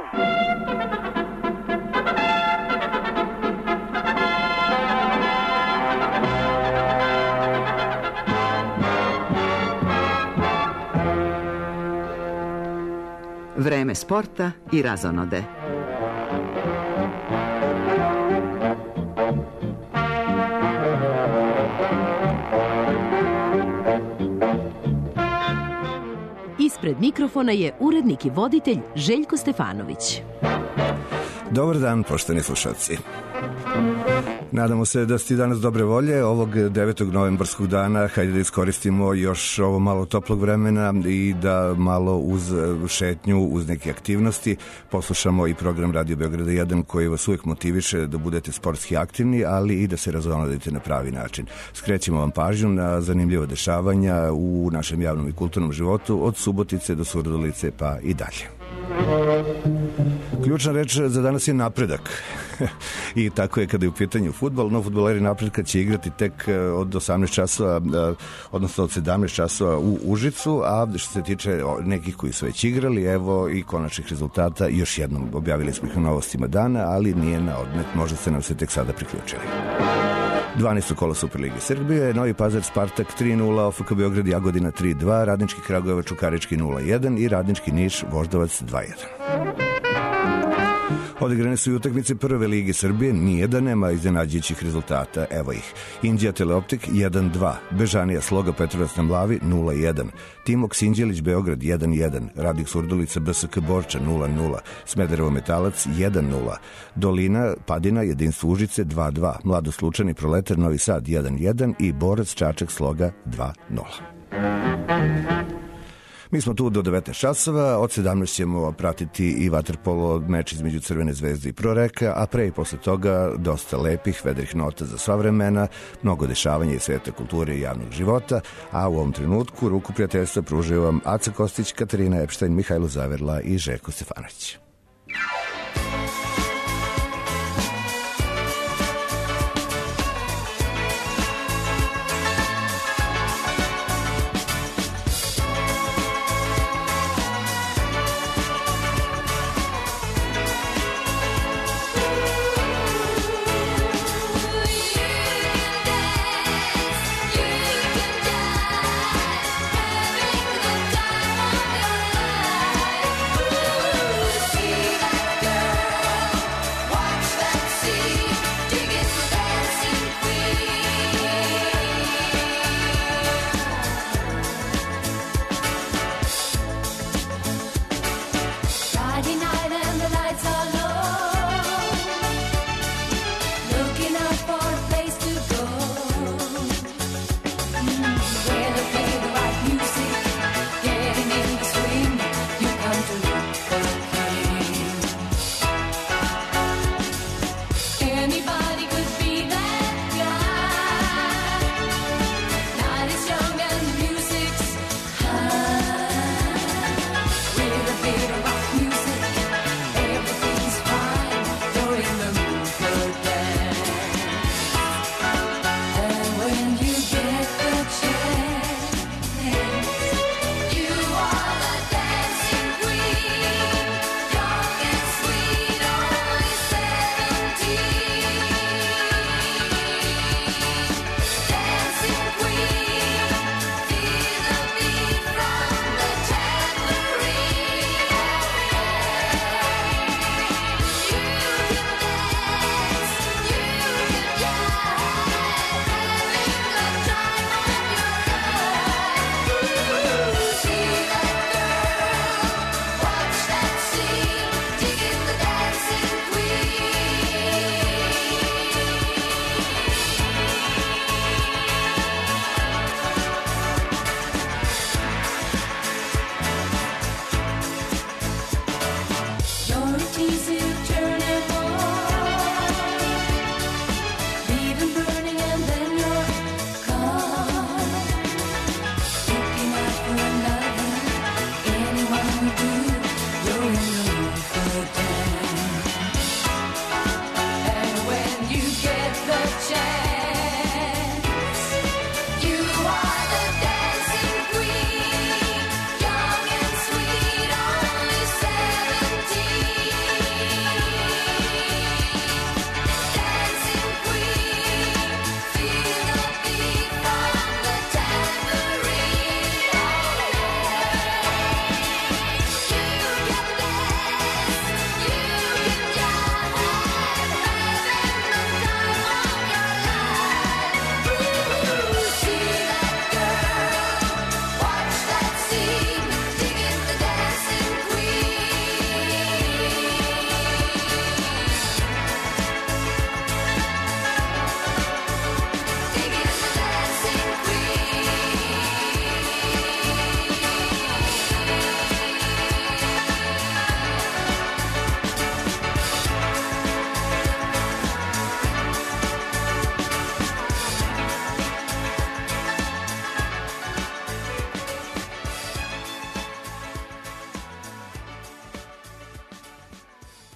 Vreme sporta i razonode. Ispred mikrofona je urednik i voditelj Željko Stefanović. Dobar dan, poštovani slušalci. Nadamo se da ste danas dobre volje. Ovog 9. novembarskog dana hajde da iskoristimo još ovo malo toplog vremena i da malo uz šetnju, uz neke aktivnosti poslušamo i program Radio Beograda 1 koji vas uvijek motiviše da budete sportski aktivni, ali i da se razonodite na pravi način. Skrećemo vam pažnju na zanimljiva dešavanja u našem javnom i kulturnom životu od Subotice do Surdulice pa i dalje. Ključna reč za danas je napredak. I tako je kada je u pitanju fudbal, no fudbaleri napretka će igrati tek od 18 časova, odnosno od 17 časova u Užicu, a što se tiče nekih koji su već igrali, evo i konačnih rezultata, još jednom objavili smo ih na novostima dana, ali nije na odmet, možda ste nam se tek sada priključili. 12. kolo Superlige Srbije, Novi Pazar Spartak 3-0, OFK Beograd Jagodina 3-2, Radnički Kragujevac Čukarički 0-1 i Radnički Niš Voždovac 2-1. Odigrane su i utakmice Prve lige Srbije, nije da nema iznenađujućih rezultata, evo ih. Indija Teleoptik 1-2, Bežanija Sloga Petrovac na Mlavi 0-1, Timok Sinđelić Beograd 1-1, Radnik Surdulica BSK Borča 0-0, Smederevo Metalac 1-0, Dolina Padina Jedinstvo Užice 2-2, Mladost Lučani Proletar Novi Sad 1-1 i Borac Čačak Sloga 2-0. Mi smo tu do 19 časova, od 17 ćemo pratiti i vaterpolo meč između Crvene zvezde i Proreka, a pre i posle toga dosta lepih, vedrih nota za sva vremena, mnogo dešavanja iz sveta kulture i javnog života, a u ovom trenutku ruku prijateljstva pružaju vam Aca Kostić, Katarina Epštajn, Mihajlo Zaverla i Željko Stefanović.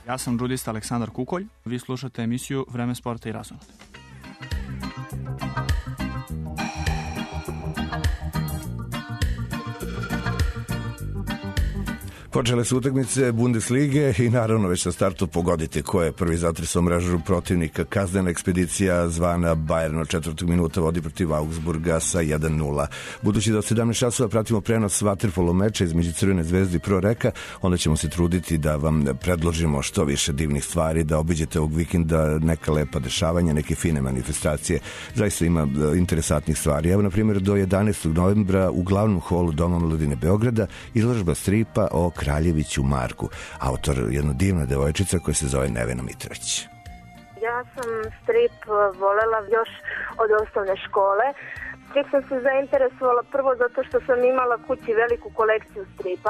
Ja sam džudista Aleksandar Kukolj, vi slušate emisiju Vreme sporta i razonode. Počele su utakmice Bundeslige i naravno već na startu pogodite ko je prvi zatresao mrežu protivnika. Kaznena ekspedicija zvana Bayern od 4. minuta vodi protiv Augsburga sa 1:0. Budući da od 17 časova pratimo prenos vaterpolo meča između Crvene zvezde i Pro Reka, onda ćemo se truditi da vam predložimo što više divnih stvari, da obiđete ovog vikenda neka lepa dešavanja, neke fine manifestacije. Zaista ima interesantnih stvari. Evo, na primjer, do 11. novembra u glavnom holu Doma Mladine Beograda izložba stripa o Kraljeviću Marku, autor jedna divna devojčica koja se zove Nevena Mitrović. Ja sam strip volela još od osnovne škole. Strip sam se zainteresovala prvo zato što sam imala kući veliku kolekciju stripa,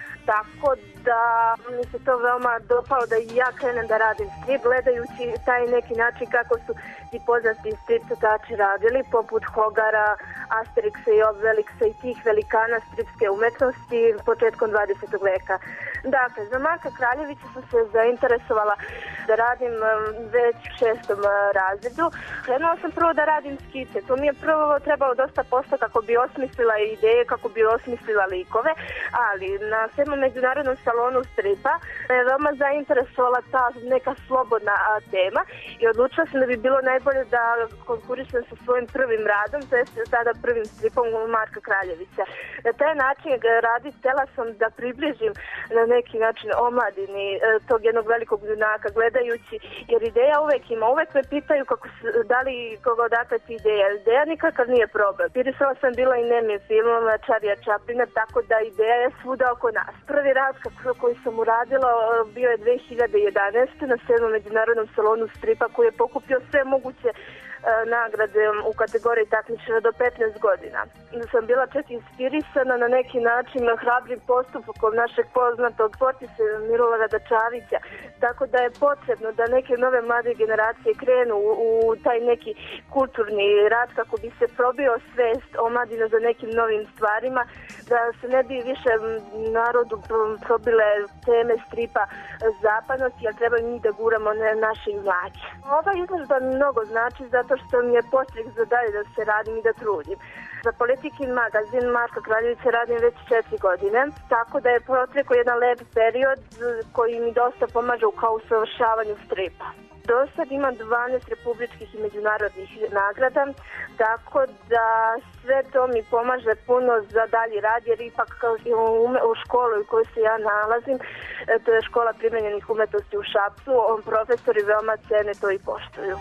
tako da mi se to veoma dopalo da i ja krenem da radim strip, gledajući taj neki način kako su ti poznati strip crtači radili, poput Hogara, Asterixa i Obelixa i tih velikana stripske umetnosti početkom 20. veka. Dakle, za Marka Kraljevića sam se zainteresovala da radim već u 6. razredu. Krenula sam prvo da radim skice. To mi je prvo trebalo dosta posla kako bi osmislila ideje, kako bi osmislila likove, ali na 7. međunarodnom salonu stripa me veoma zainteresovala ta neka slobodna tema i odlučila sam da bi bilo najbolje da konkurišem sa svojim prvim radom, to je tada prvim stripom Marka Kraljevića. Na taj način htjela sam da približim na neki način omladini tog jednog velikog junaka gledajući, jer ideja uvek ima. Uvek me pitaju da li koga odatak ideja. Ideja nikakav nije problem. Pirisala sam bila i nemim filmom Charlija Chaplina, tako da ideja je svuda oko nas. Prvi rad koji sam uradila bio je 2011. na 7. međunarodnom salonu stripa koji je pokupio sve moguće nagrade u kategoriji takmičara do 15 godina. Sam bila čak inspirisana na neki način hrabrim postupkom našeg poznatog sportiste Milorada Čavića, tako da je potrebno da neke nove mlade generacije krenu u taj neki kulturni rad kako bi se probio svest omladina za nekim novim stvarima, da se ne bi više narodu probile teme stripa zapadnosti, jer treba njih da guramo naše junake. Ova izložba mnogo znači zato što mi je postrek za dalje da se radim i da trudim. Za Politikin magazin Marka Kraljevića radim već 4 godine, tako da je protekao jedan lep period koji mi dosta pomaže kao usavršavanju stripa. Do sad imam 12 republičkih i međunarodnih nagrada, tako da sve to mi pomaže puno za dalji rad, jer ipak u školu u kojoj se ja nalazim, to je škola primenjenih umetnosti u Šapcu, profesori veoma cene to i poštuju.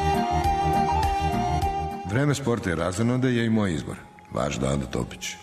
Vreme sporta i razonode je i moj izbor. Vaš Dado Topić.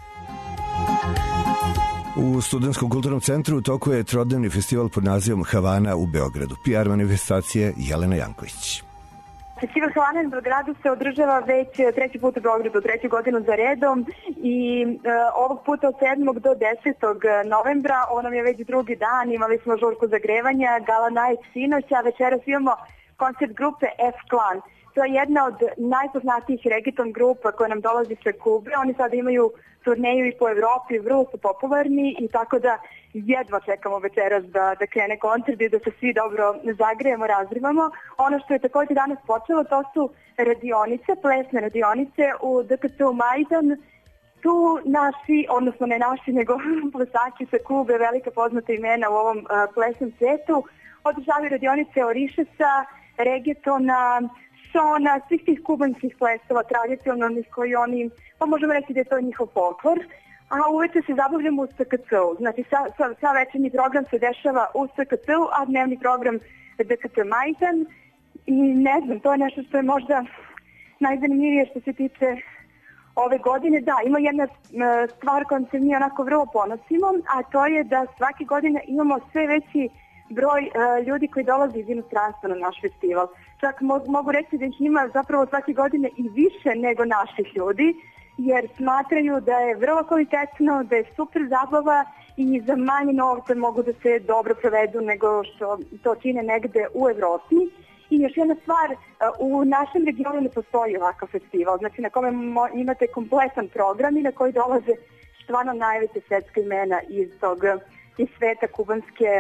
U Studentskom kulturnom centru u toku je trodnevni festival pod nazivom Havana u Beogradu. PR manifestacije Jelena Janković. Festival Havana u Beogradu se održava već 3. put u Beogradu, 3. godinu za redom i ovog puta od 7. do 10. novembra, ovo nam je već drugi dan, imali smo žurku zagrevanja, gala night sinoć, a večeras imamo koncert grupe F-Clan. To je jedna od najpoznatijih reggaeton grupa koja nam dolazi sa Kube. Oni sada imaju turneju i po Evropi, vrlo su popularni i tako da jedva čekamo večeras da krene koncert i da se svi dobro zagrejemo, razrivamo. Ono što je također danas počelo, to su radionice, plesne radionice u DKC-u Majdan. Tu naši, odnosno ne naši, nego plesači sa Kube, velika poznata imena u ovom plesnom svijetu, održavaju radionice Orišesa, reggaetona, šona, svih tih kubanskih plesova tradicionalnih koji oni, pa možemo reći da je to njihov folklor, a uveče se zabavljamo u SKC-u. Znači, sa večernji program se dešava u SKC-u, a dnevni program DKC Majdan. I ne znam, to je nešto što je možda najzanimljivije što se tiče ove godine. Da, ima jedna stvar kojom se mi onako vrlo ponosimo, a to je da svake godine imamo sve veći broj ljudi koji dolaze iz inostranstva na naš festival. Čak mogu reći da ih ima zapravo svake godine i više nego naših ljudi, jer smatraju da je vrlo kvalitetno, da je super zabava i za manje novca mogu da se dobro provedu nego što to čine negde u Evropi. I još jedna stvar, u našem regionu ne postoji ovakav festival, znači na kome imate kompletan program i na koji dolaze stvarno najveće svetske imena iz sveta kubanske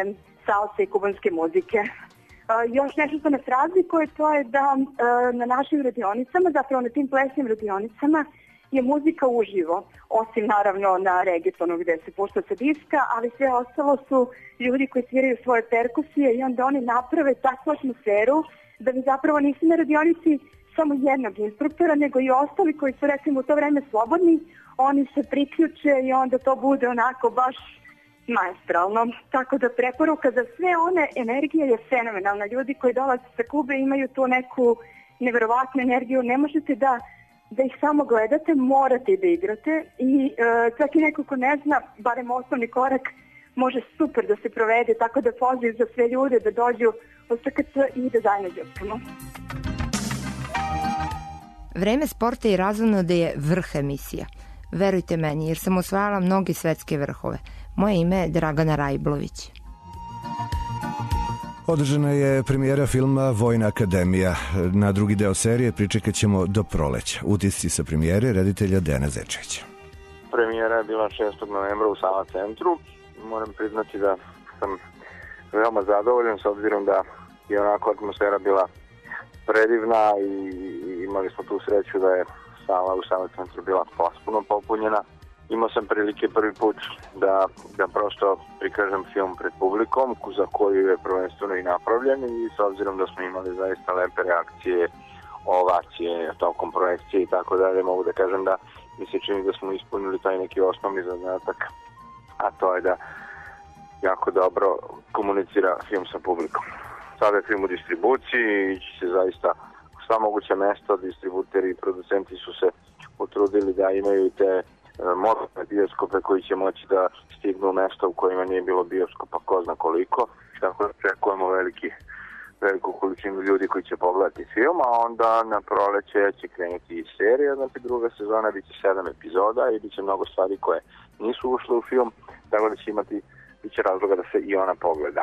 salse i kubanske muzike. Još nešto što nas razlikuje, to je da na našim radionicama, zapravo na tim plesnim radionicama, je muzika uživo, osim naravno na reggaetonu gde se pušta sa diska, ali sve ostalo su ljudi koji sviraju svoje perkusije i onda oni naprave takvu atmosferu da vi zapravo niste na radionici samo jednog instruktora, nego i ostali koji su recimo u to vreme slobodni, oni se priključe i onda to bude onako baš maestralno. Tako da preporuka za sve one energije je fenomenalna. Ljudi koji dolaze sa Kube imaju tu neku neverovatnu energiju, ne možete da ih samo gledate, morate da igrate i čak i neko ko ne zna, barem osnovni korak, može super da se provede, tako da poziv za sve ljude da dođu u SKC i da zajedno džuskamo. Vreme sporta i razonode je vrh emisija. Verujte meni, jer sam osvajala mnoge svetske vrhove. Moje ime je Dragana Rajblović. Održana je premijera filma Vojna akademija. Na drugi deo serije pričekat ćemo do proleća. Utisci sa premijere reditelja Dejana Zečevića. Premijera je bila 6. novembra u Sava centru. Moram priznati da sam veoma zadovoljan s obzirom da je onako atmosfera bila predivna i imali smo tu sreću da je sala u Sava centru bila potpuno popunjena. Imao sam prilike prvi put da prosto prikažem film pred publikom za koju je prvenstveno i napravljen i s obzirom da smo imali zaista lepe reakcije, ovacije tokom projekcije i tako dalje, mogu da kažem da mi se čini da smo ispunili taj neki osnovni zadatak, a to je da jako dobro komunicira film sa publikom. Sada je film u distribuciji i će se zaista u sva moguća mesta, distributeri i producenti su se potrudili da imaju te moderne bioskope koji će moći da stignu u mesta u kojima nije bilo bioskopa ko zna koliko, tako da očekujemo veliku količinu ljudi koji će pogledati film, a onda na proleće će krenuti i serija, znači druga sezona biće 7 epizoda i biće mnogo stvari koje nisu ušle u film, tako da će biće razloga da se i ona pogleda.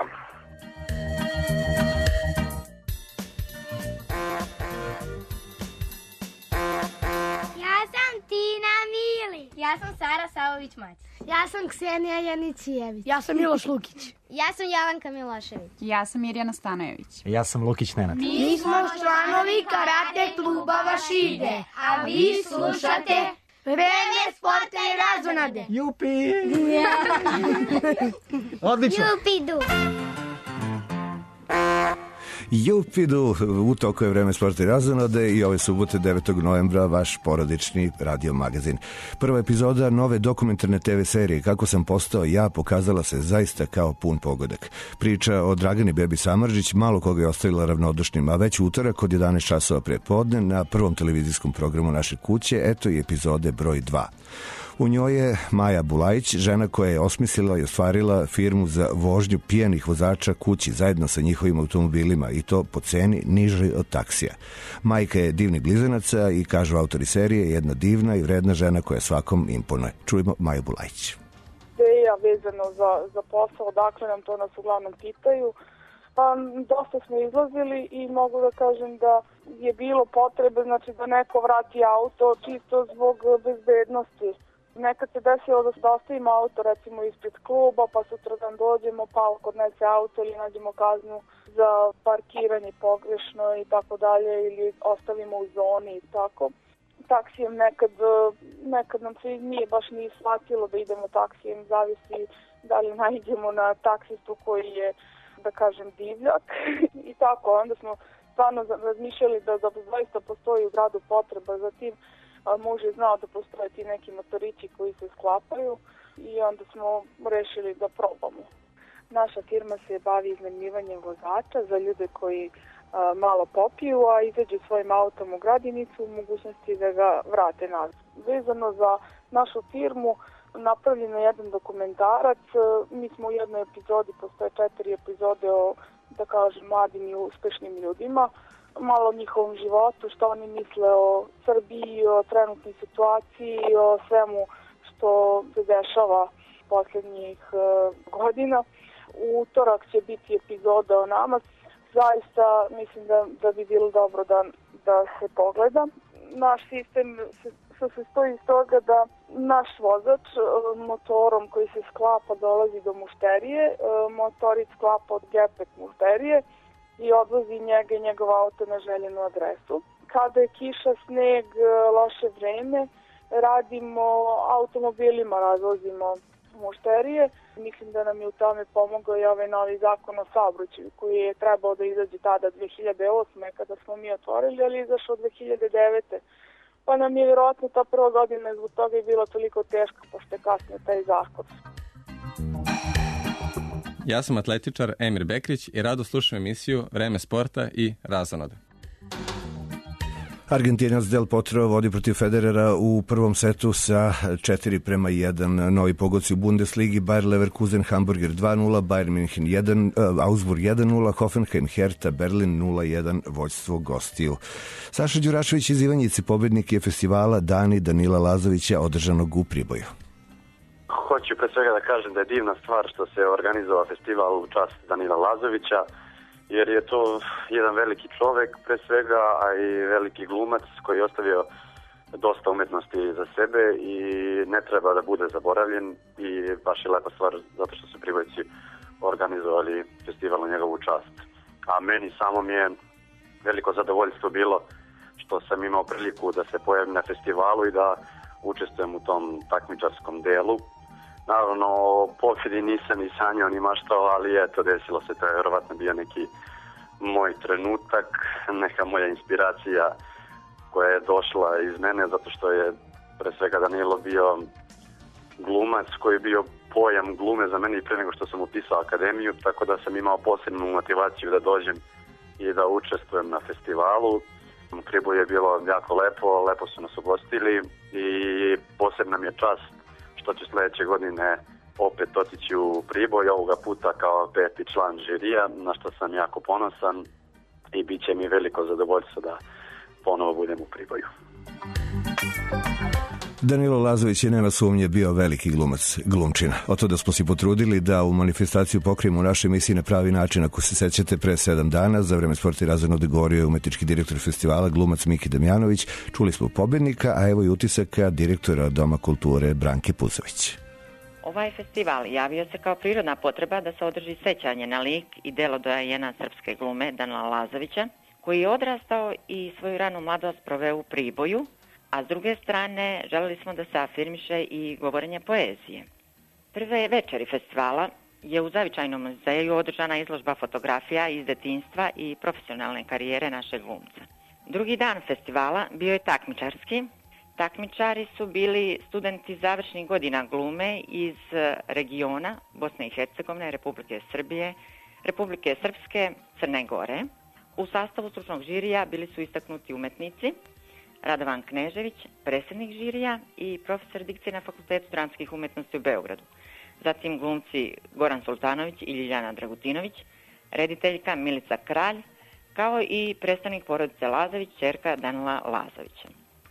Tina Mili. Ja sam Sara Savović-Mać. Ja sam Ksenija Janicijević. Ja sam Miloš Lukić. Ja sam Javanka Milošević. Ja sam Mirjana Stanojević. Ja sam Lukić Nenad. Mi smo članovi karate kluba Vašide, a vi slušate Vreme sporta i razonode. Jupi! Odlično! Jupidu! Jupidu, u toku je Vreme sporta i razonode i ove subote 9. novembra vaš porodični radio magazin. Prva epizoda nove dokumentarne TV serije Kako sam postao ja pokazala se zaista kao pun pogodak. Priča o Dragani Bebi Samardžić malo koga je ostavila ravnodušnim, a već utorak od 11 časova pre podne na prvom televizijskom programu naše kuće, eto i epizode broj 2. U njoj je Maja Bulajić, žena koja je osmislila i ostvarila firmu za vožnju pijanih vozača kući zajedno sa njihovim automobilima i to po ceni nižoj od taksija. Majka je divnih blizanaca i, kažu autori serije, jedna divna i vredna žena koja svakom imponuje. Čujemo Maju Bulajić. Ideja vezano za posao, dakle nam to nas uglavnom pitaju. Dosta smo izlazili i mogu da kažem da je bilo potrebe, znači da neko vrati auto čisto zbog bezbednosti. Nekad se desilo da ostavimo auto recimo ispred kluba, pa sutradan dođemo, pa kod nece auto ili nađemo kaznu za parkiranje pogrešno i tako dalje, ili ostavimo u zoni i tako. Taksijem nekad nam se nije baš ni shvatilo da idemo taksijem, zavisi da li naiđemo na taksistu koji je, da kažem, divljak i tako. Onda smo stvarno razmišljali da zaista postoji u gradu potreba za tim. Muž je znao da postoje ti neki motorići koji se sklapaju i onda smo rešili da probamo. Naša firma se bavi iznajmljivanjem vozača za ljude koji malo popiju, a izađu svojim autom u gradinicu u mogućnosti da ga vrate nazad. Vezano za našu firmu napravljen je jedan dokumentarac. Mi smo u jednoj epizodi, postoje 4 epizode o, da kažem, mladim i uspešnim ljudima. Malo o njihovom životu, što oni misle o Srbiji, o trenutnoj situaciji, o svemu što se dešava posljednjih godina. U utorak će biti epizoda o nama. Zaista mislim da bi bilo dobro da se pogleda. Naš sistem se sastoji iz toga da Naš vozač motorom koji se sklapa dolazi do mušterije, motoric sklapa od gepek mušterije i odvozi njega i njegov auto na željenu adresu. Kada je kiša, sneg, loše vreme, radimo automobilima, razvozimo mušterije. Mislim da nam je u tome pomogao i ovaj novi zakon o saobraćaju koji je trebao da izađe tada 2008. kada smo mi otvorili, ali izašao 2009. Pa nam je vjerojatno ta prva godina zbog toga je bila toliko teška pošto je kasnije taj zakon. Ja sam atletičar Emir Bekrić i rado slušam emisiju Vreme sporta i Razonode. Argentinac Del Potro vodi protiv Federera u prvom setu sa 4:1. Novi pogoci u Bundesligi: Bayer Leverkusen Hamburger 2:0, Bayern München 1, Augsburg 1:0, Hoffenheim Hertha Berlin 0:1 vođstvo gostiju. Saša Đurašević iz Ivanjice pobednik je festivala Dani Danila Lazovića održanog u Priboju. Hoću pre svega da kažem da je divna stvar što se organizova festival u čast Danila Lazovića, jer je to jedan veliki čovek pre svega, a i veliki glumac koji je ostavio dosta umetnosti za sebe i ne treba da bude zaboravljen i baš je lepa stvar zato što su Pribojci organizovali festival u njegovu čast. A meni samom je veliko zadovoljstvo bilo što sam imao priliku da se pojavim na festivalu i da učestvujem u tom takmičarskom delu. Naravno, o pobjedi nisam ni sanjao ni maštao, ali eto, desilo se, to je vjerovatno bio neki moj trenutak, neka moja inspiracija koja je došla iz mene, zato što je pre svega Danilo bio glumac koji je bio pojam glume za mene i pre nego što sam upisao akademiju, tako da sam imao posebnu motivaciju da dođem i da učestvujem na festivalu. U Priboju je bilo jako lepo su nas ugostili i posebna mi je čast što ću sledeće godine opet otići u Priboj, ovoga puta kao 5. član žirija, na što sam jako ponosan i bit će mi veliko zadovoljstvo da ponovo budem u Priboju. Danilo Lazović je, nema sumnje, bio veliki glumac, glumčina. Oto da smo si potrudili da u manifestaciju pokrijemo u našoj emisiji na pravi način. Ako se sećate, pre 7 dana za Vreme sporta i Razonode govorio je umetnički direktor festivala, glumac Miki Damjanović. Čuli smo pobednika, a evo i utisaka direktora Doma kulture Branke Puzović. Ovaj festival javio se kao prirodna potreba da se održi sećanje na lik i delo dojena srpske glume Danila Lazovića, koji je odrastao i svoju ranu mladost proveo u Priboju, a s druge strane želeli smo da se afirmiše i govorenje poezije. Prve večeri festivala je u Zavičajnom muzeju održana izložba fotografija iz detinjstva i profesionalne karijere našeg glumca. Drugi dan festivala bio je takmičarski. Takmičari su bili studenti završnih godina glume iz regiona Bosne i Hercegovine, Republike Srbije, Republike Srpske, Crne Gore. U sastavu stručnog žirija bili su istaknuti umetnici Radovan Knežević, predsjednik žirija i profesor dikcije na Fakultetu dramskih umetnosti u Beogradu. Zatim glumci Goran Sultanović i Ljiljana Dragutinović, rediteljka Milica Kralj, kao i predstavnik porodice Lazović, ćerka Danila Lazovića.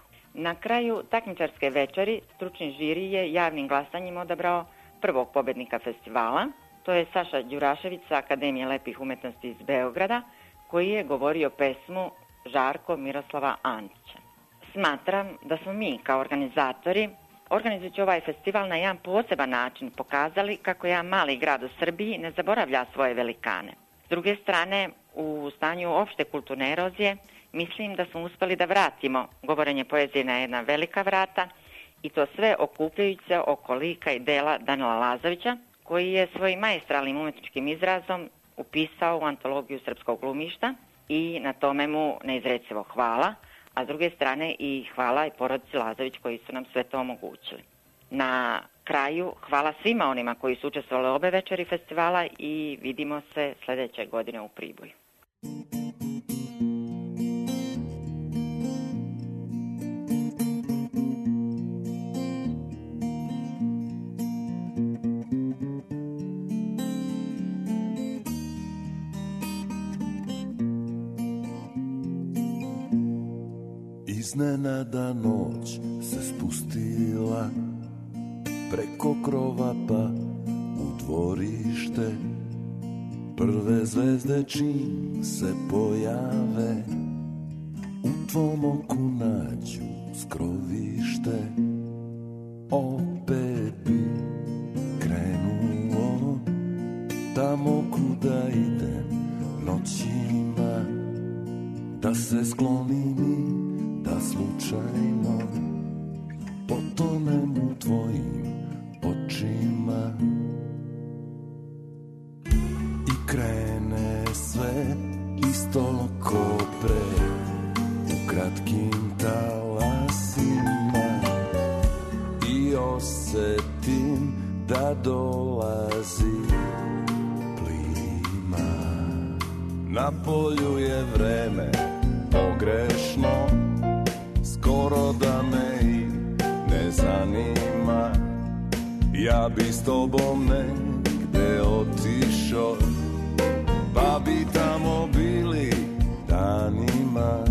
Na kraju takmičarske večeri stručni žiri je javnim glasanjem odabrao prvog pobednika festivala, to je Saša Đurašević sa Akademije lepih umetnosti iz Beograda, koji je govorio pesmu Žarko Miroslava Antića. Smatram da smo mi kao organizatori, organizujući ovaj festival na jedan poseban način, pokazali kako jedan mali grad u Srbiji ne zaboravlja svoje velikane. S druge strane, u stanju opšte kulturne erozije, mislim da smo uspeli da vratimo govorenje poezije na jedna velika vrata i to sve okupljajući se oko lika i dela Danila Lazovića, koji je svojim maestralnim umetničkim izrazom upisao u antologiju srpskog glumišta i na tome mu neizrecivo hvala, a s druge strane i hvala i porodici Lazović koji su nam sve to omogućili. Na kraju hvala svima onima koji su učestvovali obe večeri festivala i vidimo se sledeće godine u Priboju. Iznenada noć se spustila preko krova pa u dvorište. Prve zvezde čim se pojave u tvom oku nađu skrovište. opet bi krenuo tamo kuda idem noćima, da se sklonim i da slučajno potonem u tvojim očima i krene sve isto ko pre u kratkim talasima i osetim da dolazi plima. Na polju je vreme pogrešno, skoro da me i ne zanima. Ja bi s tobom negde otišao, pa bi tamo bili danima.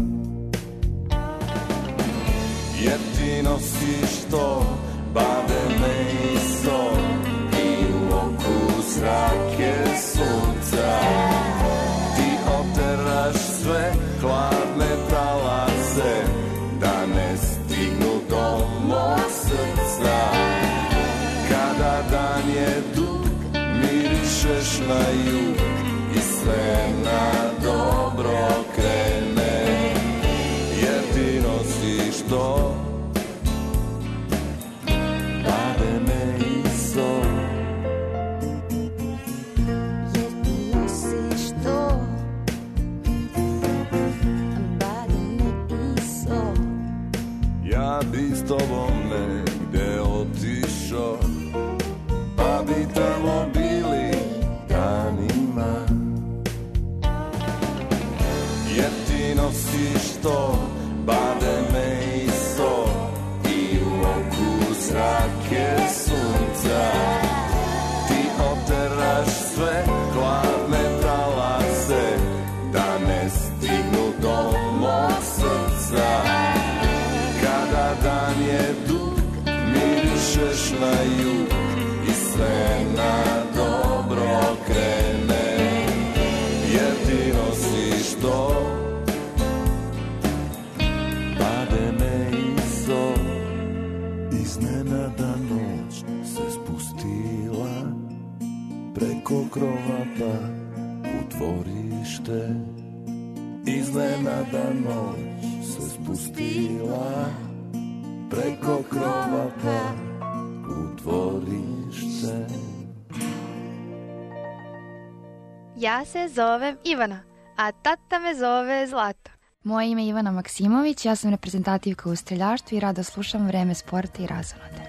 Jer ti nosiš to bademe i sol i u oku zrake sunca. Ti oteraš sve hladne talase da ne stignu do mog srca. Kada dan je dug, mirišeš na jug i sve na dobro krene. Jer ti nosiš to bademe i sol. Jer ti nosiš to bademe i sol. Ja bi s tobom negde otišao, pa bi tamo bili danima. Jer ti nosiš to bademe i sol i u oku zrake sunca. Ti oteraš sve hladne talase da ne stignu do mog srca. Kada dan je dug, mirišeš na jug i sve na dobro krene. Jer ti nosiš to bademe i sol. Iznenada noć se spustila preko krova pa u dvorište. Iznenada noć se spustila preko krova pa u dvorište. Ja se zovem Ivana, a tata me zove Zlata. Moje ime je Ivana Maksimović, ja sam reprezentativka u streljaštvu i rado slušam Vreme sporta i razonode.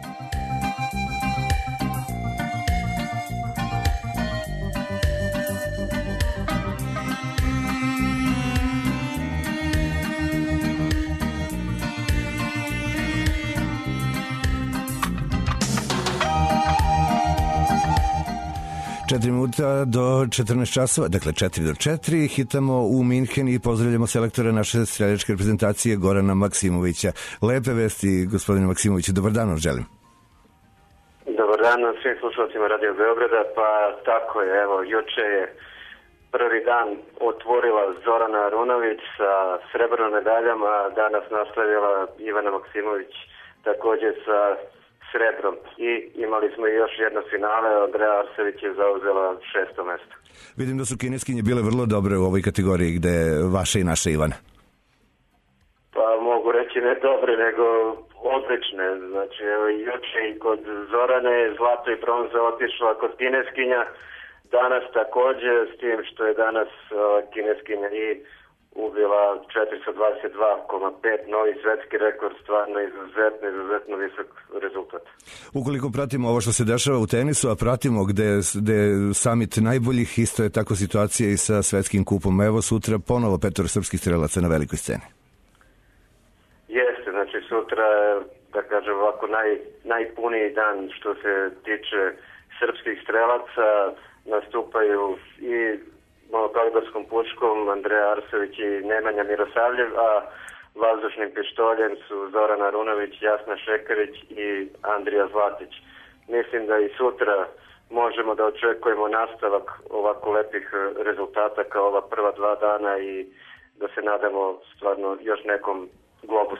Četiri minuta do 14 časova, dakle 4 do 4, hitamo u Minhen i pozdravljamo selektora naše streljačke reprezentacije Gorana Maksimovića. Lepe vesti, gospodine Maksimoviću, dobar dan vam želim. Dobar dan svim slušalcima Radio Beograda, pa tako je, evo, juče je prvi dan otvorila Zorana Arunović sa srebrnom medaljom, a danas nastavila Ivana Maksimović takođe sa srebrom. I imali smo i još jedno finale, Andreja Arsević je zauzela 6. mesto. Vidim da su kineskinje bile vrlo dobre u ovoj kategoriji gde je vaša i naša Ivana. Pa mogu reći ne dobre, nego odlične. Znači, evo, juče i kod Zorane zlato i bronza otišla kod kineskinja. Danas takođe, s tim što je danas kineskinja i ubila 422,5, novi svetski rekord, stvarno izuzetno visok rezultat. Ukoliko pratimo ovo što se dešava u tenisu, a pratimo gde je summit najboljih, isto je tako situacija i sa svetskim kupom. Evo sutra ponovo 5 srpskih strelaca na velikoj sceni. Jeste, znači sutra, da kažem ovako, najpuniji dan što se tiče srpskih strelaca, nastupaju i Kalibarskom puškom Andreja Arsević i Nemanja Mirosavljev, a vazdušnim pištoljem su Zorana Arunović, Jasna Šekarić i Andrija Zlatić. Mislim da i sutra možemo da očekujemo nastavak ovako lepih rezultata kao ova prva 2 dana i da se nadamo stvarno još nekom globusu.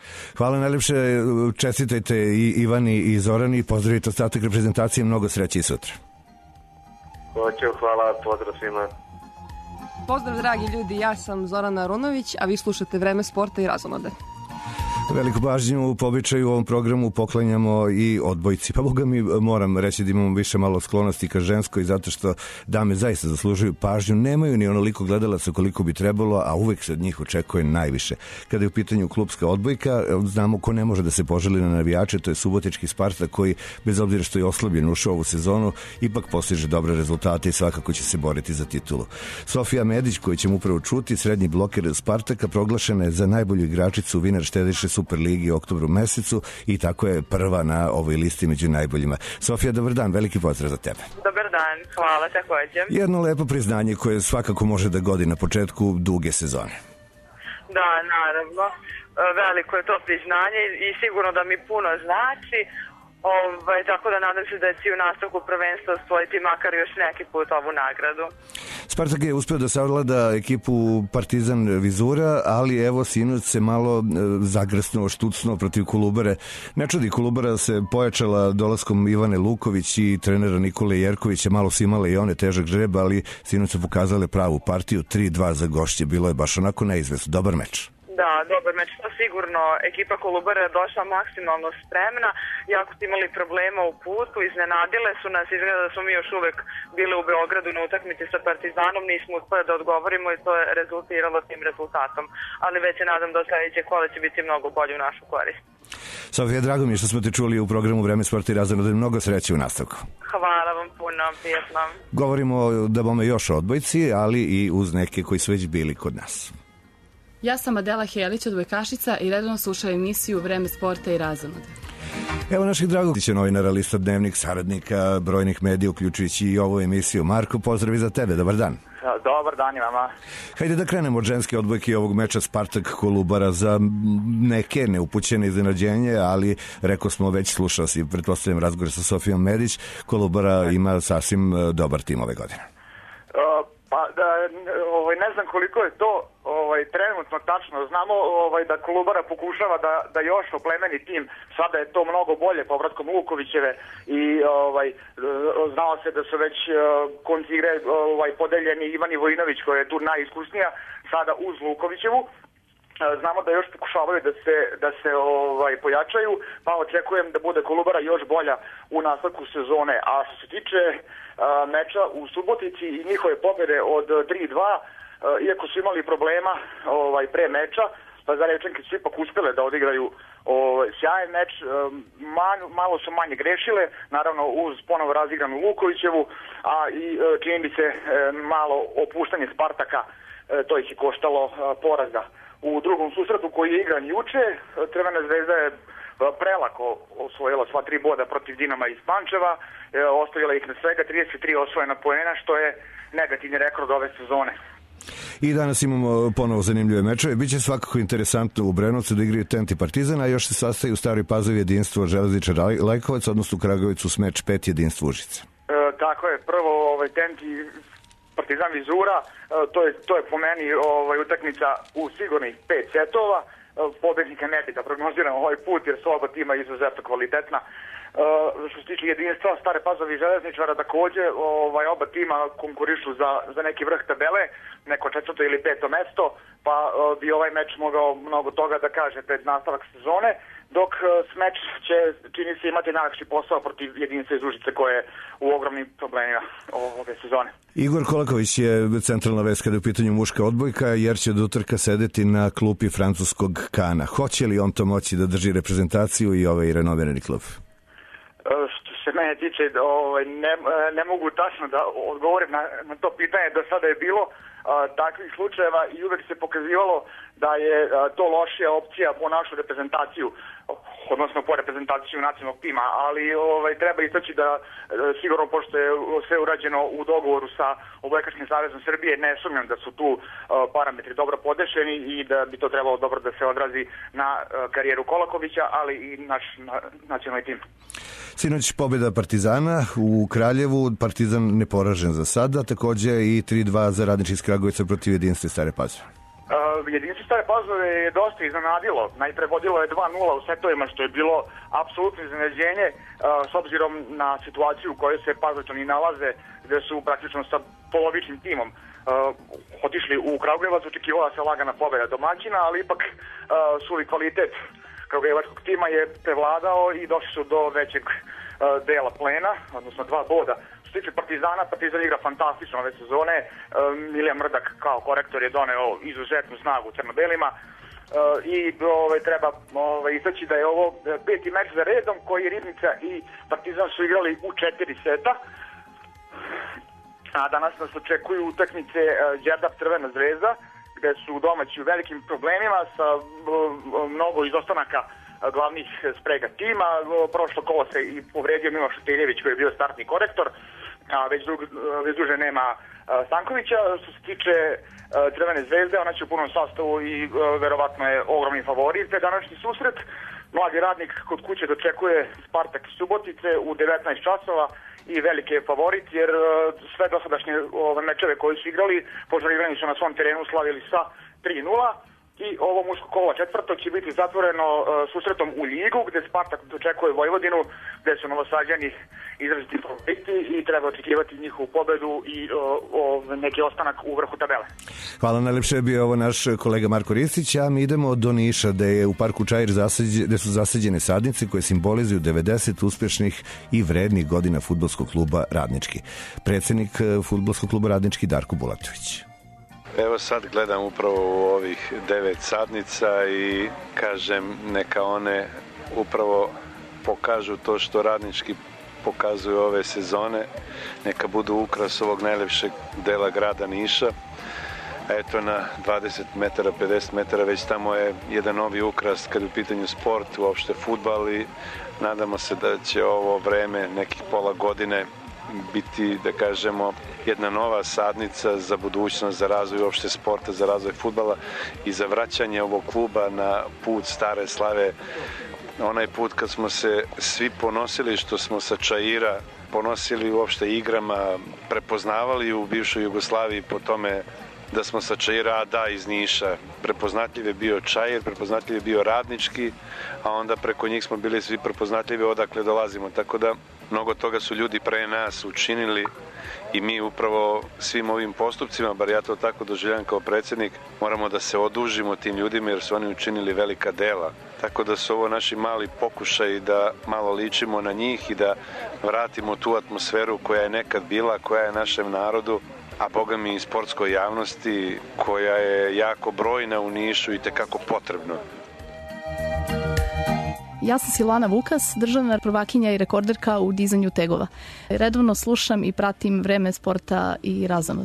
Hvala najlepše, čestitajte i Ivani i Zorani, pozdravite ostatak reprezentacije, mnogo sreće i sutra. Hoću, hvala, pozdrav svima. Pozdrav dragi ljudi, ja sam Zorana Arunović, a vi slušate Vreme sporta i razonode. Veliku pažnju po običaju u ovom programu poklanjamo i odbojci. Pa boga mi moram reći da imamo više malo sklonosti ka ženskoj, zato što dame zaista zaslužuju pažnju, nemaju ni onoliko gledalaca koliko bi trebalo, a uvek se od njih očekuje najviše. Kada je u pitanju klubska odbojka, znamo ko ne može da se poželi na navijače, to je subotički Spartak koji, bez obzira što je oslabljen ušao ovu sezonu, ipak postiže dobre rezultate i svakako će se boriti za titulu. Sofija Medić, koju ćemo upravo čuti, srednji bloker Spartaka, proglašena je za najbolju igračicu Vinar Štediše Superligi u oktobru mesecu i tako je prva na ovoj listi među najboljima. Sofija, dobar dan, veliki pozdrav za tebe. Dobar dan, hvala također. Jedno lepo priznanje koje svakako može da godi na početku duge sezone. Da, naravno. Veliko je to priznanje i sigurno da mi puno znači. Tako da nadam se da će u nastavku prvenstva osvojiti makar još neki put ovu nagradu. Spartak je uspeo da savlada ekipu Partizan Vizura, ali evo sinoć se malo zagrsnuo, štucnuo protiv Kolubare. Ne čudi, Kolubara se pojačala dolaskom Ivane Luković i trenera Nikole Jerkovića, malo su imale i one težak žreb, ali sinoć su pokazale pravu partiju, 3-2 za gošće, bilo je baš onako neizvesno, dobar meč. Da, dobar meč, to sigurno. Ekipa Kolubara je došla maksimalno spremna, jako su imali problema u putu, iznenadile su nas, izgleda da smo mi još uvek bili u Beogradu na utakmici sa Partizanom, nismo uspeli da odgovorimo i to je rezultiralo tim rezultatom, ali već se nadam da sledeće kola će biti mnogo bolje u našu korist. Sofija, drago mi je što smo te čuli u programu Vreme sporta i razonode, mnogo sreće u nastavku. Hvala vam puno, prijatno. Govorimo da bome još o odbojci, ali i uz neke koji su već bili kod nas. Ja sam Adela Helić, odbojkašica i redovno slušam emisiju Vreme sporta i razonode. Evo naših dragog novinara, lista Dnevnik, saradnika brojnih medija, uključujući i ovu emisiju. Marko, pozdrav i za tebe, dobar dan. Dobar dan i vama. Hajde da krenemo od ženske odbojke ovog meča Spartak-Kolubara za neke neupućene iznenađenje, ali rekao smo već, slušao si, pretpostavljam razgovor sa Sofijom Medić, Kolubara ima sasvim dobar tim ove godine. Ne znam koliko je to trenutno tačno. Znamo da Kolubara pokušava da još oplemeni tim. Sada je to mnogo bolje povratkom Lukovićeve i znao se da su već konci igre podeljeni Ivani Vojinović koja je tu najiskusnija, sada uz Lukovićevu. Znamo da još pokušavaju da se pojačaju, pa očekujem da bude Kolubara još bolja u nastavku sezone. A što se tiče meča u Subotici i njihove pobjede od 3-2, iako su imali problema pre meča, pa za Rečanke su ipak uspele da odigraju sjajan meč, malo su manje grešile, naravno uz ponovo razigranu Lukovićevu, a i čini mi se malo opuštanje Spartaka, to ih je koštalo poraza. U drugom susretu koji je igran juče, Crvena zvezda je prelako osvojila sva 3 boda protiv Dinama iz Pančeva, ostavila ih na svega 33 osvojena poena, što je negativni rekord ove sezone. I danas imamo ponovo zanimljive mečeve. Biće svakako interesantno u Brenovcu da igraju Tent i Partizan, a još se sastaju u Staroj Pazovi jedinstvo Železničar Lajkovac, odnosno u Kragujevcu Smeč 5 jedinstvo Užice. Tako je, prvo Tent i Partizan Vizura, to je po meni utakmica u sigurnih 5 setova. Pobednika ne bi da prognoziram ovaj put jer su oba tima izuzetno kvalitetna. Što se tiče jedinstva Stare Pazove i Železničara, takođe oba tima konkurišu za neki vrh tabele, neko 4. ili 5. mesto, pa bi ovaj meč mogao mnogo toga da kaže pred nastavak sezone, dok Smeč će, čini se, imati najlakši posao protiv jedinstva iz Užice koje je u ogromnim problemima ove sezone. Igor Kolaković je centralna vez kada je u pitanju muška odbojka, jer će od utorka sedeti na klupi francuskog Kana. Hoće li on to moći da drži reprezentaciju i ovaj renovirani klub? Što se mene tiče, ne mogu tačno da odgovorim na to pitanje. Do sada je bilo takvih slučajeva i uvek se pokazivalo da je to lošija opcija po našu reprezentaciju, odnosno po reprezentaciju nacionalnog tima, ali treba istaći da sigurno, pošto je sve urađeno u dogovoru sa Odbojkaškim savezom Srbije, ne sumnjam da su tu parametri dobro podešeni i da bi to trebalo dobro da se odrazi na karijeru Kolakovića, ali i naš nacionalni tim. Sinoć pobjeda Partizana u Kraljevu, Partizan neporažen za sada, takođe i 3-2 za Radnički iz Kragujevca protiv jedinstva Stare Pazove. Jedinstvo Stare Pazove je dosta iznenadilo. Najpre vodilo je 2-0 u setovima, što je bilo apsolutno iznenađenje s obzirom na situaciju u kojoj se Pazovčani nalaze, gde su praktično sa polovičnim timom otišli u Kragujevac, očekivala se lagana pobeda domaćina, ali ipak suvi kvalitet kragujevačkog tima je prevladao i došli su do većeg dela plena, odnosno 2 boda. Što se tiče Partizana, Partizan igra fantastično ove sezone. Milija Mrdak kao korektor je doneo izuzetnu snagu crno-belima i treba istaći da je ovo 5. meč za redom koji Ribnica i Partizan su igrali u 4 seta. A danas nas očekuju utakmice Đerdap Crvena zvezda, gde su domaći u velikim problemima sa mnogo izostanaka glavnih sprega tima. Prošlo kolo se i povredio Miloš Teljević koji je bio startni korektor, a već duže nema Stankovića. Što se tiče Crvene zvezde, ona će u punom sastavu i verovatno je ogromni favorit. Te današnji susret, mladi radnik kod kuće dočekuje Spartak Subotice u 19 časova i veliki je favorit, jer sve dosadašnje mečeve koji su igrali, Požarevčani su na svom terenu slavili sa 3-0 i ovo muško kolo četvrto će biti zatvoreno susretom u Ligu, gde Spartak dočekuje Vojvodinu, gde su Novosađani izraziti favoriti i treba očekivati njihovu pobedu i neki ostanak u vrhu tabele. Hvala, najlepše je bio ovo naš kolega Marko Ristić, a mi idemo do Niša, gde je u parku Čair gde su zasađene sadnice koje simbolizuju 90 uspešnih i vrednih godina fudbalskog kluba Radnički. Predsednik fudbalskog kluba Radnički Darko Bulatović. Evo sad gledam upravo u ovih 9 sadnica i kažem neka one upravo pokažu to što Radnički pokazuju ove sezone, neka budu ukras ovog najlepšeg dela grada Niša. Eto na 20 metara, 50 metara već tamo je jedan novi ukras kad je u pitanju sport, uopšte fudbal i nadamo se da će ovo vreme nekih pola godine biti, da kažemo, jedna nova sadnica za budućnost, za razvoj uopšte sporta, za razvoj fudbala i za vraćanje ovog kluba na put stare slave. Onaj put kad smo se svi ponosili što smo sa Čaira ponosili uopšte igrama, prepoznavali u bivšoj Jugoslaviji po tome da smo sa Čaira, a da, iz Niša. Prepoznatljiv je bio Čair, prepoznatljiv je bio Radnički, a onda preko njih smo bili svi prepoznatljivi odakle dolazimo. Tako da mnogo toga su ljudi pre nas učinili i mi upravo svim ovim postupcima, bar ja to tako doživljam kao predsjednik, moramo da se odužimo tim ljudima jer su oni učinili velika dela. Tako da su ovo naši mali pokušaji da malo ličimo na njih i da vratimo tu atmosferu koja je nekad bila, koja je našem narodu, a boga mi i sportskoj javnosti koja je jako brojna u Nišu i tekako potrebno. Ja sam Silvana Vukas, državna prvakinja i rekorderka u dizanju tegova. Redovno slušam i pratim Vreme sporta i Razonod.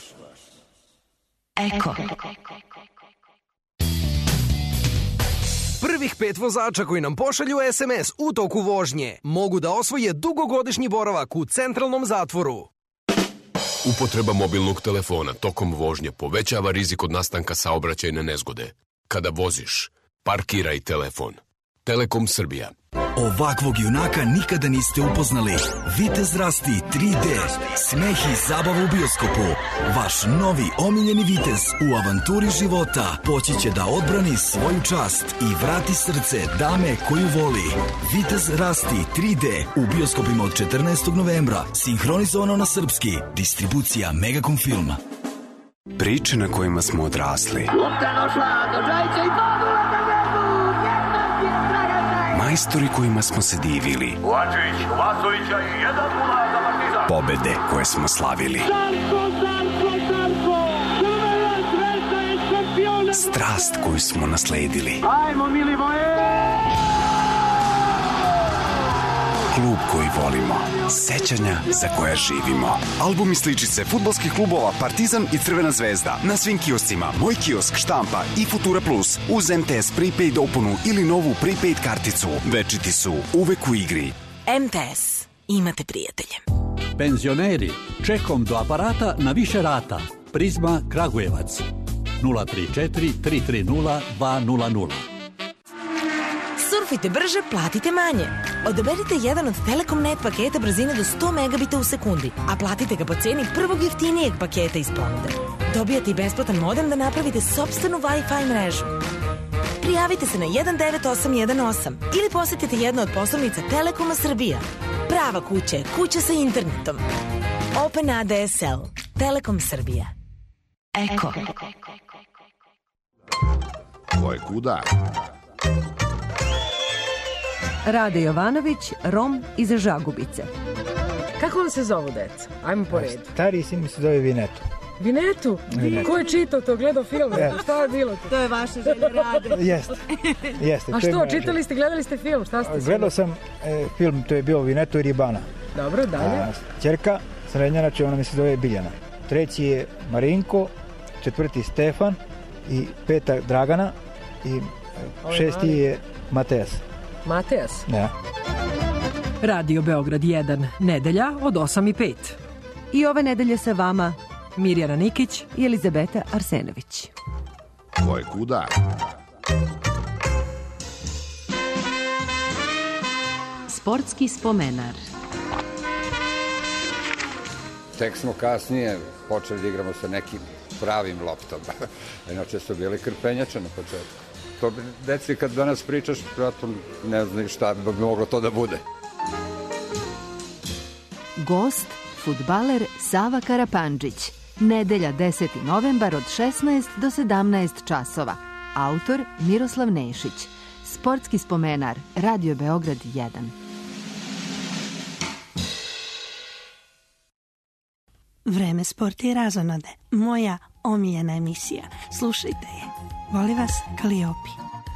Eko. Prvih 5 vozača koji nam pošalju SMS u toku vožnje mogu da osvoje dugogodišnji boravak u centralnom zatvoru. Upotreba mobilnog telefona tokom vožnje povećava rizik od nastanka saobraćajne nezgode. Kada voziš, parkiraj telefon. Telekom Srbija. Ovakvog junaka nikada niste upoznali. Vitez Rasti 3D. Smeh i zabava u bioskopu. Vaš novi omiljeni vitez u avanturi života poći će da odbrani svoju čast i vrati srce dame koju voli. Vitez Rasti 3D u bioskopima od 14. novembra. Sinhronizovano na srpski. Distribucija Megacom Filma. Priče na kojima smo odrasli. Majstori kojima smo se divili. Pobede koje smo slavili. Strast koju smo nasledili. Klub koji volimo. Sećanja za koje živimo. Album i sličice fudbalskih klubova Partizan i Crvena zvezda. Na svim kioscima Moj kiosk, Štampa i Futura Plus. Uz MTS prepaid oponu ili novu prepaid karticu. Večiti su uvek u igri. MTS. Imate prijatelje. Penzioneri, čekom do aparata na više rata. Prizma Kragujevac. 034 330 200. Surfite brže, platite manje. Odaberite jedan od Telekom Net paketa brzine do 100 megabita u sekundi, a platite ga po ceni prvog jeftinijeg paketa iz ponude. Dobijate i besplatan modem da napravite sopstvenu Wi-Fi mrežu. Prijavite se na 19818 ili posetite jednu od poslovnica Telekoma Srbija. Prava kuća je kuća sa internetom. Open ADSL. Telekom Srbija. Eko. Ko je kuda? Rade Jovanović, Rom iz Žagubice. Kako vam se zovu, deca? Ajmo po redu. Stari sin mi se zove Vinetu. Vinetu? Ko je čitao to, gledao film? Šta je bilo to? To je vaša želja, Rade. Jeste. A što, čitali ste, gledali ste film? Šta ste? Gledao sam film, to je bio Vinetu i Ribana. Dobro, dalje. Ćerka, srednja, ona mi se zove Biljana. Treći je Marinko, četvrti Stefan i peta Dragana i šesti je Matejas. Matejas? Da. Radio Beograd 1, nedelja od 8:05. I ove nedelje sa vama Mirjana Nikić i Elizabeta Arsenović. Ko je kuda? Sportski spomenar. Tek smo kasnije počeli da igramo sa nekim pravim loptom. Inače su bili krpenjače na početku. To bi, deci, kad danas pričaš, vjerojatno ne znaju šta bi moglo to da bude. Gost, fudbaler Sava Karapandžić. Nedelja 10. novembar od 16 do 17 časova. Autor Miroslav Nešić. Sportski spomenar, Radio Beograd 1. Vreme, sport i razonode. Moja omiljena emisija. Slušajte je. Voli vas Kaliopi.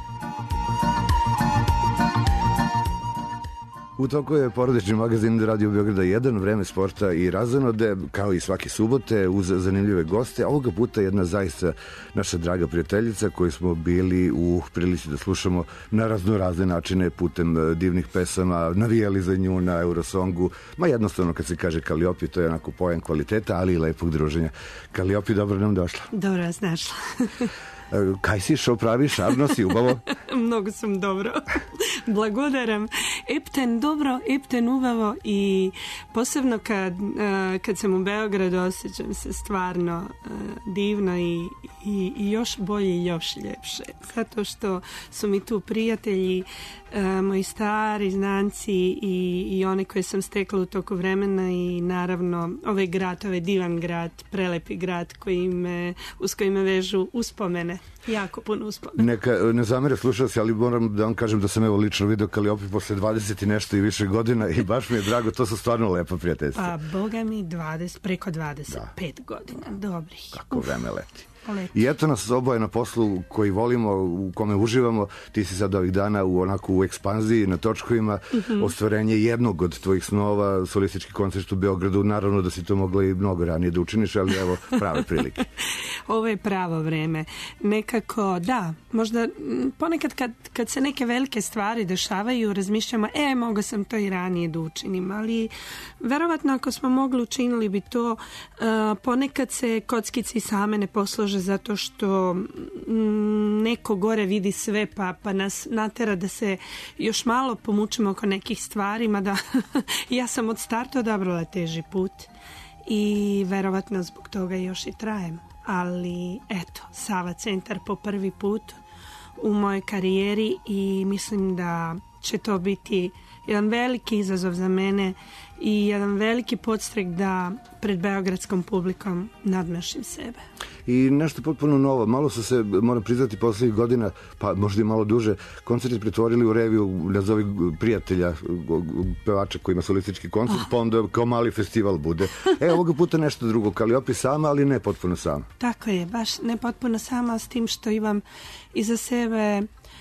U toku je porodični magazin Radio Beograda 1, vreme sporta i razonode, kao i svake subote, uz zanimljive goste. Ovoga puta jedna zaista naša draga prijateljica koju smo bili u prilici da slušamo na razne načine putem divnih pesama, navijali za nju na Eurosongu. Ma jednostavno kad se kaže Kaliopi, to je onako pojam kvaliteta, ali i lepog druženja. Kaliopi, dobro nam došla. Dobro vas našla. Kaj si šo praviš, šarno si, ubavo? Mnogo sam dobro. Blagodaram. Epten dobro, epten ubavo i posebno kad sam u Beogradu osjećam se stvarno divno i još bolje i još ljepše. Zato što su mi tu prijatelji, moji stari znanci i one koje sam stekla u toku vremena i naravno ovaj grad, ovaj divan grad, prelepi grad uz koji me vežu uspomene. Jako puno uspomena. Neka ne zamere slušalci, ali moram da vam kažem da sam evo lično video Kaliopi posle 20 i nešto i više godina i baš mi je drago, to su stvarno lepa prijateljstva. Pa, boga mi, preko 25 godina, dobrih. Kako vreme leti. I eto nas oboje na poslu koji volimo, u kome uživamo. Ti si sad ovih dana u ekspanziji, na točkovima, ostvarenje jednog od tvojih snova, solistički koncert u Beogradu. Naravno da si to mogla i mnogo ranije da učiniš, ali evo prave prilike. Ovo je pravo vreme. Nekako, da, možda ponekad kad se neke velike stvari dešavaju, razmišljamo, mogao sam to i ranije da učinim, ali verovatno ako smo mogli, učinili bi to. Ponekad se kockice i same ne poslože zato što neko gore vidi sve pa nas natera da se još malo pomučimo oko nekih stvari, mada ja sam od starta odabrala teži put i verovatno zbog toga još i trajem. Ali eto, Sava centar po prvi put u mojoj karijeri i mislim da će to biti jedan veliki izazov za mene i jedan veliki podstrek da pred beogradskom publikom nadmašim sebe. I nešto potpuno novo. Malo su se, moram priznati, poslednjih godina, pa možda i malo duže, koncerti pretvorili u reviju nazovi prijatelja, pevača koji ima solistički koncert, pa onda kao mali festival bude. Ovoga puta nešto drugo, ali opet sama, ali ne potpuno sama. Tako je, baš ne potpuno sama, s tim što imam iza sebe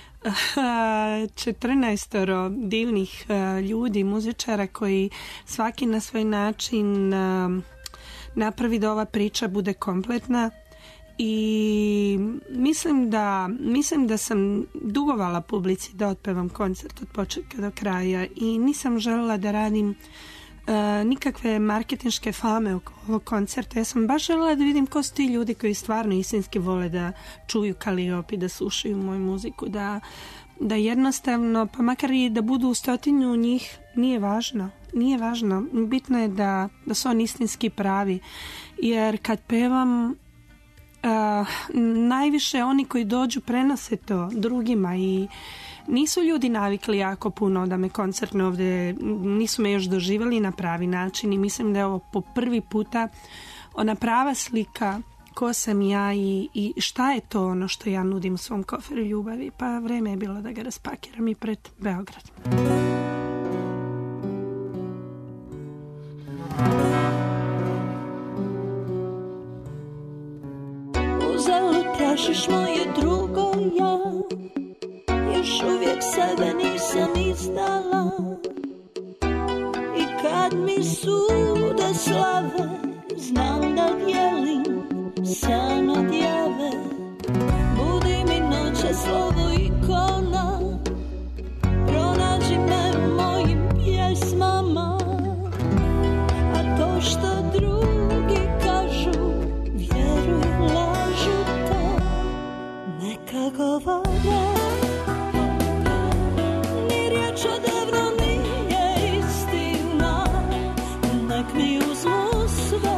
14 divnih ljudi, muzičara koji svaki na svoj način napravi da ova priča bude kompletna i mislim da sam dugovala publici da otpevam koncert od početka do kraja i nisam željela da radim nikakve marketinške fame oko ovog koncerta. Ja sam baš željela da vidim ko su ti ljudi koji stvarno istinski vole da čuju Kalliope, da slušaju moju muziku, da jednostavno, pa makar i da budu 100 njih, nije važno. Bitno je da su oni istinski pravi, jer kad pevam najviše oni koji dođu prenose to drugima i nisu ljudi navikli jako puno da me koncertne ovde, nisu me još doživjeli na pravi način i mislim da je ovo po prvi puta ona prava slika ko sam ja i šta je to ono što ja nudim u svom koferu ljubavi, pa vreme je bilo da ga raspakiram i pred Beograd. Uzalud tražiš moje drugo ja, još uvijek sebe nisam izdala i kad mi sude slave, znam da dijelim san od jave. Budi mi noće slovo ikona, pronađi me mojim pjesmama, a to što drugi kažu, vjeruj, lažu to, neka govore. Ni riječ odavno nije istina, nek mi uzmu sve.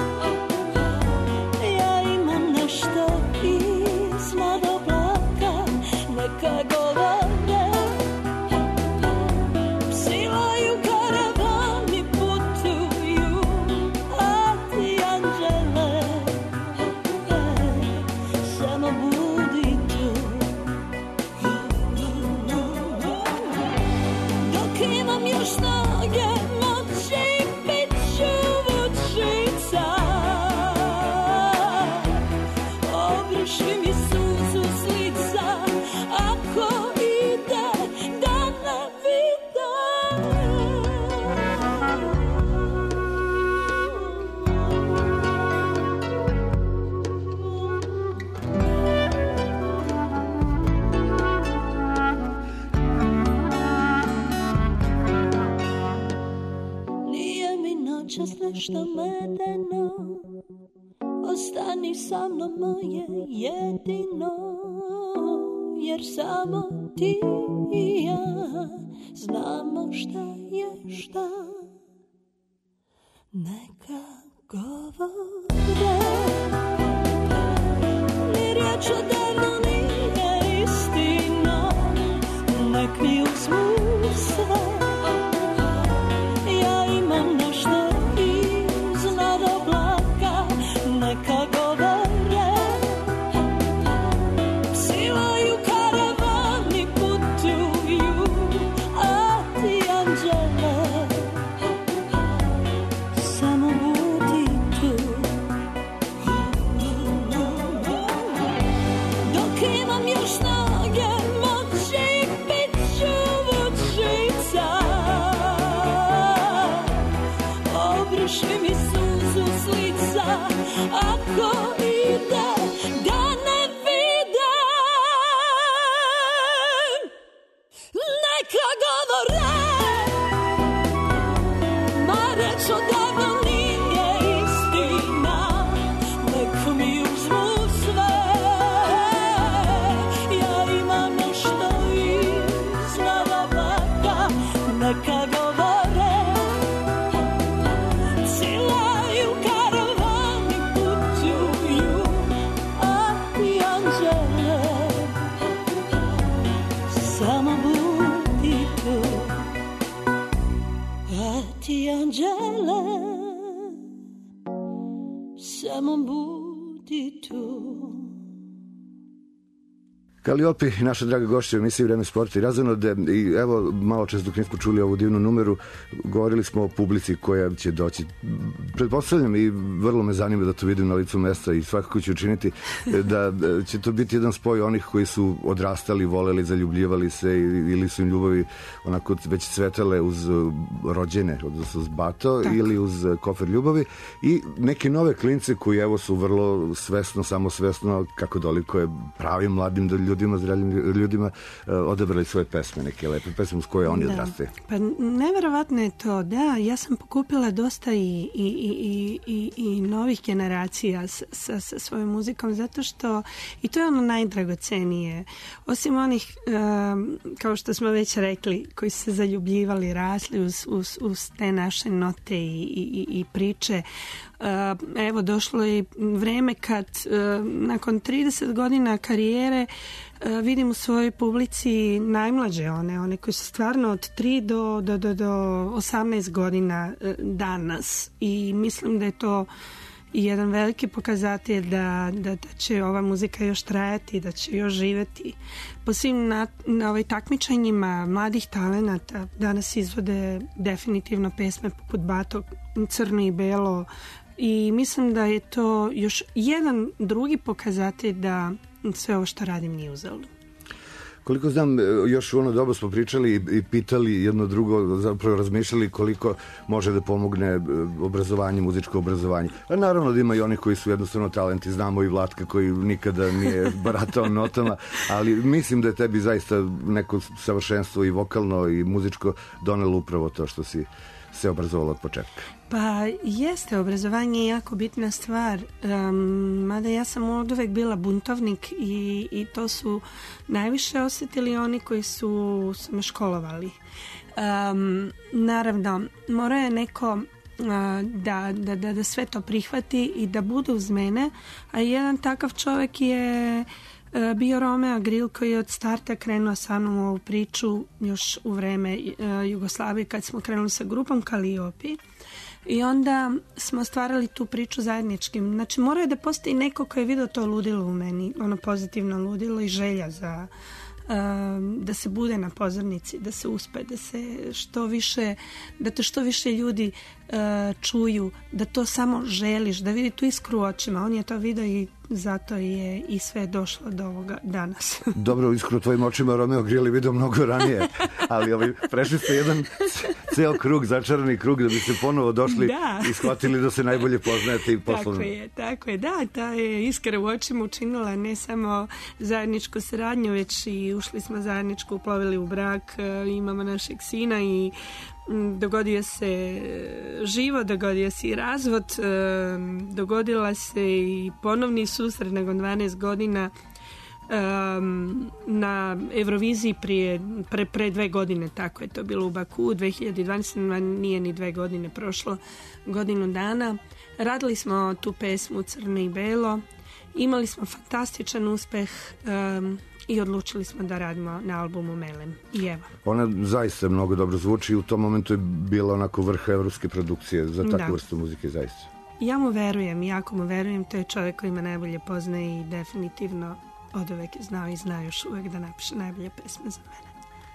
Nešto medeno, ostani sa mnom moje jedino, jer samo ti i ja znamo šta je šta. Neka govore, ni riječ odavno nije istina, nek mi uzmu sve. Ja imam nešto iznad oblaka, neka govore. Silaju karavani, putuju, a ti anđele samo budi tu. kako ide, da ne vide. Neka govore, ma reč odavno nije istina. Nek mi uzmu sve, ja imam nešto iznad oblaka. Neka govore, cilaju karavani putuju, a ti anđele samo budi tu. A ti anđele samo budi tu. Kaliopi, naša draga gošća u emisiji Vreme sporta i razonode. I evo, malo čas dok nismo čuli ovu divnu numeru, govorili smo o publici koja će doći. Pretpostavljam i vrlo me zanima da to vidim na licu mesta i svakako ću učiniti da će to biti jedan spoj onih koji su odrastali, voleli, zaljubljivali se ili su im ljubavi onako već cvetale uz rođene, odnosno uz bato ili uz kofer ljubavi i neke nove klince koji evo su vrlo svesno, samosvesno, kako doliko je pravim mladim ljudima, zrelim ljudima odabrali svoje pesme, neke lepe pesme s koje oni odrastaju. Pa neverovatno je to, da, ja sam pokupila dosta i novih generacija sa svojom muzikom, zato što i to je ono najdragocenije. Osim onih, kao što smo već rekli, koji su se zaljubljivali, rasli uz te naše note i priče. Evo, došlo je vreme kad nakon 30 godina karijere vidim u svojoj publici najmlađe one koji su stvarno od 3 do 18 godina danas i mislim da je to jedan veliki pokazatelj da će ova muzika još trajati, da će još živeti. Po svim na takmičenjima mladih talenata danas izvode definitivno pesme poput Bato, Crno i Belo i mislim da je to još jedan drugi pokazatelj da sve ovo što radim nije uzalud. Koliko znam, još u ono doba smo pričali i pitali jedno drugo, zapravo razmišljali koliko može da pomogne obrazovanje, muzičko obrazovanje. A naravno da ima i oni koji su jednostavno talenti, znamo i Vlatka koji nikada nije baratao notama, ali mislim da je tebi zaista neko savršenstvo i vokalno i muzičko donelo upravo to što si se obrazovala od početka. Pa jeste, obrazovanje je jako bitna stvar, mada ja sam od uvek bila buntovnik i to su najviše osjetili oni koji su me školovali. Naravno, mora je neko da sve to prihvati i da bude uz mene, a jedan takav čovjek je bio Romeo Grill koji je od starta krenuo sa mnom u ovu priču još u vreme Jugoslavije kad smo krenuli sa grupom Kaliopi i onda smo stvarali tu priču zajedničkim. Znači mora je da postoji neko koji je vidio to ludilo u meni, ono pozitivno ludilo i želja za da se bude na pozornici, da se uspe, da se što više ljudi čuju, da to samo želiš, da vidi tu iskru u očima. On je to vidio i zato je i sve došlo do ovoga danas. Dobro, iskru u tvojim očima Romeo Grill je vidio mnogo ranije, ali prešli ste jedan ceo krug, začarani krug da biste ponovo došli i shvatili da se najbolje poznajete i poslovno. Tako je, da, ta je iskra u očima učinila ne samo zajedničku saradnju, već i ušli smo zajedničku, uplovili u brak, imamo našeg sina i dogodio se život, dogodio se i razvod, dogodila se i ponovni susret nakon 12 godina na Euroviziji pre 2 godine, tako je to bilo u Baku 2012, nije ni 2 godine prošlo, godinu dana. Radili smo tu pesmu Crno i Belo, imali smo fantastičan uspeh i odlučili smo da radimo na albumu Melem. I evo. Ona zaista mnogo dobro zvuči i u tom momentu je bila onako vrh evropske produkcije za takvu vrstu muzike, zaista. Ja mu verujem, jako mu verujem, to je čovjek koji me najbolje poznaje i definitivno od uvek je znao i zna još uvek da napiše najbolje pesme za mene.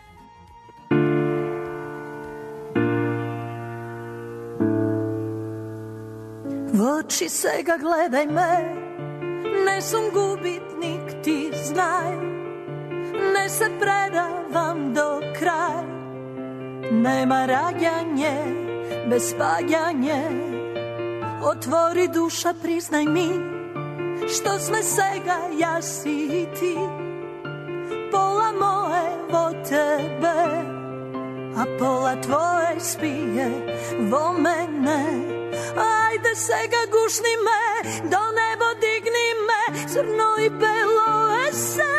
V oči se ga gledaj me, ne sam gubitnik, ti znaj, ne se predavam do kraja, nema rađanje bez spaljanje, otvori duša, priznaj mi, što sme svega ja si i ti. Pola moje vo tebe, a pola tvoje spije vo mene. Ajde sega gušni me, do nebo digni me, crno i belo ese.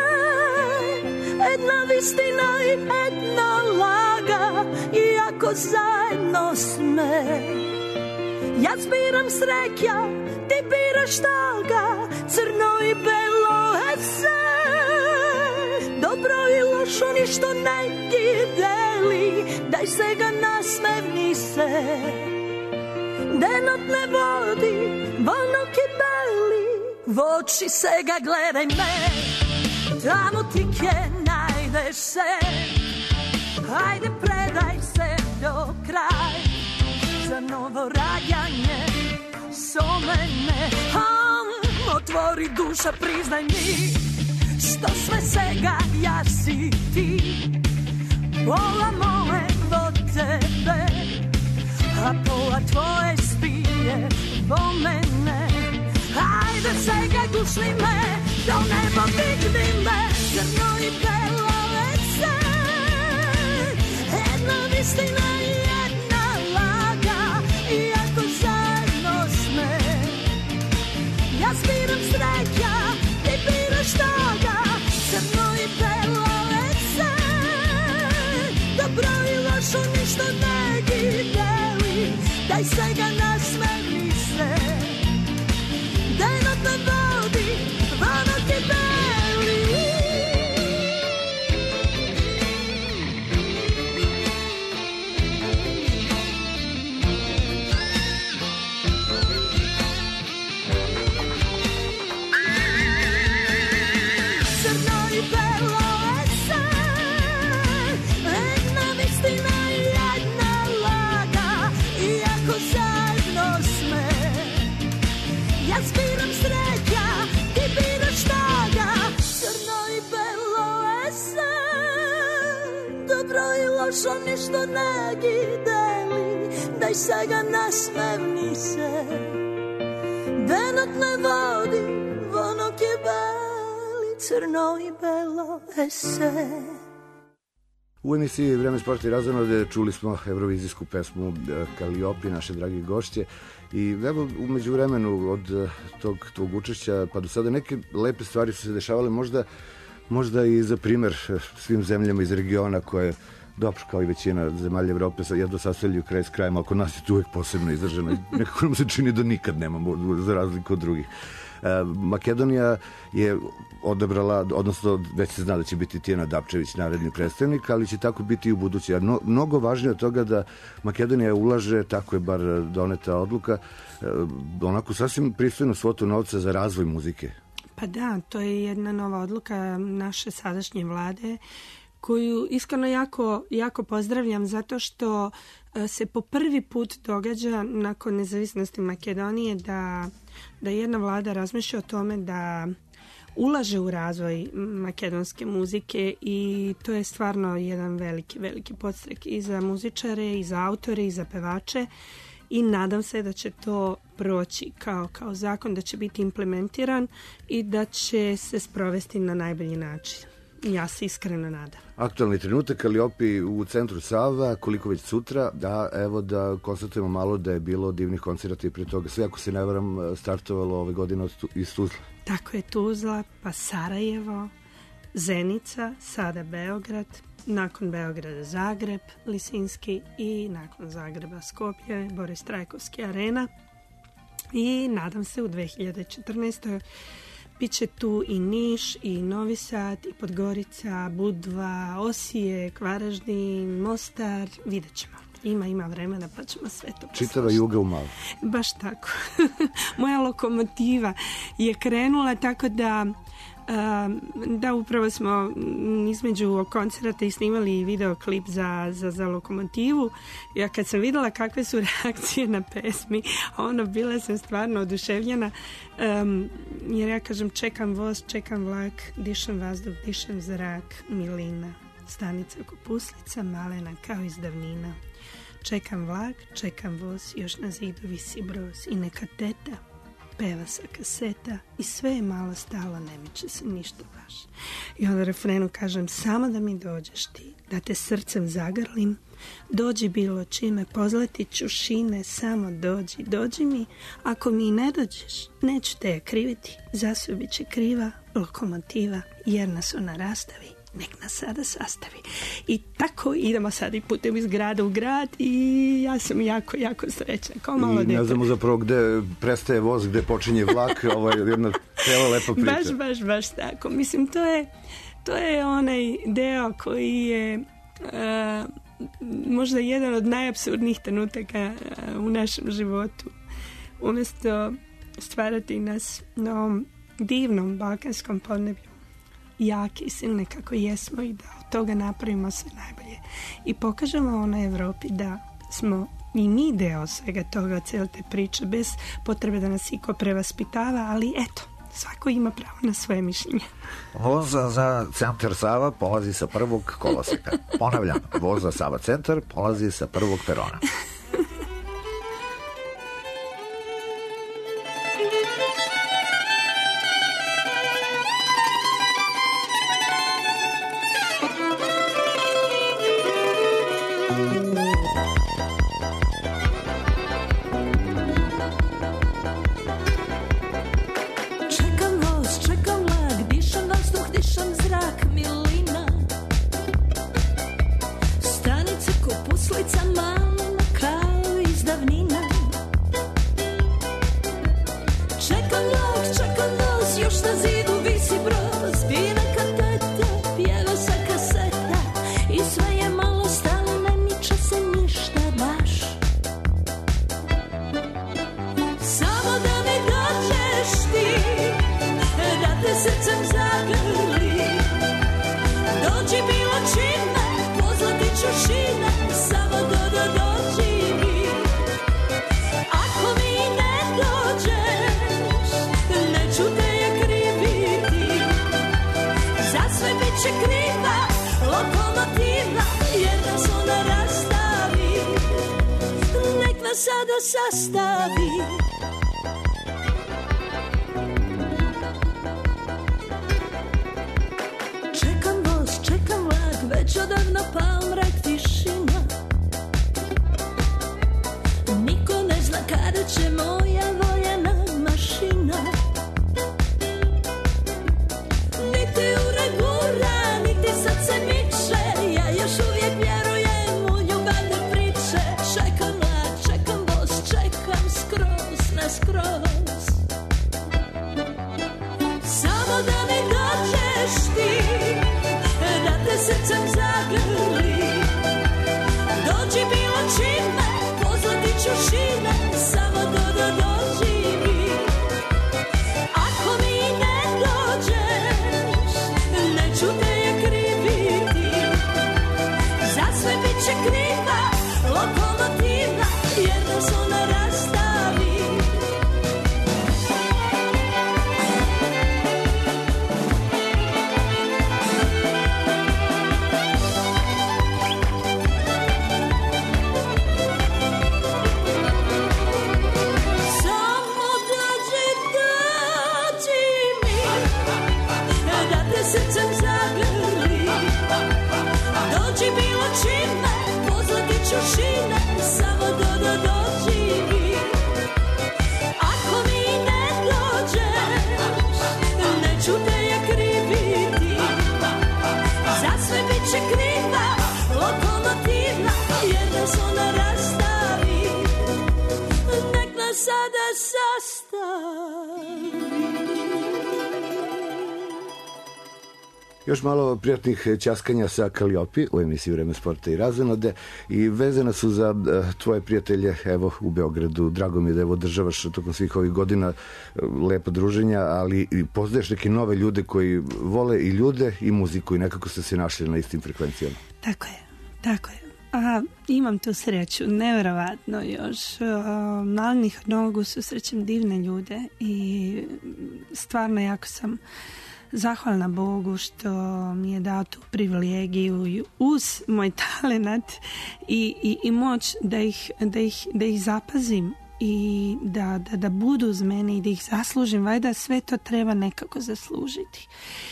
Jedna vistina i jedna laga, iako zajedno sme. Ja zbiram sreća, ti biraš taga, crno i belo ese. Dobro i lošo ništo ne deli, daj se ga nasmevni se. Denot ne vodi, vonok i beli, v oči se ga gledaj me, tamo ti kje najdeš se. Hajde predaj se do kraj, za novo rađanje so mene. Otvori duša, priznaj mi, što sve svega ja si ti. Pola moje vo tebe, a pola tvoje spije vo mene. Hajde svega gušni me, do nebo digni me, crno i belo ese. Jedna vistina i jedna laga, iako zajedno sme. Ja zbiram sreća, ti biraš toga, crno i belo ese. Dobro i lošo ništo ne deli, daj se ga nasmeni se. Denot ne vodi, vonok i beli. Crno i belo ese, jedna vistina i jedna laga, iako zajedno sme. Ja zbiram sreća, ti biraš taga, crno i belo ese. Dobro i lošo ništo ne deli, daj se ga nasmevni se. Denot ne vodi, vonok je beli, crno i belo ese. U emisiji Vreme sporta i razonode čuli smo evrovizijsku pesmu Kaliopi, naše dragi gošće. I evo, umeđu vremenu od tog učešća pa do sada neke lepe stvari su se dešavale, možda i za primer svim zemljama iz regiona koje, dobro, kao i većina zemalja Evrope, jedno sastavljaju kraj s krajem, oko nas je to uvijek posebno izraženo i nekako nam se čini da nikad nemamo, za razliku od drugih. Makedonija je odabrala, odnosno već se zna da će biti Tijana Dapčević naredni predstavnik, ali će tako biti i u budući. Jer mnogo važnije od toga da Makedonija ulaže, tako je bar doneta odluka, onako sasvim pristojnu svotu novca za razvoj muzike. Pa da, to je jedna nova odluka naše sadašnje vlade, koju iskreno jako pozdravljam, zato što se po prvi put događa nakon nezavisnosti Makedonije da jedna vlada razmišlja o tome da ulaže u razvoj makedonske muzike, i to je stvarno jedan veliki podstrek i za muzičare, i za autore, i za pevače, i nadam se da će to proći kao zakon, da će biti implementiran i da će se sprovesti na najbolji način. Ja se iskreno nadam. Aktualni trenutak, Kaliopi u centru Sava, koliko već sutra, da evo da konstatujemo malo da je bilo divnih koncerata i prije toga. Sve, ako se ne varam, startovalo ove godine iz Tuzla. Tako je, Tuzla, pa Sarajevo, Zenica, sada Beograd, nakon Beograda Zagreb, Lisinski, i nakon Zagreba Skoplje, Boris Trajkovski arena. I nadam se u 2014. Biće tu i Niš, i Novi Sad, i Podgorica, Budva, Osijek, Varaždin, Mostar, vidjet ćemo. Ima vremena pa ćemo sve to poslušati. Čitava Juga u malo. Baš tako. Moja lokomotiva je krenula, tako da upravo smo između koncerata i snimali videoklip za lokomotivu. Ja kad sam videla kakve su reakcije na pesmi, bila sam stvarno oduševljena, jer ja kažem čekam voz, čekam vlak, dišem vazduh, dišem zrak, milina, stanica Kopuslica, malena kao iz davnina. čekam vlak, čekam voz, još na zidu visi broz. I neka teta peva sa kaseta i sve je malo stalo, ne miče se ništa baš. I onda refrenu kažem, samo da mi dođeš ti, da te srcem zagrlim, dođi bilo čime, pozletit ću šine, samo dođi, dođi mi, ako mi ne dođeš, neću te kriviti, za sve bit će kriva lokomotiva, jer nas ona rastavi, nek nas sada sastavi. I tako idemo sad i putem iz grada u grad i ja sam jako, jako srećna, kao malo dete. I ne znamo zapravo gde prestaje voz, gde počinje vlak, ovo je jedna cela lepa priča. Baš tako. Mislim, to je onaj deo koji je možda jedan od najapsurdnijih trenutaka u našem životu. Umjesto stvarati nas na ovom divnom balkanskom podneblju, jaki i silni kako jesmo i da od toga napravimo sve najbolje i pokažemo onoj Evropi da smo i mi deo svega toga, cijele te priče, bez potrebe da nas iko prevaspitava, ali eto, svako ima pravo na svoje mišljenje. Voz za centar Sava polazi sa prvog koloseka. Ponavljam, voz za Sava centar polazi sa prvog perona. Još malo prijatnih ćaskanja sa Kaliopi u emisiji Vreme sporta i razonode i vezana su za tvoje prijatelje evo u Beogradu. Drago mi je da evo održavaš tokom svih ovih godina lepa druženja, ali i poznaješ neke nove ljude koji vole i ljude i muziku i nekako ste se našli na istim frekvencijama. Tako je. Imam tu sreću, nevjerovatno još. Narednih nogu susrećem divne ljude i stvarno jako sam zahvalna Bogu što mi je dao tu privilegiju uz moj talenat i moć da ih zapazim i da budu uz mene i da ih zaslužim. Vajda sve to treba nekako zaslužiti.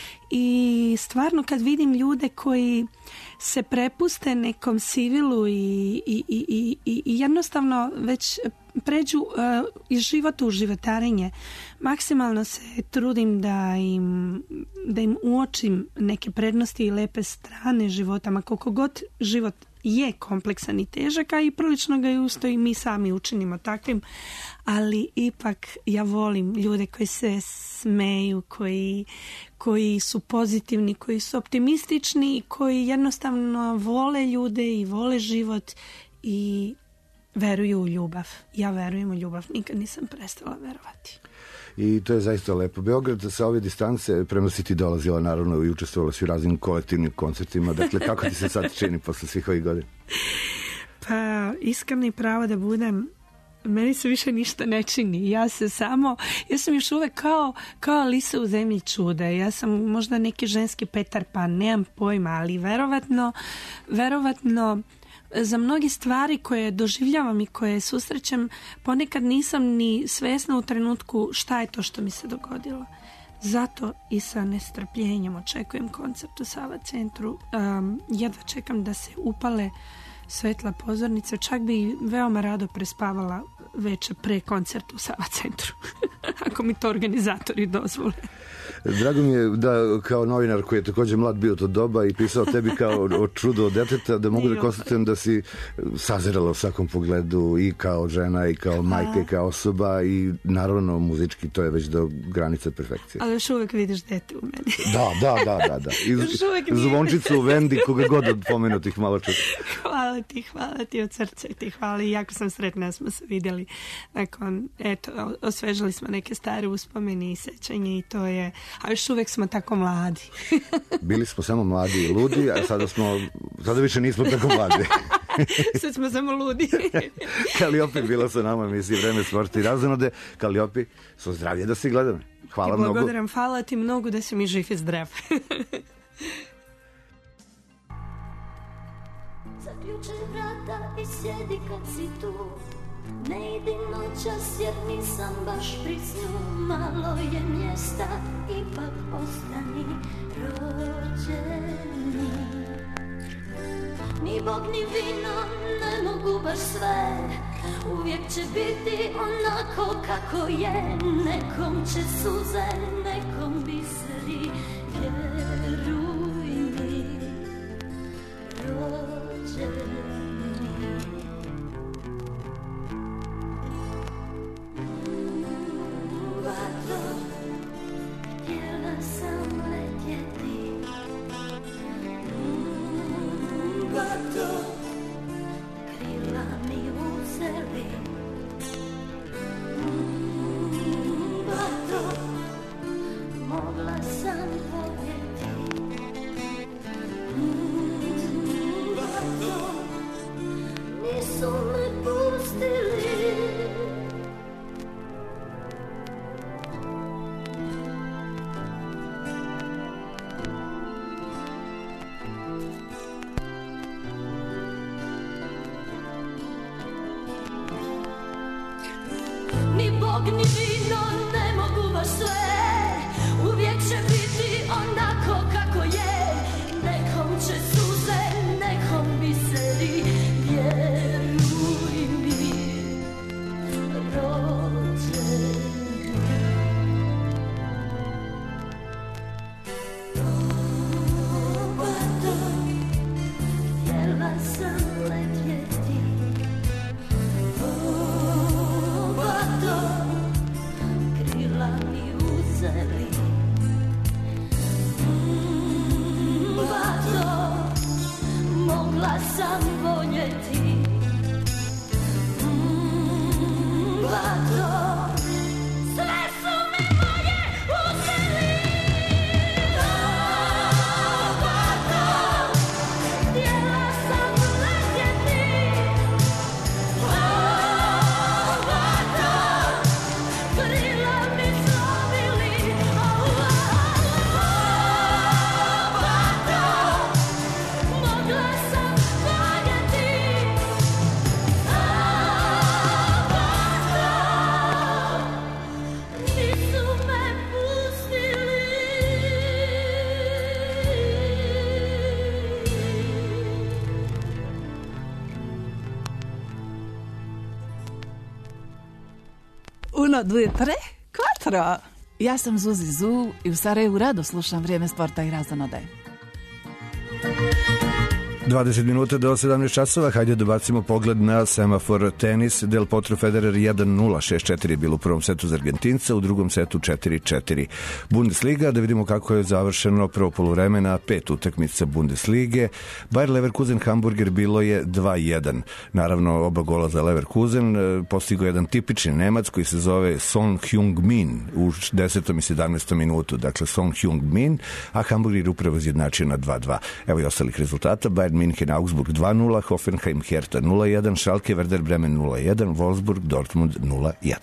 I stvarno kad vidim ljude koji se prepuste nekom sivilu i jednostavno već pređu iz života u životarenje, maksimalno se trudim da im uočim neke prednosti i lepe strane života, ma koliko god život je kompleksan i težak, a i prilično ga i usto i mi sami učinimo takvim, ali ipak ja volim ljude koji se smeju, koji su pozitivni, koji su optimistični, koji jednostavno vole ljude i vole život i veruju u ljubav. Ja verujem u ljubav, nikad nisam prestala verovati. I to je zaista lepo. Beograd sa ove distance prema si ti dolazila naravno i učestvovala si u raznim kolektivnim koncertima. Dakle, kako ti se sad čini posle svih ovih godina? Pa, iskreno i pravo da budem, meni se više ništa ne čini. Ja sam još uvek kao Alisa u zemlji čuda. Ja sam možda neki ženski Petar Pan, nemam pojma, ali verovatno za mnoge stvari koje doživljavam i koje susrećem, ponekad nisam ni svesna u trenutku šta je to što mi se dogodilo. Zato i sa nestrpljenjem očekujem koncert u Sava centru. Jedva čekam da se upale svetla pozornice. Čak bi veoma rado prespavala veče pre koncertu u Sava centru. Ako mi to organizatori dozvole. Drago mi je da kao novinar koji je također mlad bio to doba i pisao tebi kao o čudo od deteta, da mogu da konstatujem da si sazirala u svakom pogledu i kao žena i kao majka i kao osoba i naravno muzički to je već do granice perfekcije. Ali još uvek vidiš dete u meni. Da. I zvončicu u Vendi, koga god od pomenutih malo čuti. Hvala ti od srca ti hvala i jako sam sretna da smo se vidjeli. Nakon, osvežili smo neke stare uspomene i sećanje i to je, a još uvek smo tako mladi. Bili smo samo mladi i ludi, a sada više nismo tako mladi. Sad smo samo ludi. Kalliope bila sa nama, misli Vreme sporta i razonode. Kalliope, svo zdravlje da si gledam. Hvala mnogo. Благодарам, hvala ti mnogo da si mi živ i zdrav. Zaključaj vrata i sjedi kad si tu. Ne idi noćas jer nisam baš pri snu. Malo je mjesta, ipak ostani rođeni. Ni Bog ni vino ne mogu baš sve. Uvijek će biti onako kako je. Nekom će suze, nekom biseri. Vjeruj mi, rođeni. Htjela sam letjeti, bato, krila mi uzeli, bato, mogla sam voljeti, bato, nisu me pustili. Ni Bog ni vino ne mogu baš sve. Uvijek će biti onako kako je. Nekom će suze, nekom biseri. Vjeruj mi, rođeni. Bato, htjela sam letjeti. Bato, krila mi 1, 2, 3, 4. Ja sam Zuzi Zu i u Sarajevu rado slušam Vrijeme sporta i razonode. 20 minuta do 17 časova, hajde da bacimo pogled na semafor tenis. Del Potro Federer 1-0, 6-4 je bilo u prvom setu za Argentinca, u drugom setu 4-4. Bundesliga, da vidimo kako je završeno prvo poluvremena, 5 utakmica Bundeslige. Bayer Leverkusen Hamburger bilo je 2-1. Naravno, oba gola za Leverkusen, postigao jedan tipični Nemac koji se zove Son Heung-min u 10. i 17. minutu. Dakle, Son Heung-min, a Hamburger upravo izjednačio na 2-2. Evo i ostalih rezultata. Bayern München Augsburg 2-0, Hoffenheim Hertha 0-1, Schalke Werder Bremen 0-1, Wolfsburg Dortmund 0-1.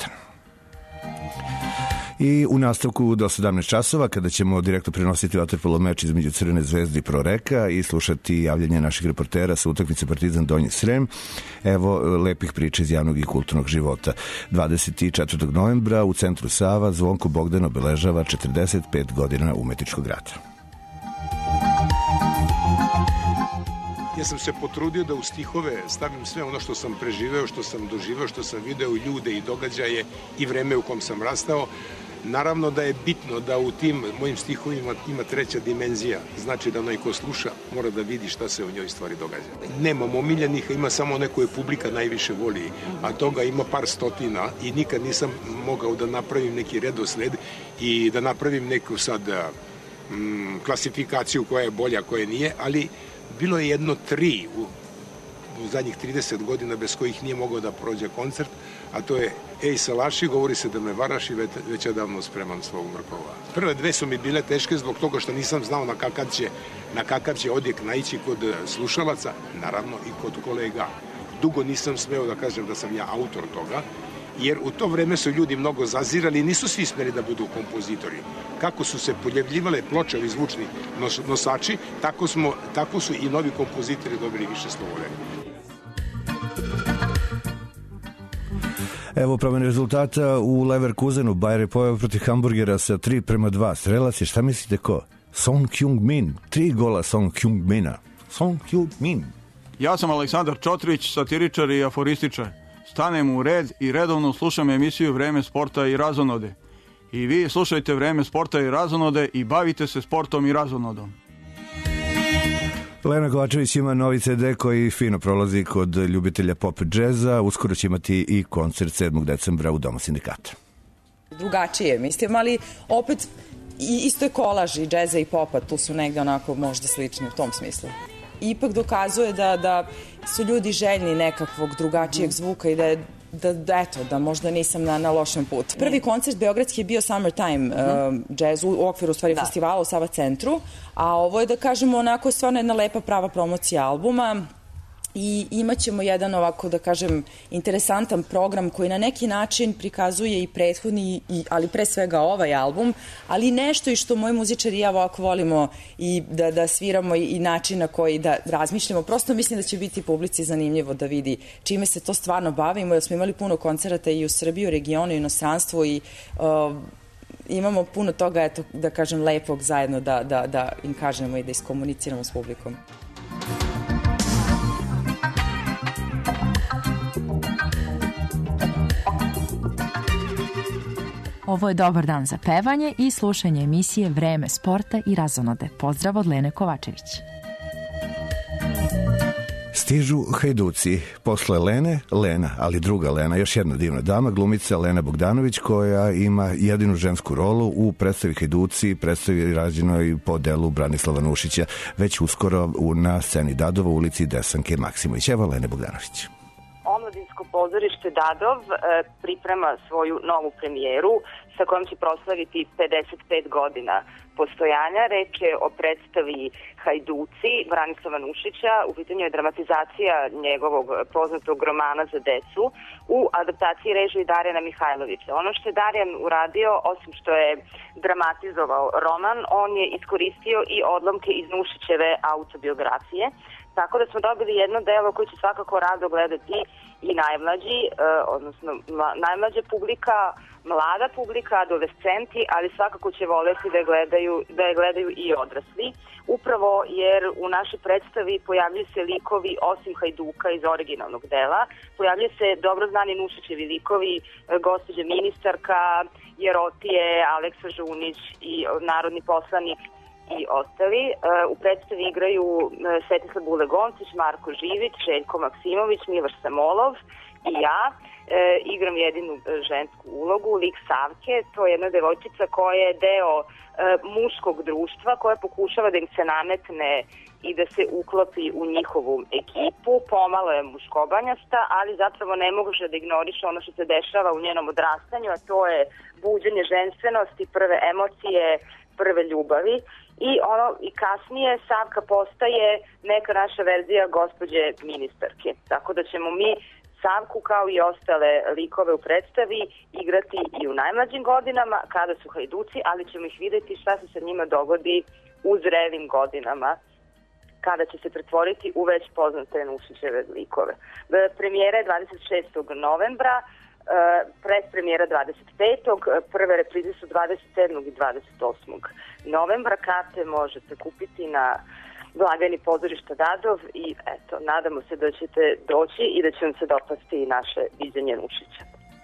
I u nastavku do 17 časova, kada ćemo direktno prenositi vaterpolo meč između Crvene zvezde i Proreka i slušati javljanje naših reportera sa utakmice Partizan Donji Srem, evo lepih priča iz javnog i kulturnog života. 24. novembra u centru Sava Zvonko Bogdan obeležava 45 godina umetničkog rada. Ja sam se potrudio da u stihove stavim sve ono što sam preživeo, što sam doživeo, što sam video, ljude i događaje i vreme u kom sam rastao. Naravno da je bitno da u tim mojim stihovima ima treća dimenzija. Znači da onaj ko sluša mora da vidi šta se u njoj stvari događa. Nemam omiljenih, ima samo one koje publika najviše voli, a toga ima par stotina i nikad nisam mogao da napravim neki redosled i da napravim neku sad klasifikaciju koja je bolja, koja nije, ali bilo je jedno 3 u zadnjih 30 godina bez kojih nije mogao da prođe koncert, a to je Ej Salaši, govori se da me varaš i već je davno spreman svog mrkova. Prve 2 su mi bile teške zbog toga što nisam znao na kakav će odjek naići kod slušalaca, naravno i kod kolega. Dugo nisam smeo da kažem da sam ja autor toga, jer u to vreme su ljudi mnogo zazirali i nisu svi smeli da budu kompozitori. Kako su se pojavljivale ploče i zvučni nosači, tako su i novi kompozitori dobili više slobode. Evo promene rezultata u Leverkusenu. Bayer je poveo protiv Hamburgera sa 3-2. Strelac je, šta mislite ko? Son Heung-min. 3 gola Son Heung-mina. Son Heung-min. Ja sam Aleksandar Čotrić, satiričar i aforističar. Stanem u red i redovno slušam emisiju Vreme sporta i razonode. I vi slušajte Vreme sporta i razonode i bavite se sportom i razonodom. Lena Kovačević ima novi CD koji fino prolazi kod ljubitelja pop džeza. Uskoro će imati i koncert 7. decembra u Domu sindikata. Drugačije, mislim, ali opet isto je kolaž i džeza i popa, tu su negde onako možda slični u tom smislu. Ipak dokazuje da su ljudi željni nekakvog drugačijeg zvuka i da možda nisam na lošem putu. Prvi koncert beogradski je bio Summertime jazz u okviru festivala u Sava centru, a ovo je da kažemo onako stvarno jedna lepa prava promocija albuma i imat ćemo jedan ovako da kažem interesantan program koji na neki način prikazuje i prethodni, ali pre svega ovaj album, ali nešto i što moji muzičari i ja ovako volimo i da sviramo i način na koji da razmišljamo. Prosto mislim da će biti publici zanimljivo da vidi čime se to stvarno bavimo, jer smo imali puno koncerata i u Srbiji, u regionu, i inostranstvu i imamo puno toga, eto, da kažem, lepog zajedno da im kažemo i da iskomuniciramo s publikom. Ovo je dobar dan za pevanje i slušanje emisije Vreme sporta i razonode. Pozdrav od Lene Kovačević. Stižu hajduci. Posle Lene, Lena, ali druga Lena, još jedna divna dama, glumica Lena Bogdanović, koja ima jedinu žensku rolu u predstavi Hajduci, predstavi rađenoj po delu Branislava Nušića, već uskoro na sceni Dadova u ulici Desanke Maksimović. Evo Lene Bogdanović. Omladinsko pozorište Dadov priprema svoju novu premijeru sa kojom će proslaviti 55 godina postojanja. Reč je o predstavi Hajduci Branislava Nušića. U pitanju je dramatizacija njegovog poznatog romana za decu u adaptaciji režije Darijana Mihajlovića. Ono što je Darijan uradio, osim što je dramatizovao roman, on je iskoristio i odlomke iz Nušićeve autobiografije. Tako da smo dobili jedno delo koje će svakako rado gledati i najmlađi, odnosno najmlađa publika, mlada publika, adolescenti, ali svakako će voleti da je gledaju i odrasli. Upravo jer u našoj predstavi pojavljuju se likovi osim Hajduka iz originalnog dela. Pojavljuju se dobro znani Nušićevi likovi, gospođa ministarka, Jerotije, Aleksa Žunić i narodni poslanik i ostali. U predstavi igraju Svetislav Bulegoncić, Marko Živić, Željko Maksimović, Miloš Samolov i ja. Igram jedinu žensku ulogu, lik Savke. To je jedna devojčica koja je deo muškog društva, koja pokušava da im se nametne i da se uklopi u njihovu ekipu. Pomalo je muškobanjasta, ali zapravo ne može da ignoriše ono što se dešava u njenom odrastanju, a to je buđenje ženstvenosti, prve emocije, prve ljubavi. I kasnije Savka postaje neka naša verzija gospođe ministarke. Tako da ćemo mi Savku kao i ostale likove u predstavi igrati i u najmlađim godinama kada su Hajduci, ali ćemo ih videti šta se sa njima dogodi u zrelim godinama kada će se pretvoriti u već poznate Nušićeve likove. Premijera je 26. novembra, predpremijera 25. Prve reprize su 27. i 28. novembra. Karte možete kupiti na blagajni pozorišta Dadov i eto, nadamo se da ćete doći i da će vam se dopasti naše viđenje Nušića.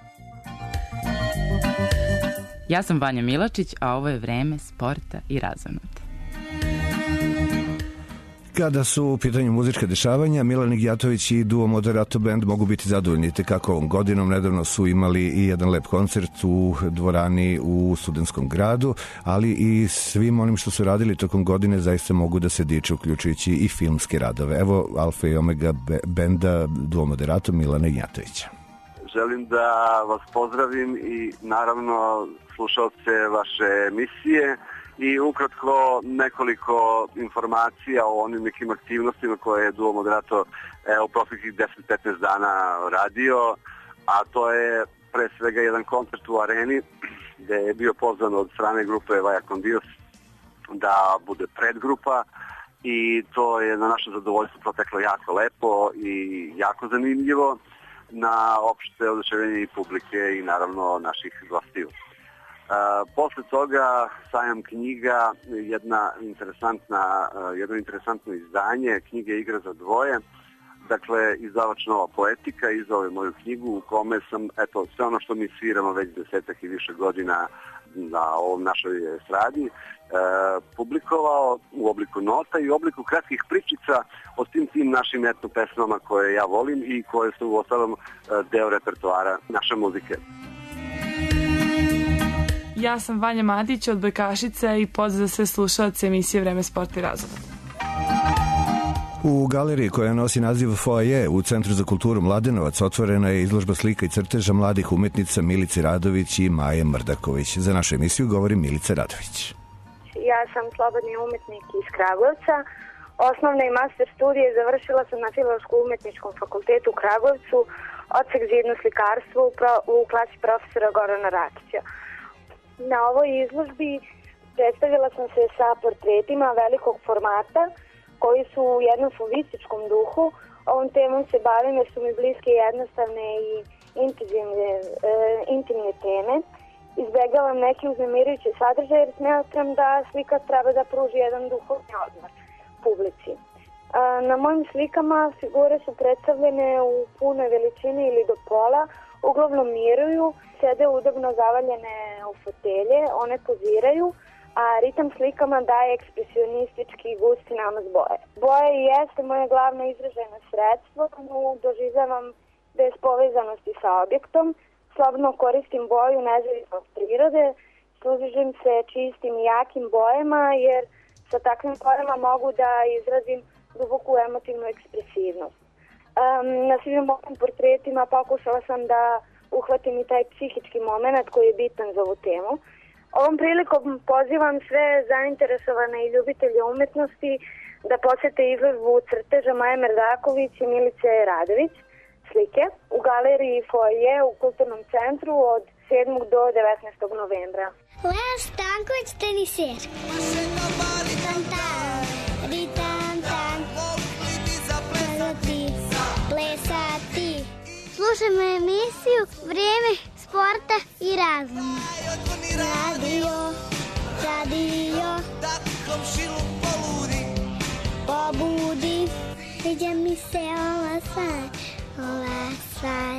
Ja sam Vanja Milačić, a ovo je vreme sporta i razonoda. Kada su u pitanju muzička dešavanja, Milan Igjatović i duo Moderato Band mogu biti zadovoljni tekako ovom godinom. Nedavno su imali i jedan lep koncert u dvorani u Studentskom gradu, ali i svim onim što su radili tokom godine zaista mogu da se diče, uključujući i filmske radove. Evo Alfa i Omega benda duo Moderato Milana Igjatovića. Želim da vas pozdravim i naravno slušalce vaše emisije. I ukratko nekoliko informacija o onim nekim aktivnostima koje je duo Moderato u proteklih 10-15 dana radio, a to je pre svega jedan koncert u Areni gde je bio pozvan od strane grupe Vaja Kondios da bude predgrupa i to je na naše zadovoljstvo proteklo jako lepo i jako zanimljivo na opšte oduševljenje i publike i naravno naših gostiju. Posle toga sajam knjiga, jedno interesantno izdanje, knjige Igra za dvoje. Dakle, izdavač Nova Poetika izdao je moju knjigu u kome sam, sve ono što mi sviramo već 10 i više godina na ovom našoj estradi, publikovao u obliku nota i u obliku kratkih pričica o tim našim etno pesmama koje ja volim i koje su u ostalom deo repertoara naše muzike. Ja sam Vanja Matić od Bojkašice i pozdrav za sve slušalce emisije Vreme sporta i razonoda. U galeriji koja nosi naziv Foaje u Centru za kulturu Mladenovac otvorena je izložba slika i crteža mladih umetnica Milice Radović i Maje Mrdaković. Za našu emisiju govori Milica Radović. Ja sam slobodni umetnik iz Kragujevca. Osnovne i master studije završila sam na Filološko-umetničkom fakultetu u Kragujevcu, odsek zidno slikarstvo u klasi profesora Gorana Rakića. Na ovoj izložbi predstavila sam se sa portretima velikog formata koji su u jednom fovističkom duhu. Ovom temom se bavim jer su mi bliske jednostavne i intimne teme. Izbegavam neke uznemirujuće sadržaje jer smatram da slika treba da pruži jedan duhovni odmor publici. Na mojim slikama figure su predstavljene u punoj veličini ili do pola, uglavnom miruju, sede udobno zavaljene u fotelje, one poziraju, a ritam slikama daje ekspresionistički gusti namaz boje. Boje i jeste moje glavno izraženo sredstvo, no doživljavam bez povezanosti sa objektom, slobodno koristim boju nezavisno od prirode, služim se čistim i jakim bojama jer sa takvim bojama mogu da izrazim duboku emotivnu ekspresivnost. Na svim mojim portretima pokušala sam da uhvatim i taj psihički moment koji je bitan za ovu temu. Ovom prilikom pozivam sve zainteresovane i ljubitelje umetnosti da posete izložbu crteža Maje Mrdaković i Milice Radović slike u galeriji Foaje u Kulturnom centru od 7. do 19. novembra. Lea Stanković, teniser. slušam emisiju Vrijeme sporta i razuma. Radio, pobudi, sviđa mi se ova stvar.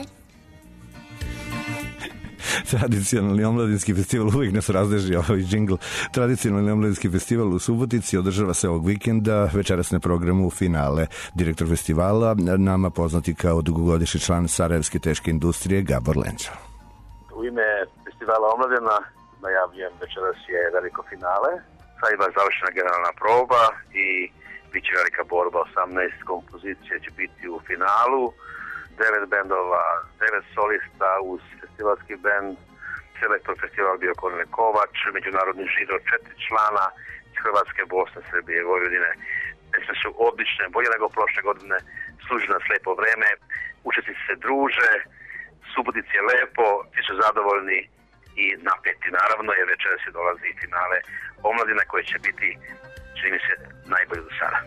Tradicionalni omladinski festival, uvijek nas razdeži ovaj džingl. Tradicionalni omladinski festival u Subotici održava se ovog vikenda, večeras na programu finale. Direktor festivala, nama poznati kao dugogodišnji član Sarajevske teške industrije, Gabor Lenča. U ime festivala omladina najavljujem večeras je veliko finale. Sad ima završena generalna proba i bit će velika borba. 18 kompozicija će biti u finalu. 9 bendova, 9 solista uz festivalski bend, selektor festival bio Kornel Kovač, međunarodni žiro 4 člana iz Hrvatske, Bosne, Srbije, Vojvodine. Pesme su odlične, bolje nego prošle godine, služi nas lepo vreme, učesnici se druže, Subotic je lepo, svi su zadovoljni i napeti. Naravno je večeras se dolazi finale omladina koje će biti, čini mi se, najbolje do sada.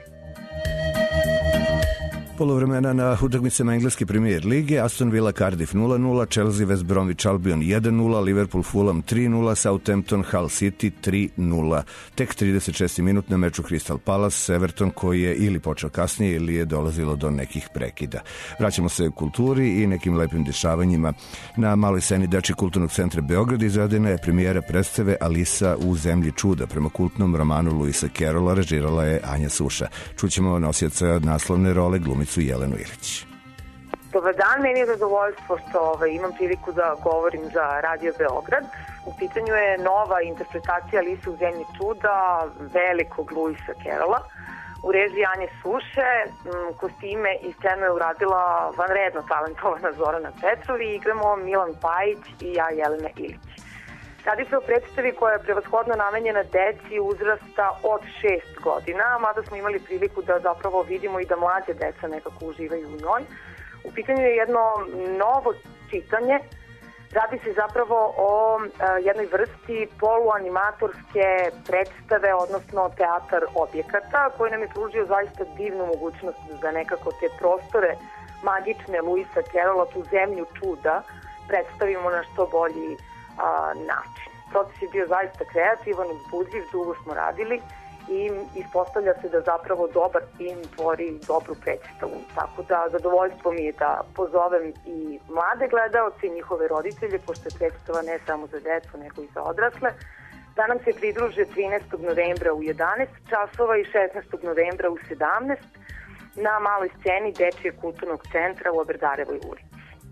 Polovremena na utakmicama engleske Premier lige: Aston Villa Cardiff 0-0, Chelsea West Bromwich Albion 1-0, Liverpool Fulham 3-0, Southampton Hull City 3-0. Tek 36. minut na meču Crystal Palace Everton, koji je ili počeo kasnije ili je dolazilo do nekih prekida. Vraćamo se kulturi i nekim lepim dešavanjima. Na maloj sceni Dečijeg kulturnog centra Beograd izvedena je premijera predstave Alisa u zemlji čuda prema kultnom romanu Luisa Carrolla, režirala je Anja Suša. Čućemo nosioca naslovne role, glumicu Jelenu Ilić. Dobar dan, meni je zadovoljstvo što imam priliku da govorim za Radio Beograd. U pitanju je nova interpretacija Alise u zemlji čuda velikog Luisa Carrolla u režiji Anje Suše. Kostime i scenu je uradila vanredno talentovana Zorana Petrov i igramo Milan Pajić i ja, Jelena Ilić. Radi se o predstavi koja je prevashodno namenjena deci uzrasta od 6 godina, mada smo imali priliku da zapravo vidimo i da mlađe deca nekako uživaju u njoj. U pitanju je jedno novo čitanje. Radi se zapravo o jednoj vrsti poluanimatorske predstave, odnosno teatar objekata, koji nam je pružio zaista divnu mogućnost da nekako te prostore magične Luisa Carrolla, tu zemlju čuda, predstavimo na što bolji način. Proces je bio zaista kreativan, uzbudljiv, dugo smo radili i ispostavlja se da zapravo dobar tim tvori dobru predstavu. Tako da zadovoljstvo mi je da pozovem i mlade gledaoce i njihove roditelje, pošto je predstava ne samo za decu, nego i za odrasle, da nam se pridruže 13. novembra u 11 časova i 16. novembra u 17 na maloj sceni Dečijeg kulturnog centra u Oberdarevoj ulici.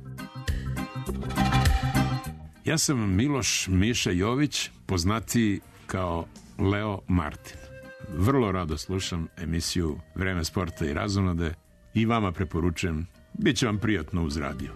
Ja sam Miloš Miša Jović, poznatiji kao Leo Martin. Vrlo rado slušam emisiju Vreme sporta i razonode i vama preporučujem, bit će vam prijatno uz radio.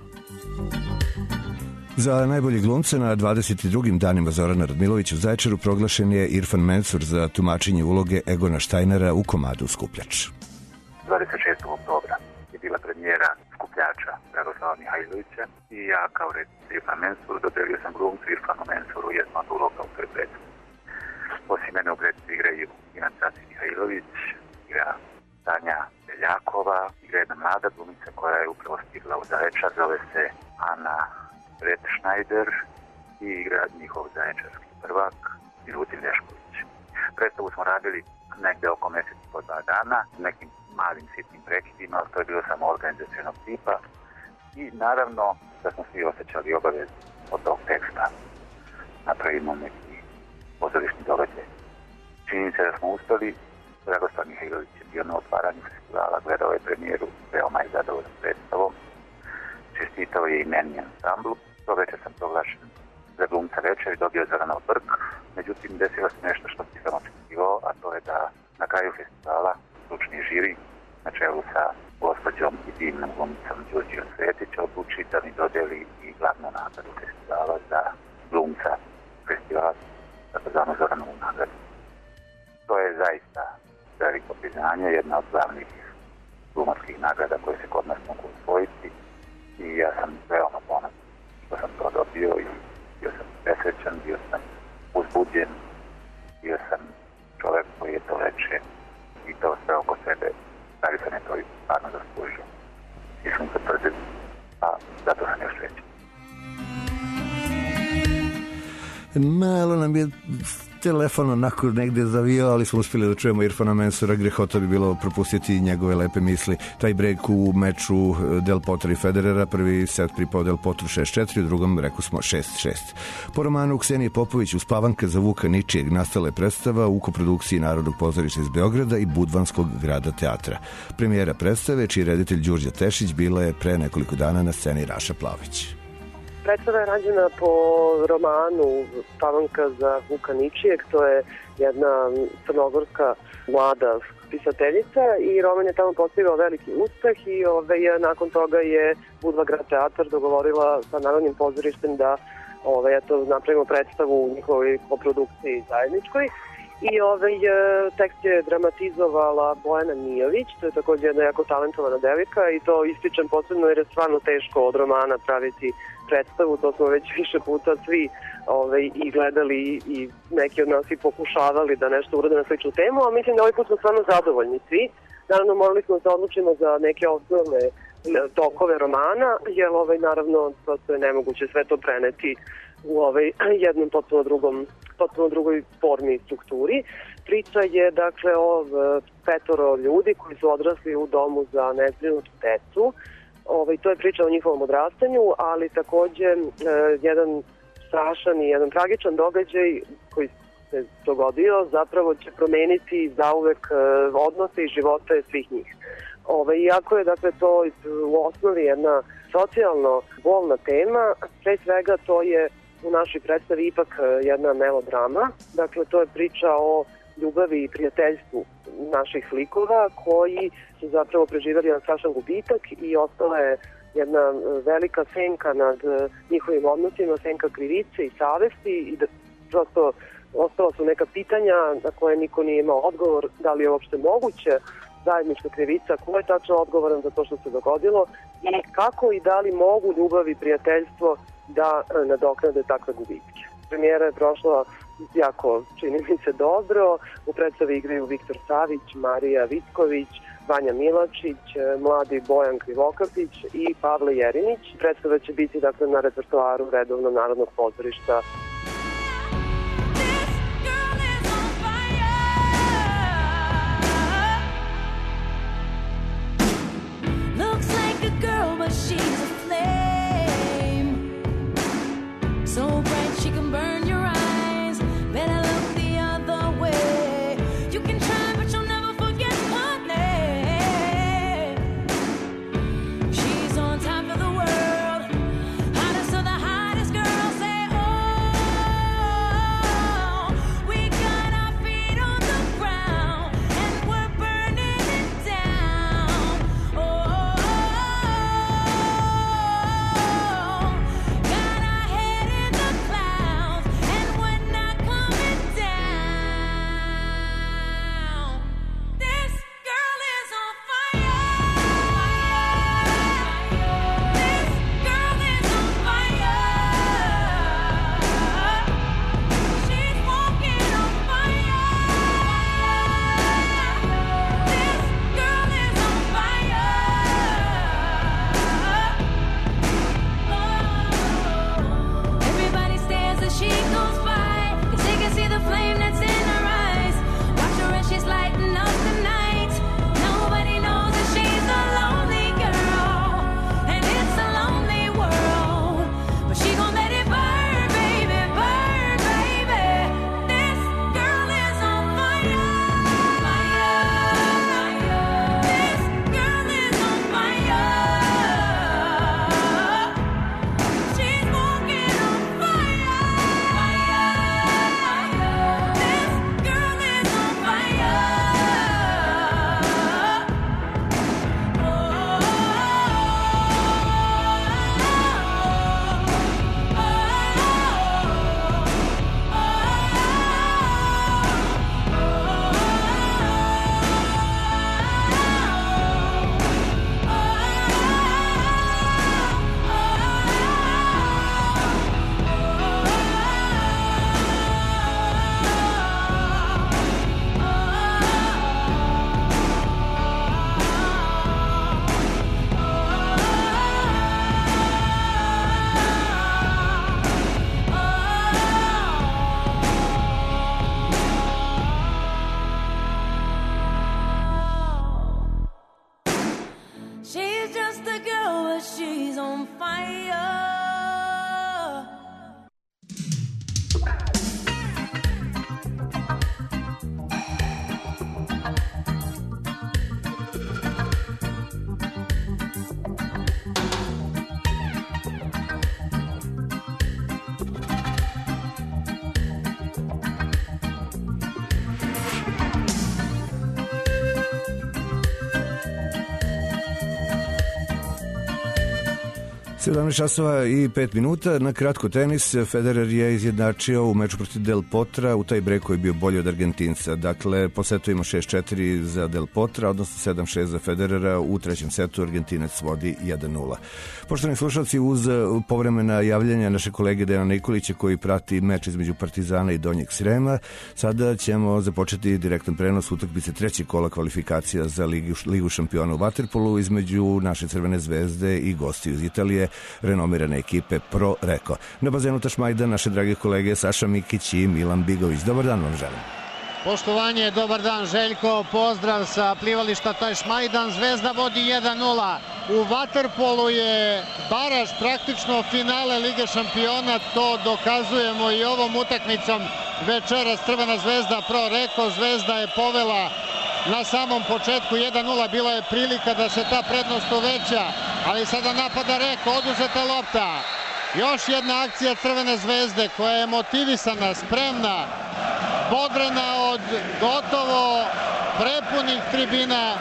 Za najbolji glumca na 22. danima Zorana Radmilovića u Zaječaru proglašen je Irfan Mensur za tumačenje uloge Egona Štajnera u komadu Skupljač. 26. oktobra je bila premijera Skupljača Dragoslava Mihajlovića i ja kao reditelj Irfan Mensur dodelio sam glumcu Irfanu Mensuru jednu od uloga u toj predstavi. Osim mene u predstavi igraju Ivan Caci Mihajlović, igra Tanja Beljakova, igra jedna mlada glumica koja je upravo stigla u Zaječar, zove se Ana Schneider i igra njihov zaječarski prvak Milutin Lešković. Predstavu smo radili negde oko mjesec i po 2 dana, nekim malim sitnim prekidima, ali to je bilo samo organizacionog tipa i naravno da smo svi osjećali obavez od tog teksta napravimo neki pozorišni događaj. Čini se da smo uspeli. Dragoslav Mihajlović je bio na otvaranju festivala, gledao je premijeru, veoma je zadovoljan predstavom, čestitao je i meni ansamblu. To večer sam proglašen za glumca večer i dobio Zoranov brk. Međutim, desilo se nešto što sam očekivao, a to je da na kraju festivala stručni žiri na čelu sa gospođom i divnom glumicom Đurđijom Svetić odluči da mi dodeli i glavnu nagradu festivala za glumca festivala, takozvanu Zoranovu nagradu. To je zaista veliko priznanje, jedna od glavnih glumačkih nagrada koje se kod nas mogu osvojiti i ja sam veoma ponosan što sam to dobio i bio sam presrećan, bio sam uzbuđen, bio sam čovjek koji je to leče i to sve oko sebe, da li sam je to stvarno zaslužio. I sam potvrdili, a zato Malo nam je telefon onako negde zavio, ali smo uspjeli da čujemo Irfana Mensura. Grehota bi bilo propustiti njegove lepe misli. Taj brejk u meču Del Potra i Federera, prvi set pripao Del Potru 6-4, u drugom rekao smo 6-6. Po romanu Ksenije Popović Uspavanka za Vuka Ničijeg nastala je predstava u koprodukciji Narodnog pozorišta iz Beograda i Budvanskog grada teatra. Premijera predstave, čiji reditelj Đurđa Tešić, bila je pre nekoliko dana na sceni Raša Plavić. Predstava je rađena po romanu Uspavanka za Vuka Ničijeg, to je jedna crnogorska mlada pisateljica i roman je tamo postigao veliki uspeh i nakon toga je Budva grad teatar dogovorila sa Narodnim pozorištem da napravimo predstavu u njihovoj koprodukciji zajedničkoj. I tekst je dramatizovala Bojana Mijović, to je također jedna jako talentovana devika i to ističem posebno jer je stvarno teško od romana praviti predstavu, to smo već više puta svi i gledali i neki od nas i pokušavali da nešto urade na sličnu temu, a mislim da ovaj put smo stvarno zadovoljni svi. Naravno morali smo se odlučimo za neke osnovne tokove romana, jer naravno prosto je nemoguće sve to preneti u jednom potpuno drugoj formi i strukturi. Priča je dakle o 5 ljudi koji su odrasli u domu za nezbrinutu decu. To je priča o njihovom odrastanju, ali također jedan strašan i jedan tragičan događaj koji se dogodio zapravo će promeniti zauvek odnose i živote svih njih. Iako je dakle to u osnovi jedna socijalno bolna tema, pre svega to je u našoj predstavi ipak jedna melodrama. Dakle, to je priča o ljubavi i prijateljstvu naših likova koji su zapravo preživjeli jedan strašan gubitak i ostala je jedna velika senka nad njihovim odnosima, senka krivice i savesti i da prosto ostala su neka pitanja na koje niko nije imao odgovor, da li je uopšte moguće zajednička krivica, ko je tačno odgovoran za to što se dogodilo i kako i da li mogu ljubav i prijateljstvo da nadoknade takve gubitke. Premijera je prošla jako, čini mi se, dobro. U predstavi igraju Viktor Savić, Marija Vitković, Vanja Milačić, mladi Bojan Krivokapić i Pavle Jerinić. Predstava će biti dakle na repertoaru redovnog Narodnog pozorišta. So bright she can burn your eyes. Better look the other way. You can try, but you'll never forget her name. She's on top of the world, hottest of the hottest girls. Say, oh, she's on fire. časova i 5 minuta. Na kratko tenis, Federer je izjednačio u meču protiv Del Potra u taj brek koji je bio bolji od Argentinca. Dakle, po setu ima 6-4 za Del Potra, odnosno 7-6 za Federera. U trećem setu Argentinac vodi 1-0. Poštovani slušalci, uz povremena javljanja naše kolege Dejana Nikolića koji prati meč između Partizana i Donjeg Srema, sada ćemo započeti direktan prenos utakmice trećeg kola kvalifikacija za Ligu šampiona u vaterpolu između naše Crvene zvezde i gostiju iz Italije, renomirane ekipe Pro Reko. Na bazenu Tašmajdan naše drage kolege Saša Mikić i Milan Bigović. Dobar dan vam želim. Poštovanje, dobar dan Željko, pozdrav sa plivališta Tašmajdan. Zvezda vodi 1-0. U vaterpolu je baraž praktično finale Lige šampiona, to dokazujemo i ovom utakmicom večeras. Crvena zvezda Pro Reko, Zvezda je povela na samom početku 1-0, bila je prilika da se ta prednost uveća, ali sada napada Reko, oduzeta lopta. Još jedna akcija Crvene zvezde koja je motivisana, spremna, bodrena od gotovo prepunih tribina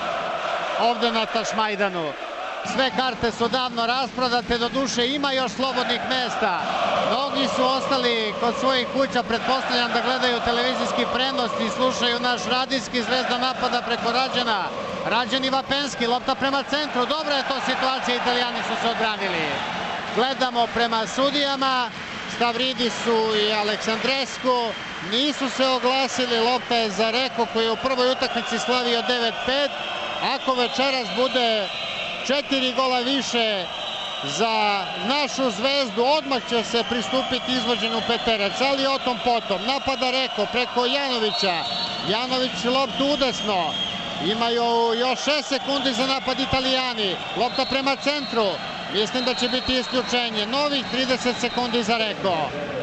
ovde na Tašmajdanu. Sve karte su davno rasprodate, do duše ima još slobodnih mesta. Mnogi su ostali kod svojih kuća, pretpostavljam da gledaju televizijski prenos i slušaju naš radijski. Zvezda napada preko Rađana. Rađan i Vapenski, lopta prema centru. Dobra je to situacija, Italijani su se odbranili. Gledamo prema sudijama. Stavridisu i Aleksandresku. Nisu se oglasili, lopta je za Reko koji je u prvoj utakmici slavio 9-5. Ako večeras bude 4 gola više za našu Zvezdu, odmah će se pristupiti izvođenju peterac, ali o tom potom. Napada Reko preko Janovića. Janović loptu udesno. Imaju još 6 sekundi za napad Italijani. Lopta prema centru. Mislim da će biti isključenje. Novih 30 sekundi za Reko.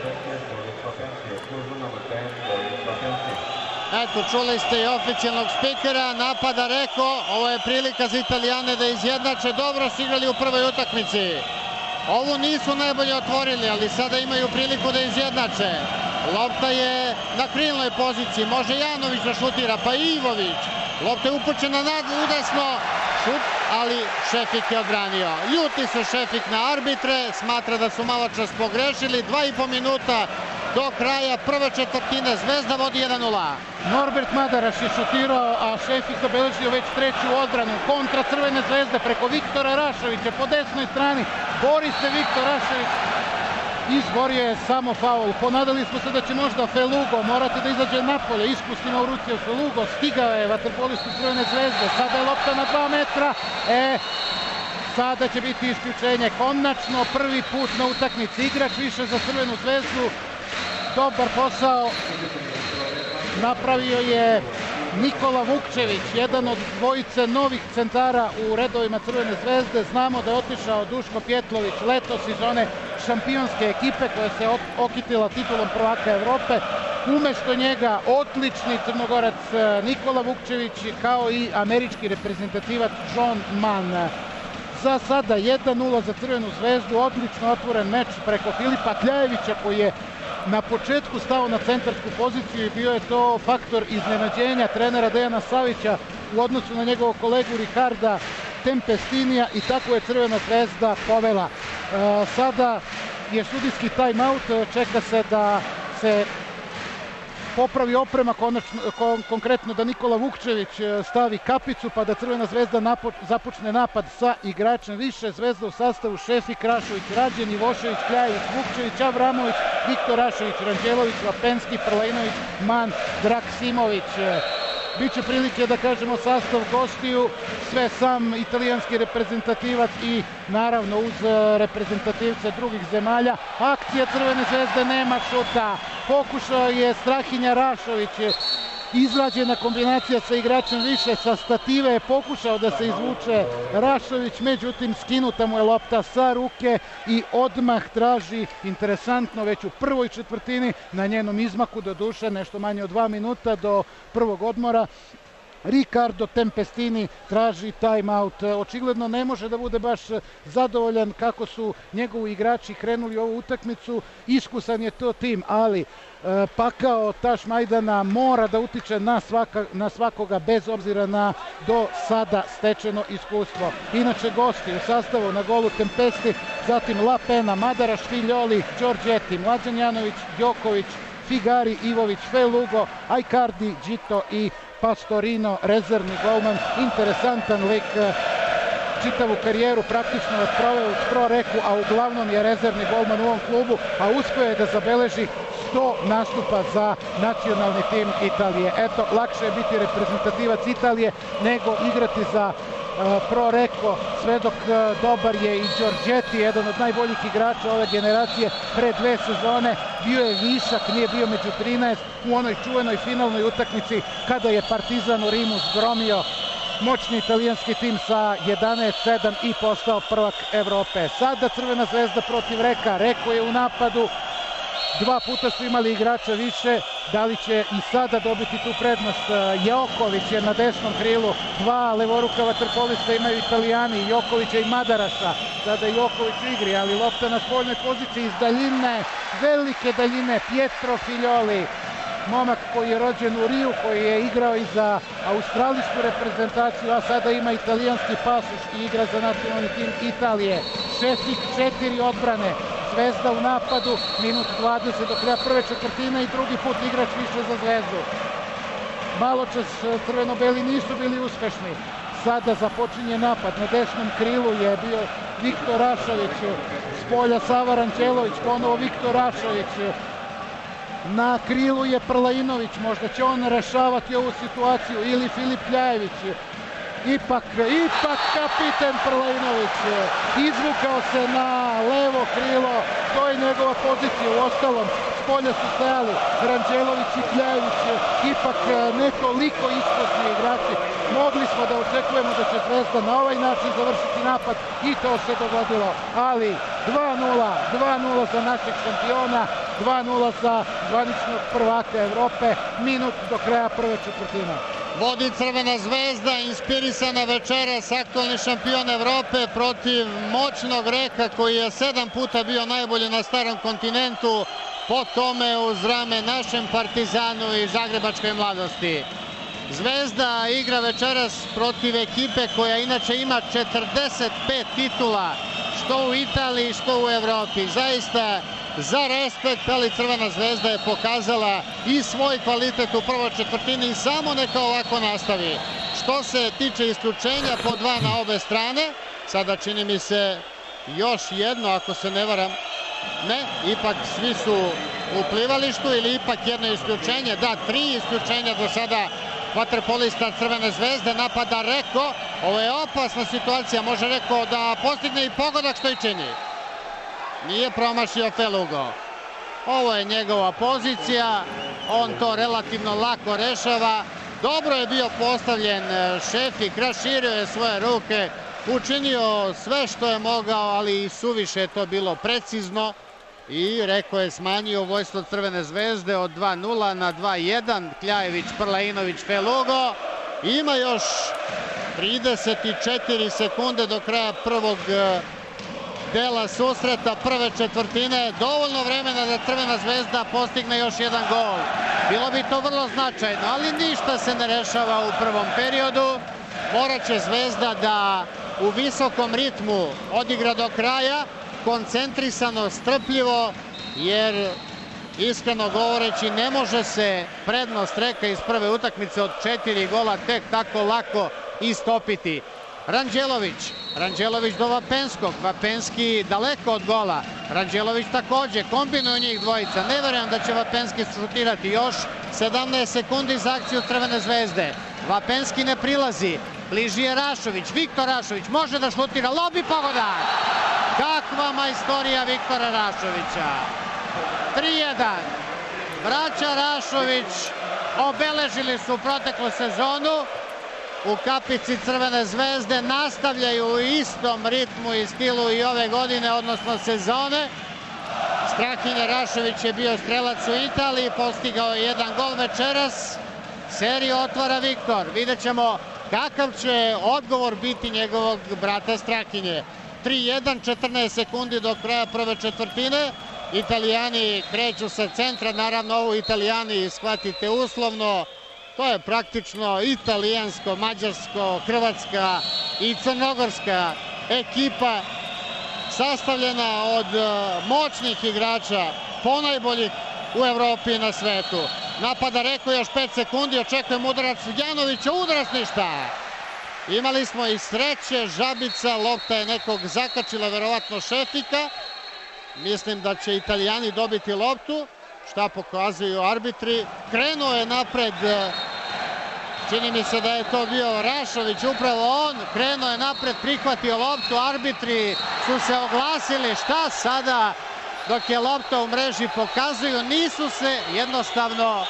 Eto, čuli ste i oficijalnog spikera, napada Reko, ovo je prilika za Italijane da izjednače, dobro su igrali u prvoj utakmici. Ovu nisu najbolje otvorili, ali sada imaju priliku da izjednače. Lopta je na krilnoj poziciji, može Janović da šutira, pa Ivović. Lopta je upućena udesno, šut, ali Šefik je odbranio. Ljuti se Šefik na arbitre, smatra da su malo čas pogrešili, 2,5 minuta do kraja prve četvrtine, Zvezda vodi 1-0. Norbert Madaraš je šutirao, a Šefik obeležio već treću odbranu. Kontra Crvene zvezde preko Viktora Rašovića po desnoj strani. Bori se Viktor Rašović. Izborio je samo faul. Ponadali smo se da će možda Felugo morati da izađe napolje. Iskusni Mauricio Felugo. Stigao je vaterpolistu Crvene zvezde. Sada je lopta na 2 metra. Sada će biti isključenje. Konačno prvi put na utakmici. Igrač više za Crvenu zvezdu. Dobar posao napravio je Nikola Vukčević, jedan od dvojice novih centara u redovima Crvene zvezde. Znamo da je otišao Duško Pjetlović letos iz one šampionske ekipe koja se okitila titulom prvaka Evrope. Umesto njega odlični Crnogorac Nikola Vukčević kao i američki reprezentativac John Mann. Za sada 1-0 za Crvenu zvezdu, odlično otvoren meč preko Filipa Kljajevića koji je na početku stao na centarsku poziciju i bio je to faktor iznenađenja trenera Dejana Savića u odnosu na njegovog kolegu Ricarda Tempestinija i tako je Crvena zvezda povela. Sada je sudijski time-out, čeka se da se popravi oprema, konkretno da Nikola Vukčević stavi kapicu pa da Crvena zvezda započne napad sa igračem više. Zvezda u sastavu Šefik, Rašović, Rađen, Ivošević, Kljajević, Vukčević, Avramović, Viktor Rašović, Ranđelović, Vapenski, Prlejnović, Man, Draksimović. Biće prilike da kažemo sastav gostiju, sve sam italijanski reprezentativac i naravno uz reprezentativce drugih zemalja. Akcija Crvene zvezde, nema šuta. Pokušao je Strahinja Rašović, izrađena kombinacija sa igračem više, sa stative je pokušao da se izvuče Rašović, međutim skinuta mu je lopta sa ruke i odmah traži, interesantno, već u prvoj četvrtini na njenom izmaku, do duše nešto manje od 2 minuta do prvog odmora, Ricardo Tempestini traži timeout. Očigledno ne može da bude baš zadovoljan kako su njegovi igrači krenuli u ovu utakmicu. Iskusan je to tim, ali pakao Taš Majdana mora da utiče na svakoga bez obzira na do sada stečeno iskustvo. Inače gosti u sastavu na golu Tempesti, zatim La Pena, Madaraš, Filjoli, Đorđeti, Mlađan Janović, Đoković, Figari, Ivović, Felugo, Ajkardi, Đito i Pastorino, rezervni golman. Interesantan lik, čitavu karijeru praktično je proveo uz Pro Reku, a uglavnom je rezervni golman u ovom klubu, a uspio je da zabeleži 100 nastupa za nacionalni tim Italije. Eto, lakše je biti reprezentativac Italije nego igrati za Pro Reko, sve dok dobar je i Đorđeti, jedan od najboljih igrača ove generacije. Pre 2 sezone bio je višak, nije bio među 13 u onoj čuvenoj finalnoj utakmici kada je Partizan u Rimu zgromio moćni italijanski tim sa 11-7 i postao prvak Evrope. Sada Crvena zvezda protiv Reka. Reko je u napadu, 2 puta su imali igrača više, da li će i sada dobiti tu prednost? Joković je na desnom krilu, 2 levoruka vaterpolista imaju Italijani, Jokovića i Madaraša. Sada je Joković u igri, ali lopta na spoljnoj poziciji iz daljine, velike daljine, Pietro Filjoli, momak koji je rođen u Riju, koji je igrao i za australijsku reprezentaciju, a sada ima italijanski pasoš i igra za nacionalni tim Italije. 4 odbrane, Zvezda u napadu, minut 20 do kraja prve četvrtine i drugi put igrač više za Zvezdu. Maločas crveno-beli nisu bili uspešni. Sada započinje napad, na desnom krilu je bio Viktor Rašović, s polja Sava Ranđelović, ponovo Viktor Rašović. Na krilu je Prlainović, možda će on rešavati ovu situaciju, ili Filip Ljajević. Ipak kapiten Prlainović izvukao se na levo krilo, to je njegova pozicija. U ostalom, s polja su stajali Ranđelović i Kljajević, ipak ne toliko iskusni igrači. Mogli smo da očekujemo da će Zvezda na ovaj način završiti napad i to se dogodilo. Ali 2-0 za našeg šampiona, 2-0 za zvaničnog prvaka Evrope, minut do kraja prve četvrtine. Vodi Crvena zvezda, inspirisana večeras, aktualni šampion Evrope protiv moćnog Reka koji je 7 puta bio najbolji na starom kontinentu, po tome uz rame našem Partizanu i zagrebačkoj mladosti. Zvezda igra večeras protiv ekipe koja inače ima 45 titula, što u Italiji, što u Evropi. Zaista za respekt, ali Crvena zvezda je pokazala i svoj kvalitet u prvoj četvrtini i samo neka ovako nastavi. Što se tiče isključenja, po 2 na obe strane, sada čini mi se još jedno, ako se ne varam, ne, ipak svi su u plivalištu ili ipak jedno isključenje, da, 3 isključenja do sada vaterpolista Crvene zvezde, napada Reko, ovo je opasna situacija, može Reko da postigne i pogodak, što i čini. Nije promašio Felugo. Ovo je njegova pozicija, on to relativno lako rešava. Dobro je bio postavljen Šefik, raširio je svoje ruke, učinio sve što je mogao, ali i suviše je to bilo precizno i Reko je smanjio vojstvo Crvene zvezde od 2-0 na 2-1. Kljajević, Prlainović, Felugo. Ima još 34 sekunde do kraja prvog dela susreta prve četvrtine, dovoljno vremena da Crvena zvezda postigne još jedan gol. Bilo bi to vrlo značajno, ali ništa se ne rešava u prvom periodu. Morat će Zvezda da u visokom ritmu odigra do kraja, koncentrisano, strpljivo, jer iskreno govoreći ne može se prednost Reka iz prve utakmice od 4 gola tek tako lako istopiti. Ranđelović do Vapenskog, Vapenski daleko od gola, Ranđelović takođe, kombinuju njih dvojica, ne verujem da će Vapenski šutirati još, 17 sekundi za akciju Crvene zvezde, Vapenski ne prilazi, bliži je Rašović, Viktor Rašović može da šutira, lobi pogodak, kakva majstorija Viktora Rašovića, 3-1, vraća Rašović obeležili su proteklu sezonu u kapici Crvene zvezde, nastavljaju u istom ritmu i stilu i ove godine, odnosno sezone. Strahinja Rašović je bio strelac u Italiji, postigao je 1 gol večeras. Seriju otvara Viktor. Vidjet ćemo kakav će odgovor biti njegovog brata Strahinje. 3-1, 14 sekundi do kraja prve četvrtine. Italijani kreću sa centra, naravno ovo Italijani shvatite uslovno. To je praktično italijansko, mađarsko, hrvatska i crnogorska ekipa sastavljena od moćnih igrača, ponajboljih u Evropi i na svetu. Napada Reko, još 5 sekundi, očekujem udarac Janovića, udarac ništa. Imali smo i sreće, Žabica, lopta je nekog zakačila, verovatno Šefika. Mislim da će Italijani dobiti loptu, šta pokazuju arbitri. Krenuo je napred, čini mi se da je to bio Rašović, upravo on, krenuo je napred, prihvatio loptu, arbitri su se oglasili, šta sada dok je lopta u mreži pokazuju, nisu se jednostavno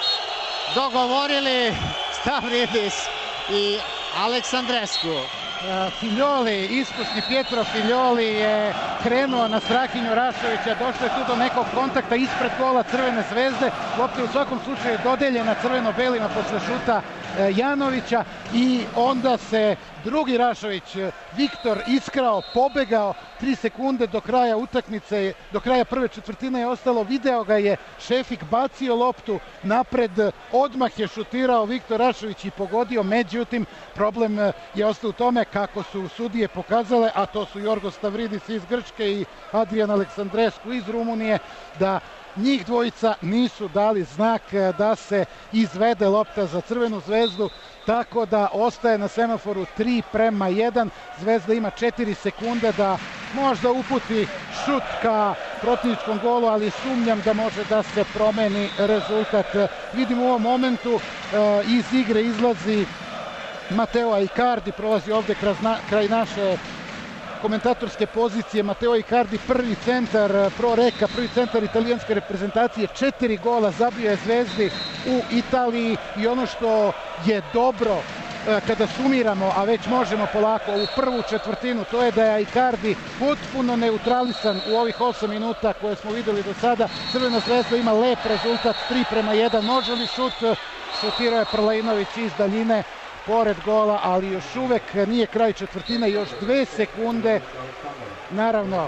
dogovorili Stavridis i Aleksandrescu. Filjoli, iskusni Pietro Filjoli je krenuo na Strahinju Rašovića, došlo je tu do nekog kontakta ispred gola Crvene zvezde, lopta je u svakom slučaju dodeljena crveno-belima posle šuta Janovića i onda se drugi Rašović, Viktor, iskrao, pobegao, 3 sekunde do kraja utakmice, do kraja prve četvrtine je ostalo, video ga je Šefik, bacio loptu napred, odmah je šutirao Viktor Rašović i pogodio, međutim problem je ostao u tome kako su sudije pokazale, a to su Jorgos Stavridis iz Grčke i Adrian Aleksandrescu iz Rumunije, da njih dvojica nisu dali znak da se izvede lopta za Crvenu zvezdu, tako da ostaje na semaforu 3:1. Zvezda ima 4 sekunde da možda uputi šut ka protivničkom golu, ali sumnjam da može da se promeni rezultat. Vidimo u ovom momentu iz igre izlazi Matteo Icardi, prolazi ovde kraj naše komentatorske pozicije. Matteo Icardi, prvi centar Pro Reka, prvi centar italijanske reprezentacije, 4 gola zabio je Zvezdi u Italiji i ono što je dobro kada sumiramo, a već možemo polako u prvu četvrtinu, to je da je Icardi potpuno neutralisan u ovih 8 minuta koje smo videli do sada. Crvena zvezda ima lep rezultat, 3:1, može li šut? Šutirao je Prlejnović iz daljine pored gola, ali još uvek nije kraj četvrtine, još 2 sekunde. Naravno,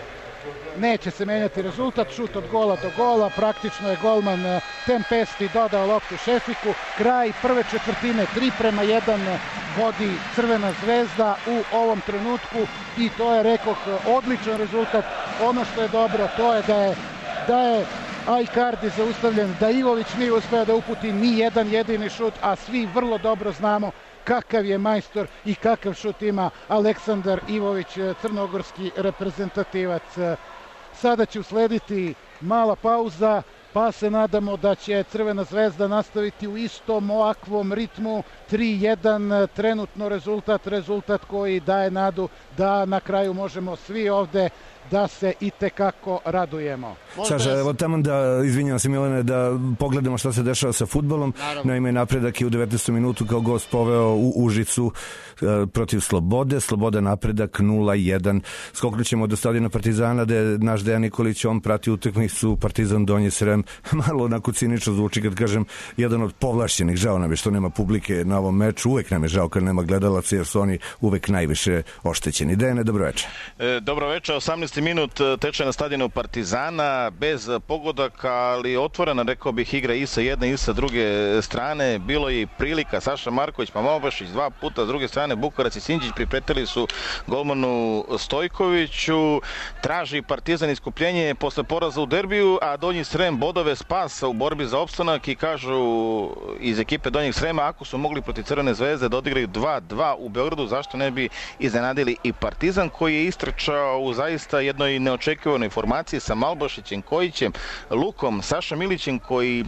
neće se menjati rezultat, šut od gola do gola, praktično je golman Tempesti dodao loptu Šefiku, kraj prve četvrtine, 3:1 vodi Crvena zvezda u ovom trenutku i to je, rekoh, odličan rezultat. Ono što je dobro, to je da je Icardi zaustavljen, da Ivović nije uspeo da uputi ni jedan jedini šut, a svi vrlo dobro znamo kakav je majstor i kakav šut ima Aleksandar Ivović, crnogorski reprezentativac. Sada će uslediti mala pauza, pa se nadamo da će Crvena zvezda nastaviti u istom ovakvom ritmu. 3:1 trenutno rezultat koji daje nadu da na kraju možemo svi ovde da se itekako radujemo. Saša, evo tamo da, izvinjavam se Milane, da pogledamo šta se dešava sa fudbalom. Naime, Napredak je u 19. minutu kao gost poveo u Užicu protiv Slobode. Sloboda Napredak 0:1. Skoknut ćemo do stadiona Partizana, da je naš Dejan Nikolić, on prati utakmicu Partizan Donji Srem. Malo onako cinično zvuči kad kažem jedan od povlašćenih. Žao nam je što nema publike na ovom meču. Uvek nam je žao kad nema gledalaca, jer su oni uvek najviše oštećeni. Dejane, dobroveče. Dobroveče, 18. minut teče na stadionu Partizana, bez pogodaka, ali otvorena, rekao bih, igra i sa jedne i sa druge strane. Bilo je i prilika, Saša Marković, Mamobašić 2 puta, s druge strane Bukarac i Sinđić pripretili su golmanu Stojkoviću. Traži Partizan iskupljenje posle poraza u derbiju, a Donji Srem bodove spasa u borbi za opstanak i kažu iz ekipe Donjeg Srema, ako su mogli protiv Crvene zvezde da odigraju 2:2 u Beogradu, zašto ne bi iznenadili i Partizan, koji je istrčao u zaista jednoj neočekivanoj formaciji sa Malbašićem, Kojićem, Lukom, Sašom Milićem koji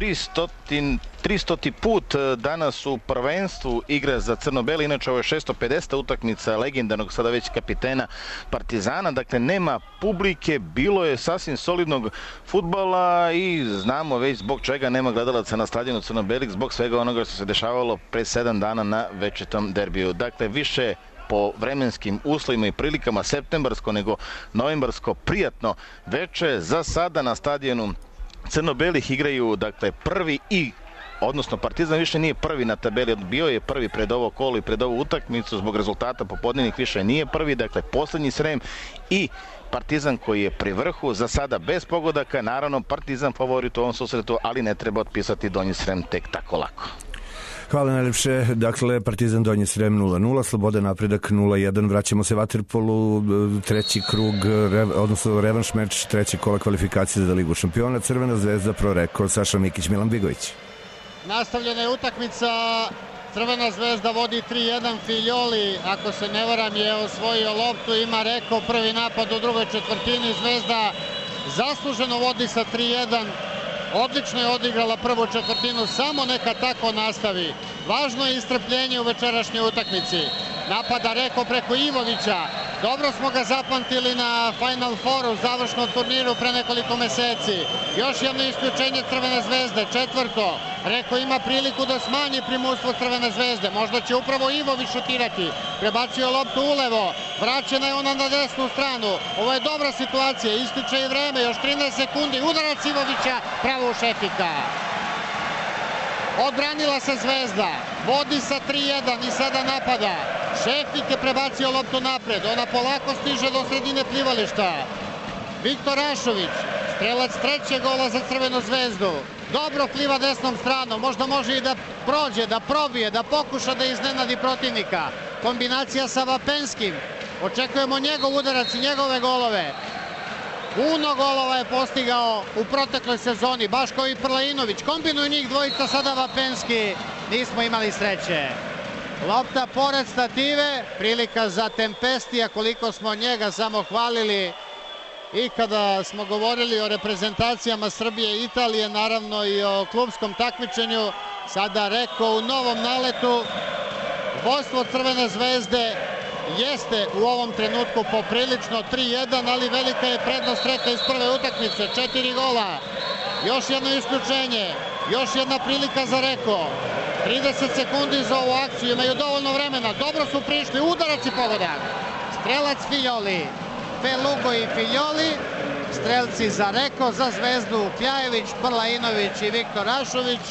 300. put danas u prvenstvu igra za Crno-Beli, inače ovo je 650. utakmica legendarnog sada već kapitena Partizana, dakle nema publike, bilo je sasvim solidnog fudbala i znamo već zbog čega nema gledalaca na stadionu Crno-Beli, zbog svega onoga što se dešavalo pre 7 dana na večitom derbiju. Dakle, više po vremenskim uslovima i prilikama septembarsko nego novembarsko prijatno veče. Za sada na stadionu Crno-Belih igraju dakle prvi odnosno Partizan više nije prvi na tabeli, bio je prvi pred ovo kolo i pred ovu utakmicu, zbog rezultata popodnevnih više nije prvi, dakle poslednji Srem i Partizan koji je pri vrhu, za sada bez pogodaka, naravno Partizan favorit u ovom susretu, ali ne treba otpisati Donji Srem tek tako lako. Hvala najlepše. Dakle, Partizan Donji Srem 0-0, Sloboda Napredak 0-1. Vraćamo se vaterpolu, treći krug, odnosno revanš meč, treći kola kvalifikacije za Ligu šampiona. Crvena zvezda Proreko, Saša Mikić, Milan Bigović. Nastavljena je utakmica, Crvena zvezda vodi 3-1, Filjoli, ako se ne varam, je osvojio loptu, ima Reko, prvi napad u drugoj četvrtini, Zvezda zasluženo vodi sa 3-1. Odlično je odigrala prvu četvrtinu, samo neka tako nastavi. Važno je istrpljenje u večerašnjoj utakmici. Napada Reko preko Ivovića. Dobro smo ga zapamtili na Final Fouru, završnom turniru pre nekoliko meseci. Još jedno isključenje Crvene zvezde, četvrto. Reko ima priliku da smanji primustvo Crvene zvezde. Možda će upravo Ivović šutirati. Prebacio loptu ulevo. Vraćena je ona na desnu stranu. Ovo je dobra situacija. Ističe i vreme. Još 13 sekundi. Udarac Ivovića pravo u Šefika. Odbranila se Zvezda. Vodi sa 3-1 i sada napada. Šefik je prebacio loptu napred. Ona polako stiže do sredine plivališta. Viktor Rašović, strelac trećeg gola za Crvenu zvezdu. Dobro pliva desnom stranom. Možda može i da prođe, da probije, da pokuša da iznenadi protivnika. Kombinacija sa Vapenskim. Očekujemo njegov udarac i njegove golove. Puno golova je postigao u protekloj sezoni, baš kao i Prlainović. Kombinuju njih dvojica, sada Vapenski. Nismo imali sreće. Lopta pored stative, prilika za Tempestija, koliko smo njega samo hvalili i kada smo govorili o reprezentacijama Srbije i Italije, naravno i o klubskom takmičenju. Sada Reko u novom naletu. Vodstvo Crvene zvezde jeste u ovom trenutku poprilično 3-1, ali velika je prednost Reka iz prve utakmice, 4 gola. Još jedno isključenje, još jedna prilika za Reko. 30 sekundi za ovu akciju, imaju dovoljno vremena, dobro su prišli, udarac i pogodak. Strelac Filjoli, Felugo i Filjoli, strelci za Reko, za Zvezdu Kljajević, Prlainović i Viktor Rašović.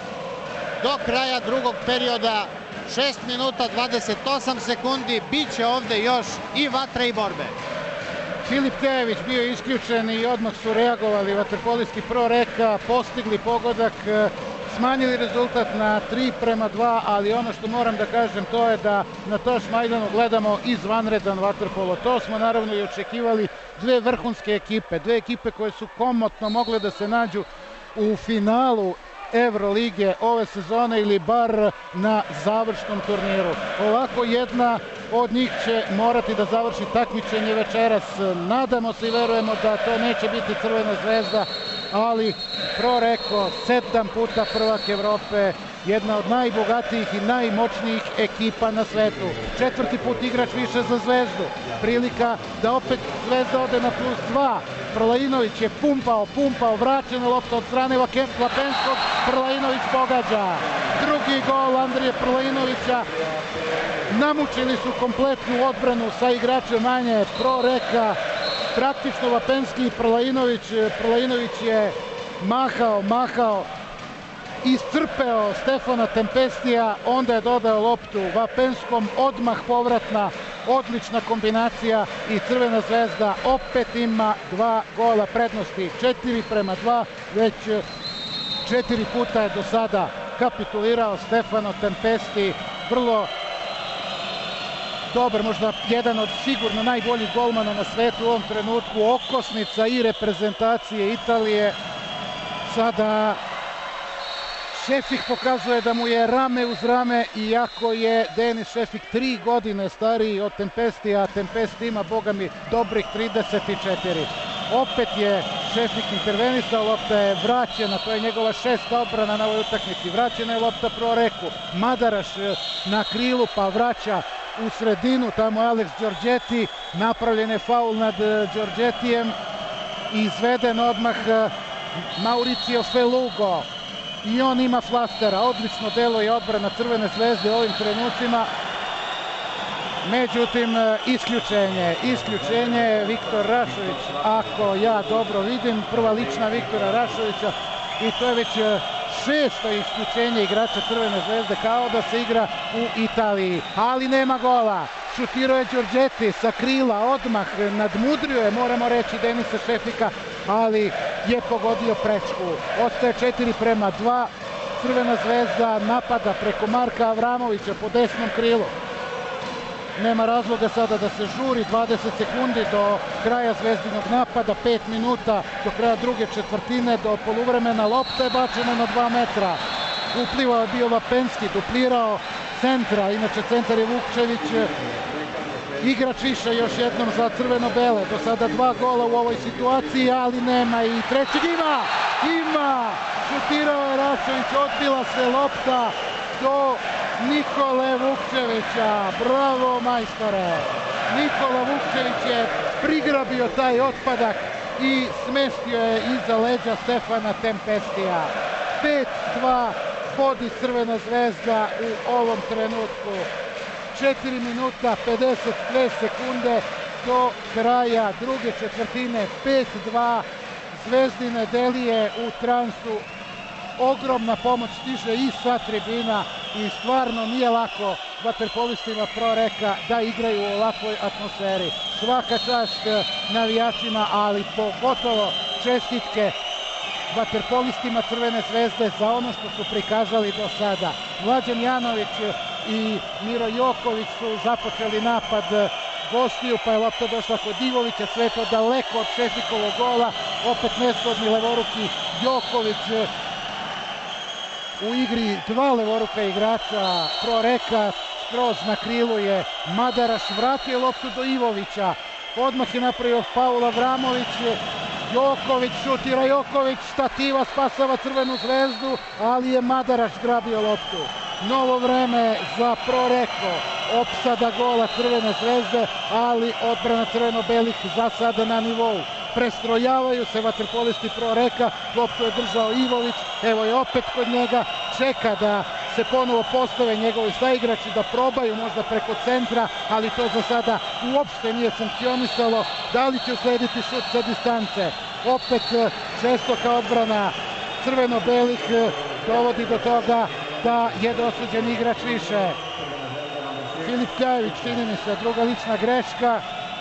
Do kraja drugog perioda 6 minuta 28 sekundi, bit će ovde još i vatre i borbe. Filip Tejević bio isključen i odmah su reagovali vaterpolisti Proreka, postigli pogodak, smanjili rezultat na 3-2, ali ono što moram da kažem to je da na Toš Majdanu gledamo izvanredan vaterpolo. To smo naravno i očekivali, dve vrhunske ekipe, dve ekipe koje su komotno mogle da se nađu u finalu Evrolige ove sezone ili bar na završnom turniru. Ovako jedna od njih će morati da završi takmičenje večeras. Nadamo se i verujemo da to neće biti Crvena zvezda, ali Proreko 7 puta prvak Evrope, jedna od najbogatijih i najmoćnijih ekipa na svetu. 4. put igrač više za Zvezdu. Prilika da opet Zvezda ode na +2. Prlainović je pumpao, vraćena lopta od strane Vapenskog, Prlainović pogađa. Drugi gol Andrije Prlainovića. Namučili su kompletnu odbranu sa igračem manje Proreka. Praktično Vapenski i Prlainović je mahao, iscrpeo Stefana Tempestija, onda je dodao loptu Vapenskom, odmah povratna, odlična kombinacija i Crvena zvezda opet ima 2 gola prednosti, 4-2, već 4 puta je do sada kapitulirao Stefano Tempesti, vrlo dobar, možda jedan od sigurno najboljih golmana na svetu u ovom trenutku, okosnica i reprezentacije Italije. Sada Šefik pokazuje da mu je rame uz rame, iako je Denis Šefik 3 godine stariji od Tempestija, a Tempesti ima, boga mi, dobrih 34. Opet je Šefik intervenisao, lopta je vraćena, to je njegova 6. obrana na ovoj utakmici. Vraćena je lopta Proreku, Madaraš na krilu pa vraća u sredinu, tamo je Alex Đorđeti, napravljen je faul nad Đorđetijem i izveden odmah Mauricio Felugo. I on ima flastera, odlično deluje odbrana Crvene zvezde u ovim trenucima. Međutim, isključenje Viktor Rašović, ako ja dobro vidim, prva lična Viktora Rašovića i to je već 6. isključenje igrača Crvene zvezde, kao da se igra u Italiji, ali nema gola. Šutirao je Đorđeti sa krila, odmah nadmudrio je, moramo reći, Denisa Šefika, ali je pogodio prečku. Ostaje 4:2, Crvena zvezda napada preko Marka Avramovića po desnom krilu. Nema razloga sada da se žuri, 20 sekundi do kraja zvezdinog napada, 5 minuta do kraja druge četvrtine, do poluvremena, lopta je bačena na 2 metra. Uplivao je bio Vapenski, duplirao centra, inače centar je Vukčević, igrač više još jednom za crveno-bele, do sada 2 gola u ovoj situaciji, ali nema i trećeg ima, šutirao je Rašović, odbila se lopta do Nikole Vukčevića, bravo majstore. Nikola Vukčević je prigrabio taj otpadak i smestio je iza leđa Stefana Tempestija. 5:2 vodi Crvena zvezda u ovom trenutku. 4 minuta 52 sekunde do kraja druge četvrtine, 5:2, Zvezdine Delije u transu. Ogromna pomoć stiže i sa tribina i stvarno nije lako vaterpolistima Proreka da igraju u ovakvoj atmosferi. Svaka čast navijačima, ali pogotovo čestitke vaterpolistima Crvene zvezde za ono što su prikazali do sada. Mlađan Janović i Miro Joković su započeli napad gostiju, pa je lopta došla kod Divovića, sve to daleko od Šefikovog gola, opet nezgodni levoruki Joković. U igri 2 levoruka igrača Proreka, skroz na krilu je Madaraš, vratio loptu do Ivovića, odmah je napravio faul Avramović, Joković šutira, Joković stativa, spasava Crvenu zvezdu, ali je Madaraš grabio loptu. Novo vreme za Proreko, opsada gola Crvene zvezde, ali odbrana crveno-belih za sada na nivou. Prestrojavaju se vaterpolisti Proreka, loptu je držao Ivović, evo je opet kod njega, čeka da se ponovo postave njegovi saigrači, da probaju možda preko centra, ali to za sada uopšte nije funkcionisalo. Da li će uslediti šut sa distance? Opet žestoka odbrana crveno-belih dovodi do toga da je dosuđen igrač više. Filip Kljajević, čini mi se, druga lična greška,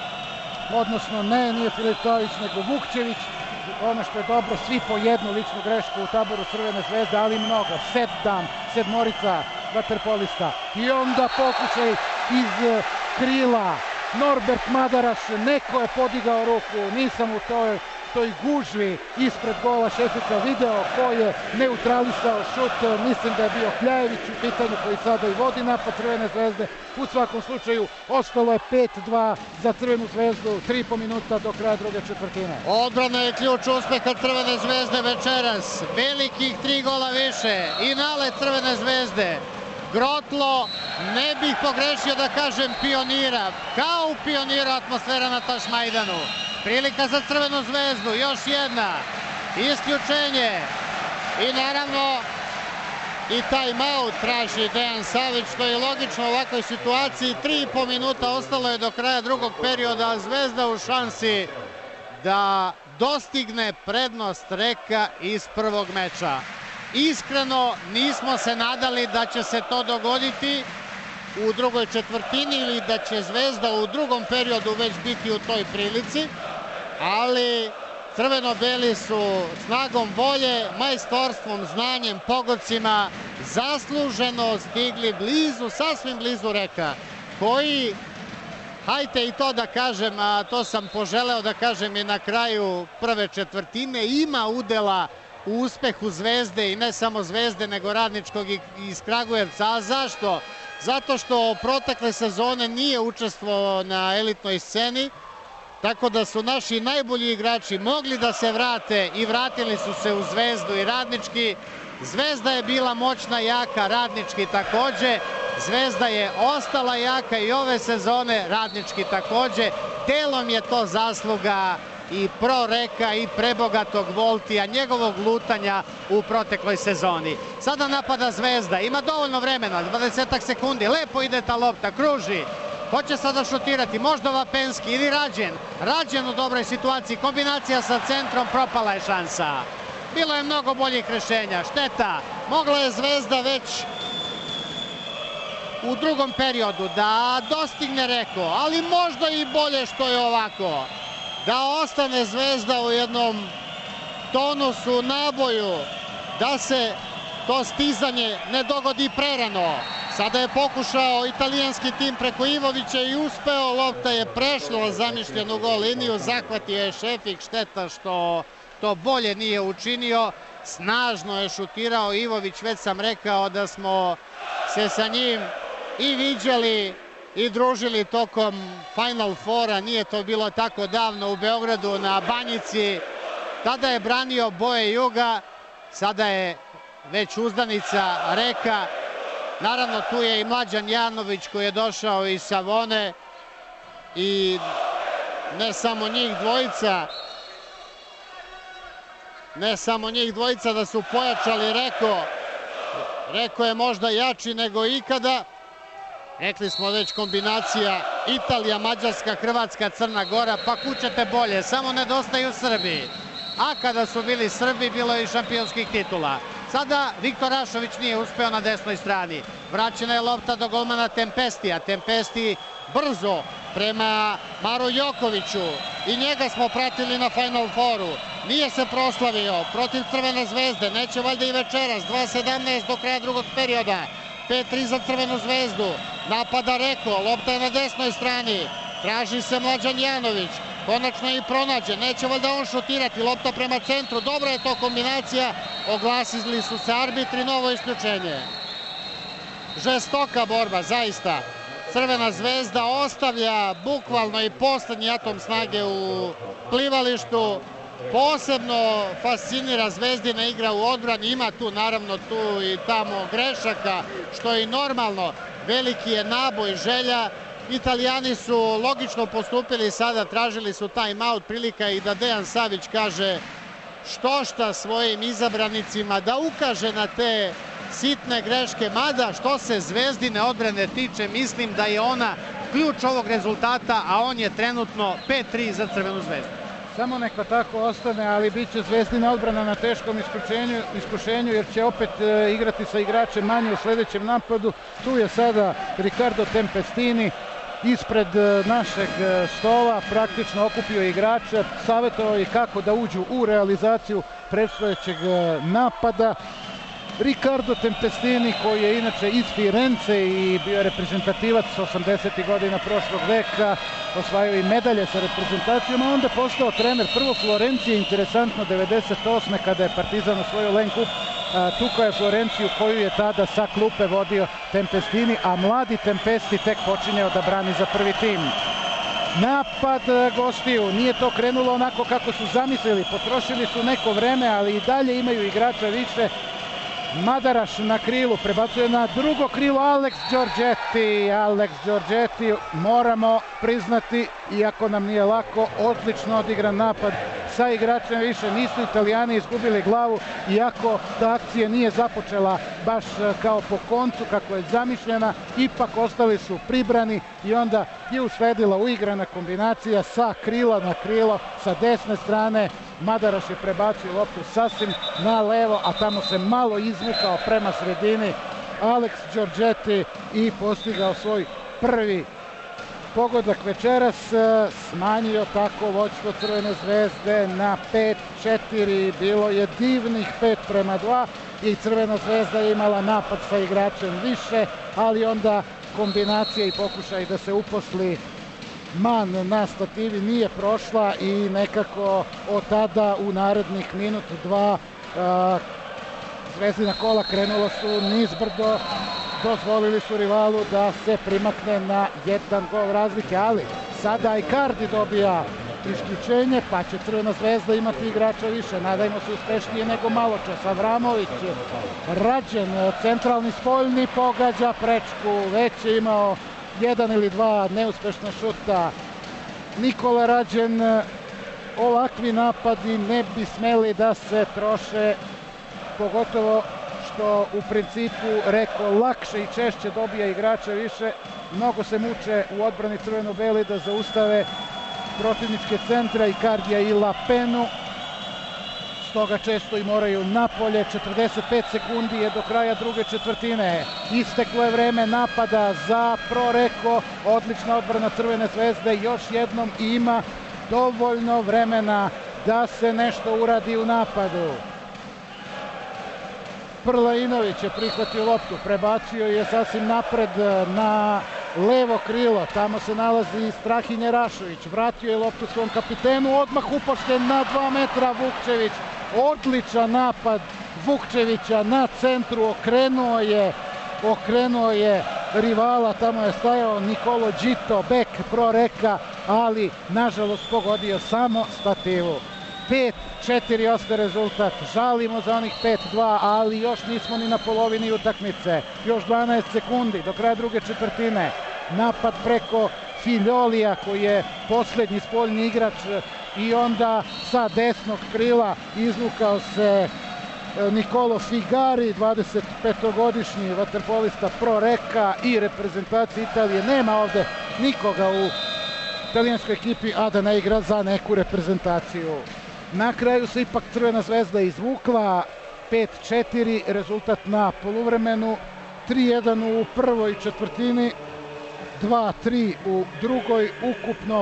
odnosno nije Filip Kljajević nego Vukčević. Ono što je dobro, svi po jednu ličnu grešku u taboru Crvene zvezde, ali mnogo. Sedmorica vaterpolista. I onda pokušaj iz krila. Norbert Madaraš, neko je podigao ruku, nisam u toj gužvi ispred gola Šefika video ko je neutralisao šut, mislim da je bio Kljajević u pitanju koji sada i vodi napad Crvene zvezde. U svakom slučaju ostalo je 5:2 za Crvenu zvezdu, 3,5 minuta do kraja druge četvrtine. Odbrana je ključ uspeha Crvene zvezde večeras, velikih 3 gola više i nalet Crvene zvezde. Grotlo, ne bih pogrešio da kažem pionira, kao u Pioniru atmosfera na Tašmajdanu. Prilika za Crvenu zvezdu, još jedna, isključenje i naravno i timeout traži Dejan Savić, što je logično u ovakvoj situaciji. 3,5 minuta ostalo je do kraja drugog perioda, a Zvezda u šansi da dostigne prednost Reka iz prvog meča. Iskreno nismo se nadali da će se to dogoditi u drugoj četvrtini ili da će Zvezda u drugom periodu već biti u toj prilici, ali crveno-beli su snagom volje, majstorstvom, znanjem, pogodcima zasluženo stigli blizu, sasvim blizu Reka, koji, hajte i to da kažem, a to sam poželeo da kažem i na kraju prve četvrtine, ima udela u uspehu Zvezde i ne samo Zvezde nego Radničkog iz Kragujevca. A zašto? Zato što protekle sezone nije učestvovao na elitnoj sceni, tako da su naši najbolji igrači mogli da se vrate i vratili su se u Zvezdu i Radnički. Zvezda je bila moćna, jaka, Radnički takođe. Zvezda je ostala jaka i ove sezone, Radnički takođe. Delom je to zasluga i Proreka i prebogatog Voltija, njegovog lutanja u protekloj sezoni. Sada napada Zvezda, ima dovoljno vremena, 20 sekundi, lepo ide ta lopta, kruži. Hoće sada šutirati, možda Vapenski ili Rađen. Rađen u dobroj situaciji, kombinacija sa centrom, propala je šansa. Bilo je mnogo boljih rešenja, šteta. Mogla je Zvezda već u drugom periodu da dostigne Reko, ali možda i bolje što je ovako. Da ostane Zvezda u jednom tonusu, naboju, da se to stizanje ne dogodi prerano. Sada je pokušao italijanski tim preko Ivovića i uspeo, lopta je prešla zamišljenu gol liniju, zahvatio je Šefik, šteta što to bolje nije učinio. Snažno je šutirao Ivović, već sam rekao da smo se sa njim i viđali i družili tokom Final Fora, nije to bilo tako davno u Beogradu na Banjici. Tada je branio boje Juga, sada je već uzdanica Reka. Naravno tu je i Mlađan Janović koji je došao iz Savone i ne samo njih dvojica da su pojačali Reko. Reko je možda jači nego ikada. Rekli smo već kombinacija Italija, Mađarska, Hrvatska, Crna Gora, pa kućete bolje, samo nedostaju Srbi. A kada su bili Srbi, bilo je i šampionskih titula. Sada Viktor Rašović nije uspeo na desnoj strani. Vraćena je lopta do golmana Tempestija. Tempesti brzo prema Maru Jokoviću. I njega smo pratili na Final Fouru. Nije se proslavio protiv Crvene zvezde. Neće valjda i večeras. 2:17 do kraja drugog perioda. 5-3 za Crvenu zvezdu. Napada Reko. Lopta je na desnoj strani. Traži se Mlađan Janović. Konačno i pronađe. Neće valjda on šutirati. Lopta prema centru. Dobra je to kombinacija. Oglasili su se arbitri. Novo isključenje. Žestoka borba, zaista. Crvena zvezda ostavlja bukvalno i poslednji atom snage u plivalištu. Posebno fascinira Zvezdina igra u odbrani. Ima tu naravno tu i tamo grešaka, što je i normalno. Veliki je naboj, želja. Italijani su logično postupili sada, tražili su time-out, prilika i da Dejan Savić kaže štošta svojim izabranicima, da ukaže na te sitne greške, mada što se Zvezdine odbrane tiče, mislim da je ona ključ ovog rezultata, a on je trenutno 5-3 za Crvenu zvezdu. Samo neka tako ostane, ali bit će Zvezdina odbrana na teškom iskušenju jer će opet igrati sa igračem manje u sledećem napadu. Tu je sada Riccardo Tempestini ispred našeg stola, praktično okupio igrača, savjetovao i kako da uđu u realizaciju predstojećeg napada. Riccardo Tempestini, koji je inače iz Firence i bio je reprezentativac 80. godina prošlog veka, osvajao i medalje sa reprezentacijom, a onda postao trener prvo Florencije, interesantno 98. kada je Partizan osvojio Len Kup, tukao je Florenciju koju je tada sa klupe vodio Tempestini, a mladi Tempesti tek počinjao da brani za prvi tim. Napad gostiju, nije to krenulo onako kako su zamislili, potrošili su neko vreme, ali i dalje imaju igrača više. Madaraš na krilu, prebacuje na drugo krilo Alex Giorgetti, moramo priznati, iako nam nije lako, odlično odigran napad sa igračem više, nisu Italijani izgubili glavu, iako ta akcija nije započela baš kao po koncu kako je zamišljena, ipak ostali su pribrani i onda je usledila uigrana kombinacija sa krila na krilo, sa desne strane. Madaraš je prebacio loptu sasvim na levo, a tamo se malo izvukao prema sredini Alex Giorgetti i postigao svoj prvi pogodak večeras, smanjio tako vođstvo Crvene zvezde na 5-4, bilo je divnih 5-2 i Crvena zvezda je imala napad sa igračem više, ali onda kombinacija i pokušaj da se uposli man na stativi nije prošla i nekako od tada u narednih minut, dva Zvezdina kola krenula su nizbrdo, dozvolili su rivalu da se primakne na 1 gol razlike, ali sada Icardi dobija isključenje, pa će Crvena zvezda imati igrača više. Nadajmo se uspešnije nego malo čas. Avramović, Rađen, centralni spoljni, pogađa prečku, već je imao 1 ili 2 neuspešna šuta. Nikola Rađen, ovakvi napadi ne bi smeli da se troše, pogotovo što u principu, rekao, lakše i češće dobija igrača više. Mnogo se muče u odbrani crveno-beli da zaustave protivničke centra Icardija i Lapenu, stoga često i moraju napolje. 45 sekundi je do kraja druge četvrtine. Isteklo je vreme napada za Proreko, odlična odbrana Crvene zvezde, još jednom ima dovoljno vremena da se nešto uradi u napadu. Prlainović je prihvatio loptu, prebacio je sasvim napred na levo krilo, tamo se nalazi Strahinje Rašović, vratio je loptu svom kapitenu, odmah upošten na 2 metra Vukčević, odličan napad Vukčevića na centru, okrenuo je rivala, tamo je stajao Nikolo Đito, bek Proreka, ali nažalost pogodio samo stativu. 5-4 ostaje rezultat, žalimo za onih 5-2, ali još nismo ni na polovini utakmice, još 12 sekundi do kraja druge četvrtine. Napad preko Filjolija koji je posljednji spoljni igrač i onda sa desnog krila izvukao se Nikolo Figari, 25-godišnji vaterpolista Proreka i reprezentacije Italije. Nema ovde nikoga u italijanskoj ekipi, a da ne igra za neku reprezentaciju. Na kraju se ipak Crvena zvezda izvukla, 5-4 rezultat na poluvremenu, 3-1 u prvoj četvrtini, 2-3 u drugoj, ukupno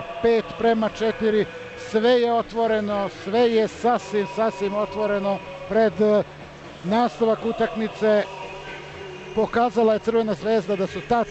5-4, sve je otvoreno, sve je sasvim otvoreno pred nastavak utakmice. Pokazala je Crvena zvezda da su ta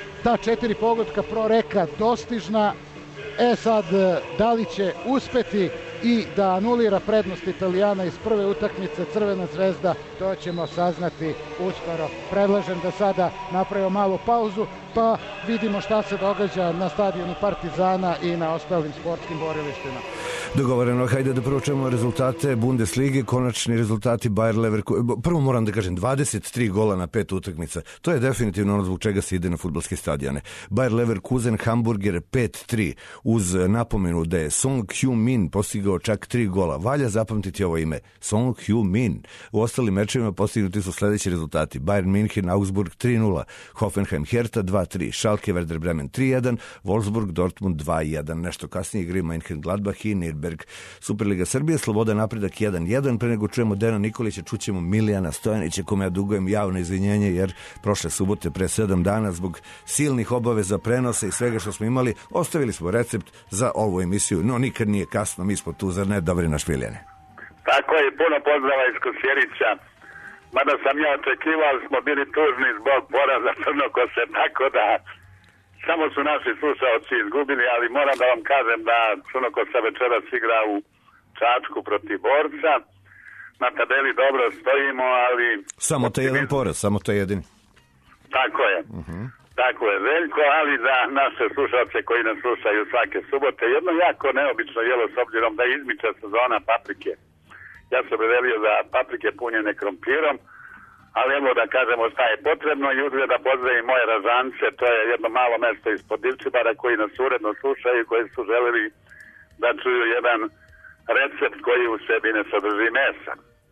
4 pogotka Proreka dostižna. Sad, da li će uspeti i da anulira prednost Italijana iz prve utakmice Crvena zvezda, to ćemo saznati uskoro. Predlažem da sada napravimo malu pauzu, pa vidimo šta se događa na stadionu Partizana i na ostalim sportskim borilištima. Dogovoreno, hajde da proučemo rezultate Bundeslige, konačni rezultati Bayer Leverkusen. Prvo moram da kažem, 23 gola na 5 utakmica. To je definitivno ono zbog čega se ide na fudbalske stadione. Bayer Leverkusen, Hamburger 5-3, uz napomenu da je Song Heung-min postigao čak 3 gola. Valja zapamtiti ovo ime, Song Heung-min. U ostalim mečevima postignuti su sledeći rezultati: Bayern München, Augsburg 3-0, Hoffenheim Hertha 2-3, Schalke Werder Bremen 3-1, Wolfsburg Dortmund 2-1. Nešto kasnije igri München Gladbach i Nürnberg. Superliga Srbije, Sloboda Napredak 1-1. Pre nego čujemo Dena Nikolića, čućemo Milijana Stojanića, kome ja dugujem javno izvinjenje, jer prošle subote pre 7 dana zbog silnih obaveza, prenosa i svega što smo imali, ostavili smo recept za ovu emisiju. No, nikad nije kasno, mi smo tu, zar ne, dobri naš Miljane? Tako je, puno pozdrava iz Kosjerića. Mada sam ja očekivao, smo bili tužni zbog poraza Crnokose, tako da samo su naši slušalci izgubili, ali moram da vam kažem da Crnokosa večeras igra u Čačku protiv Borca. Na tabeli dobro stojimo, ali... Samo to jedan poraz, samo to jedini. Tako je. Tako je, Veljko, ali za naše slušalce koji nas slušaju svake subote, jedno jako neobično jelo s obzirom da izmiče sezona paprike. Ja sam prevelio za paprike punjene krompirom, ali evo da kažemo šta je potrebno i uzgled da pozdravim moje Ražance, to je jedno malo mesto ispod Divčibara koji nas uredno slušaju i koji su želeli da čuju jedan recept koji u sebi ne sadrži mesa.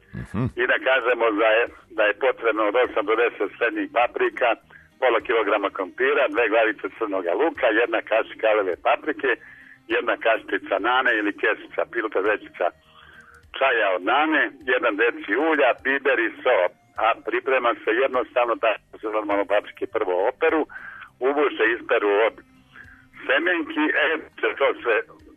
I da kažemo da je potrebno od 8 do 10 srednjih paprika, pola kilograma krompira, 2 glavice crnog luka, 1 kašika leve paprike, 1 kaščica nane ili kesica, pilka vrećica čaja od nane, 1 deci ulja, biber i so. A priprema se jednostavno tako se normalno paprike prvo operu, ubuše, isperu od semenki, se to sve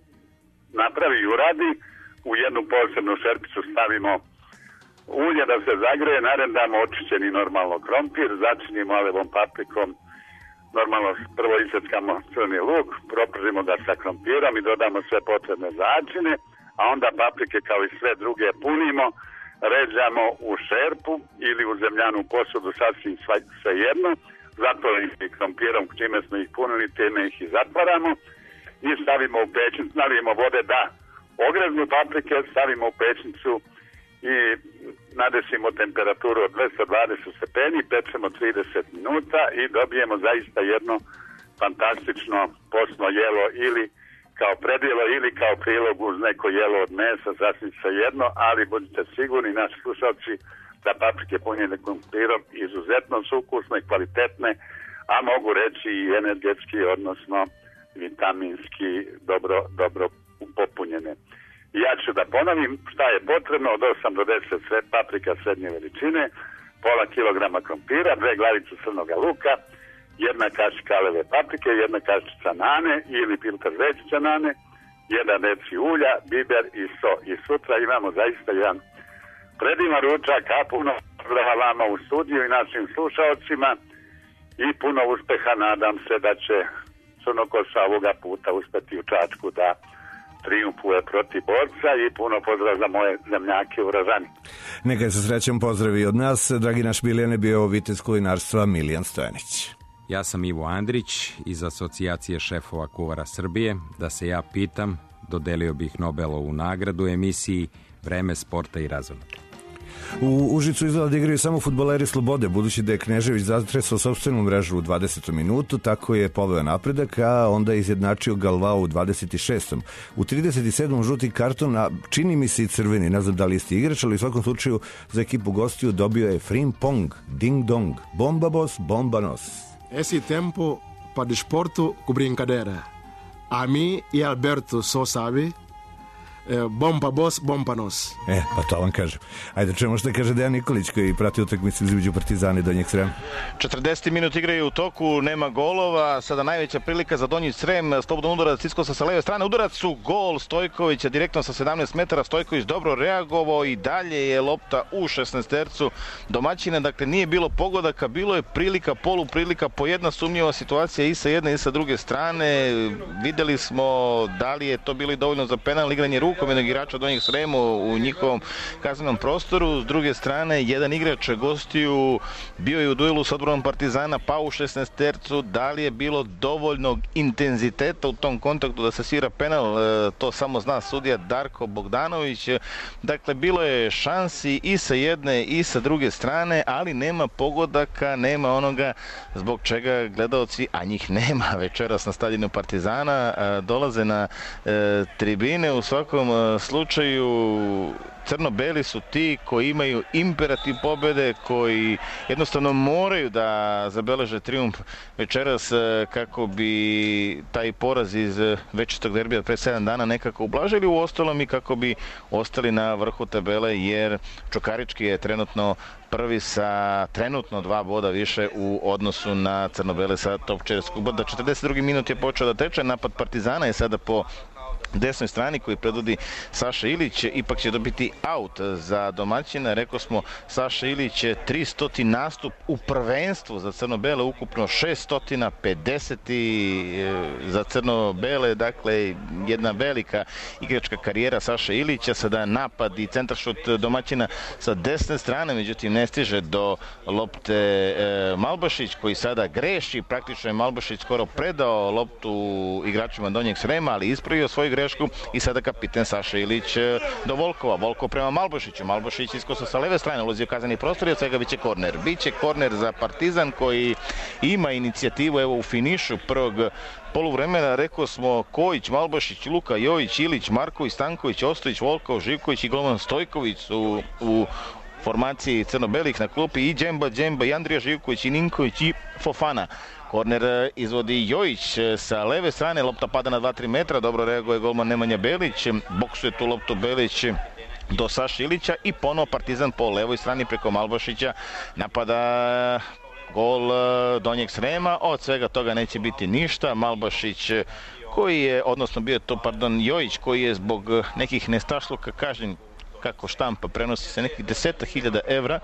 napravi i uradi, u jednu posebnu šerpicu stavimo ulje da se zagreje, narendamo očišćeni normalno krompir, začinimo alevom paprikom, normalno prvo iseckamo crni luk, propržimo ga sa krompirom i dodamo sve potrebne začine, a onda paprike kao i sve druge punimo ređamo u šerpu ili u zemljanu posudu, sasvim svejedno, zatvorenim krompirom čime smo ih punili, time ih i zatvaramo i stavimo u pećnicu, nalijemo vode da ogreznu paprike, stavimo u pećnicu i nadesimo temperaturu od 220 stepeni, pečemo 30 minuta i dobijemo zaista jedno fantastično postno jelo ili kao predjelo ili kao prilog uz neko jelo od mesa, sasvim svejedno, ali budite sigurni, naši slušalci, da paprike punjene krompirom izuzetno su ukusne i kvalitetne, a mogu reći i energetski, odnosno vitaminski dobro popunjene. Ja ću da ponovim šta je potrebno: od 8 do 10 paprika srednje veličine, pola kilograma krompira, 2 glavice crnog luka, 1 kašika leve paprike, 1 kašičica nane ili filter vrećica nane, 1 deci ulja, biber i so. I sutra imamo zaista jedan predivan ručak, a puno pozdrava vama u studiju i našim slušalcima i puno uspeha. Nadam se da će Crnokosa ovoga puta uspeti u Čačku da triumfuje protiv borca i puno pozdrav za moje zemljake u Ražani. Neka se srećom pozdravi od nas. Dragi naš Miljan je bio vitez kulinarstva Miljan Stojanić. Ja sam Ivo Andrić iz Asocijacije šefova kuvara Srbije. Da se ja pitam, dodelio bih Nobelovu nagradu u emisiji Vreme sporta i razonode. U Užicu izgleda da igraju samo fudbaleri Slobode, budući da je Knežević zatresao sopstvenu mrežu u 20. minutu, tako je poveo napredak, a onda je izjednačio Galvao u 26. U 37. žuti karton, a čini mi se i crveni, ne znam da li isti igrač, ali u svakom slučaju za ekipu gostiju dobio je Frimpong, Ding Dong, Bomba Boss, Bomba Nos. Esse tempo para desporto com brincadeira. A mim e Alberto só sabe. Bomba Boss, Bomba Nos. Pa to vam kažem. Ajde, čujemo što kaže Dejan Nikolić koji prati utakmicu između Partizana i Donjeg Srema. 40 minut igraju u toku, nema golova, sada najveća prilika za Donji Srem, slobodan udarac iskosa sa leve strane, udarac u gol Stojkovića direktno sa 17 metara, Stojković dobro reagovao i dalje je lopta u 16-tercu domaćina, dakle nije bilo pogodaka, bilo je prilika, poluprilika, po jedna sumnjiva situacija i sa jedne i sa druge strane, videli smo da li je to bilo dovoljno za penal, igranje rukom jednog igrača Donjeg Srema u njihovom kaznenom prostoru. S druge strane, jedan igrač gostiju bio je u duelu s odbranom Partizana, pa u 16-tercu. Da li je bilo dovoljnog intenziteta u tom kontaktu da se svira penal? To samo zna sudija Darko Bogdanović. Dakle, bilo je šansi i sa jedne i sa druge strane, ali nema pogodaka, nema onoga zbog čega gledaoci, a njih nema večeras na stadionu Partizana, dolaze na tribine. U svakom slučaju crno-beli su ti koji imaju imperativ pobede, koji jednostavno moraju da zabeleže triumf večeras kako bi taj poraz iz večitog derbija pre 7 dana nekako ublažili u ostalom i kako bi ostali na vrhu tabele, jer Čukarički je trenutno prvi sa trenutno 2 boda više u odnosu na crno-bele sa Topčerskog boda. 42. minut je počeo da teče, napad Partizana je sada po desnoj strani koji predvodi Saša Ilić, ipak će dobiti aut za domaćina. Rekao smo, Saša Ilić je 300. nastup u prvenstvu za crno-bele, ukupno 650 za crno-bele, dakle jedna velika igračka karijera Saša Ilića. Sada napad i centaršut domaćina sa desne strane, međutim ne stiže do lopte Malbašić koji sada greši, praktično je Malbašić skoro predao loptu igračima Donjeg Srema, ali ispravio svoju grešku i sada kapiten Saša Ilić do Volkova. Volkov prema Malbašiću. Malbašić iskosa sa leve strane, ulazi u kazneni prostor i od svega biće korner. Biće korner za Partizan koji ima inicijativu evo u finišu prvog poluvremena. Rekao smo Kojić, Malbašić, Luka, Jojić, Ilić, Marković, Stanković, Ostojić, Volkov, Živković i golman Stojković su u formaciji crno-belih na klupi i Džemba, i Andrija Živković, i Ninković, i Fofana. Korner izvodi Jojić sa leve strane, lopta pada na 2-3 metra, dobro reaguje golman Nemanja Belić, boksuje tu loptu Belić do Saša Ilića i ponovo Partizan po levoj strani preko Malbašića napada gol Donjeg Srema. Od svega toga neće biti ništa. Malbašić koji je, odnosno bio to, Jojić koji je zbog nekih nestašluka kažnjen, kako štampa prenosi se, nekih 10.000 evra.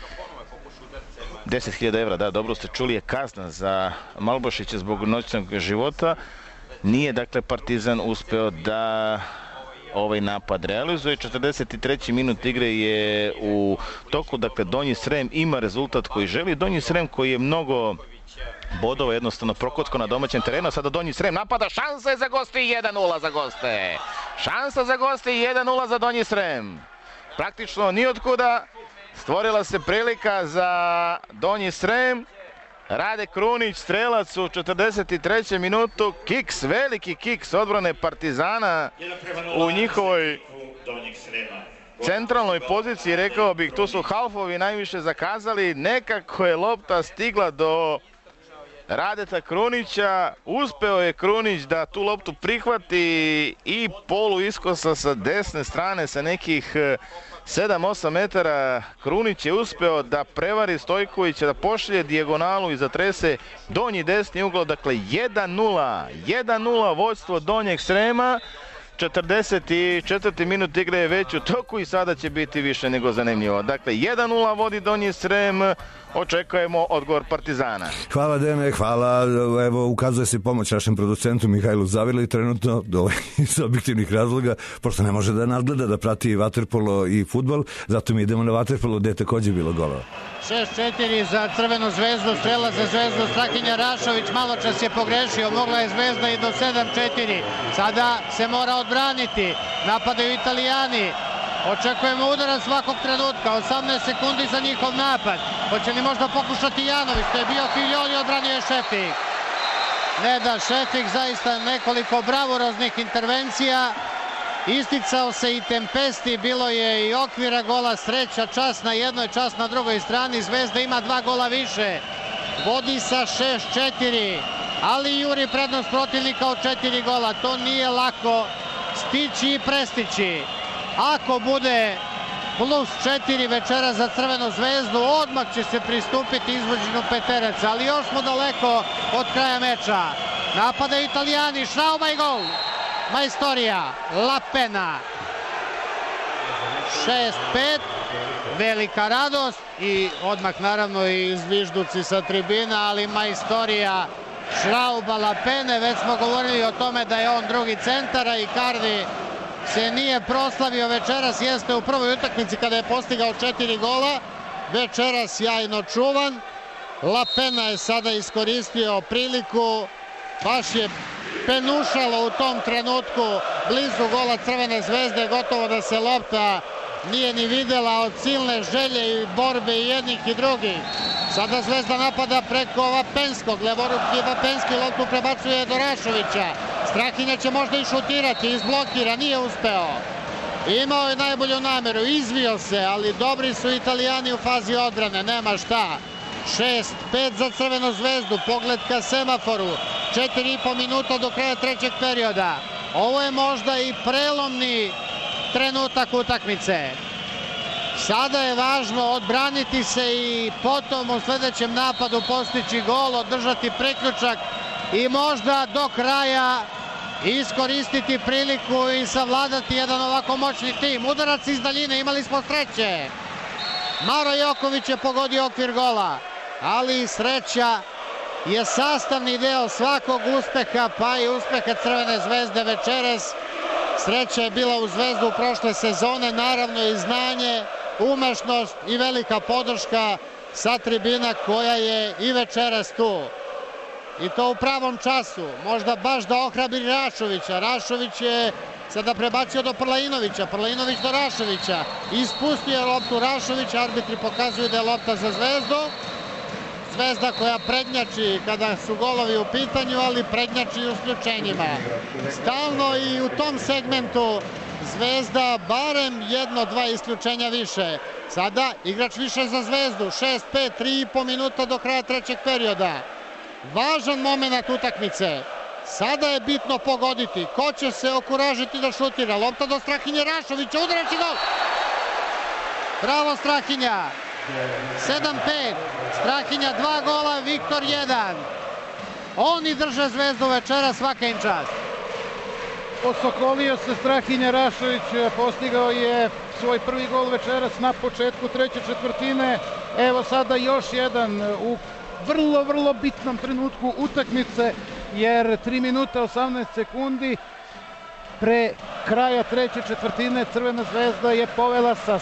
10.000 evra, da, dobro ste čuli, je kazna za Malbašića zbog noćnog života. Nije, dakle, Partizan uspeo da ovaj napad realizuje. 43. minut igre je u toku, dakle Donji Srem ima rezultat koji želi. Donji Srem koji je mnogo bodova jednostavno prokocko na domaćem terenu. Sada Donji Srem napada, šansa je za goste i 1-0 za goste. Šansa za goste i 1-0 za Donji Srem. Praktično nijotkuda stvorila se prilika za Donji Srem. Rade Krunić, strelac u 43. minutu, kiks, veliki kiks odbrane Partizana u njihovoj centralnoj poziciji, rekao bih, tu su halfovi najviše zakazali, nekako je lopta stigla do Radeta Krunića, uspeo je Krunić da tu loptu prihvati i polu iskosa sa desne strane sa nekih 7-8 metara. Krunić je uspeo da prevari Stojkovića, da pošlje dijagonalu i zatrese donji desni ugao. Dakle 1-0 vođstvo Donjeg Srema. 44. minut igre je već u toku i sada će biti više nego zanimljivo. Dakle 1-0 vodi Donji Srem. Očekujemo odgovor Partizana. Hvala Dene, hvala. Evo, ukazuje se pomoć našem producentu Mihajlu Zavirli trenutno iz objektivnih razloga, pošto ne može da nadgleda, da prati i vaterpolo i fudbal, zato mi idemo na vaterpolo gde je takođe bilo golova. 6-4 za Crvenu zvezdu, strela za Zvezdu Strahinja Rašović, malo čas je pogrešio, mogla je Zvezda i do 7-4, sada se mora odbraniti, napadaju Italijani. Očekujemo udarac svakog trenutka, 18 sekundi za njihov napad. Hoće li možda pokušati Janović, to je bio Filjoli, odbranio je Šefik. Ne da, Šefik zaista nekoliko bravuroznih intervencija. Isticao se i Tempesti, bilo je i okvira gola, sreća, čas na jednoj, čas na drugoj strani. Zvezda ima 2 gola više, vodi sa 6-4, ali juri prednost protivnika od 4 gola. To nije lako stići i prestići. Ako bude plus 4 večera za Crvenu zvezdu, odmah će se pristupiti izvođenju petereca, ali još smo daleko od kraja meča. Napada Italijani, Šrauba i gol. Majstorija, Lapena. 6-5, velika radost i odmah naravno i zvižduci sa tribina, ali Majstorija, Šrauba, Lapene, već smo govorili o tome da je on drugi centar, a Icardi se nije proslavio večeras, jeste u prvoj utakmici kada je postigao 4 gola, večeras sjajno čuvan. Lapena je sada iskoristio priliku, baš je penušalo u tom trenutku blizu gola Crvene zvezde, gotovo da se lopta nije ni videla od silne želje i borbe i jednih i drugih. Sada Zvezda napada preko Vapenskog, levoruki Vapenski loptu prebacuje do Rašovića. Strahinja će možda i šutirati, izblokira, nije uspeo. Imao je najbolju nameru, izvio se, ali dobri su Italijani u fazi odbrane, nema šta. 6-5 za Crvenu zvezdu, pogled ka semaforu, 4,5 minuta do kraja trećeg perioda. Ovo je možda i prelomni trenutak utakmice. Sada je važno odbraniti se i potom u sledećem napadu postići gol, održati priključak i možda do kraja iskoristiti priliku i savladati jedan ovako moćni tim. Udarac iz daljine, imali smo sreće. Maro Joković je pogodio okvir gola, ali sreća je sastavni deo svakog uspeha, pa i uspeha Crvene zvezde večeras. Sreća je bila u Zvezdu prošle sezone, naravno i znanje, umešnost i velika podrška sa tribina koja je i večeras tu. I to u pravom času, možda baš da ohrabri Rašovića. Rašović je sada prebacio do Prlainovića, Prlainović do Rašovića. Ispustio je loptu Rašovića, arbitri pokazuju da je lopta za Zvezdu. Zvezda koja prednjači kada su golovi u pitanju, ali prednjači i u isključenjima. Stalno i u tom segmentu Zvezda barem 1-2 isključenja više. Sada igrač više za Zvezdu, 6-5, 3,5 minuta do kraja trećeg perioda. Važan moment utakmice. Sada je bitno pogoditi. Ko će se okuražiti da šutira? Lopta do Strahinje Rašovića, udarac i gol! Bravo Strahinja! 7-5, Strahinja 2 gola, Viktor 1. Oni drže Zvezdu večera, svaka im čast. Osokolio se Strahinja Rašović, postigao je svoj prvi gol večeras na početku treće četvrtine. Evo sada još jedan u vrlo bitnom trenutku utakmice, jer 3 minuta 18 sekundi Pre kraja treće četvrtine Crvena zvezda je povela sa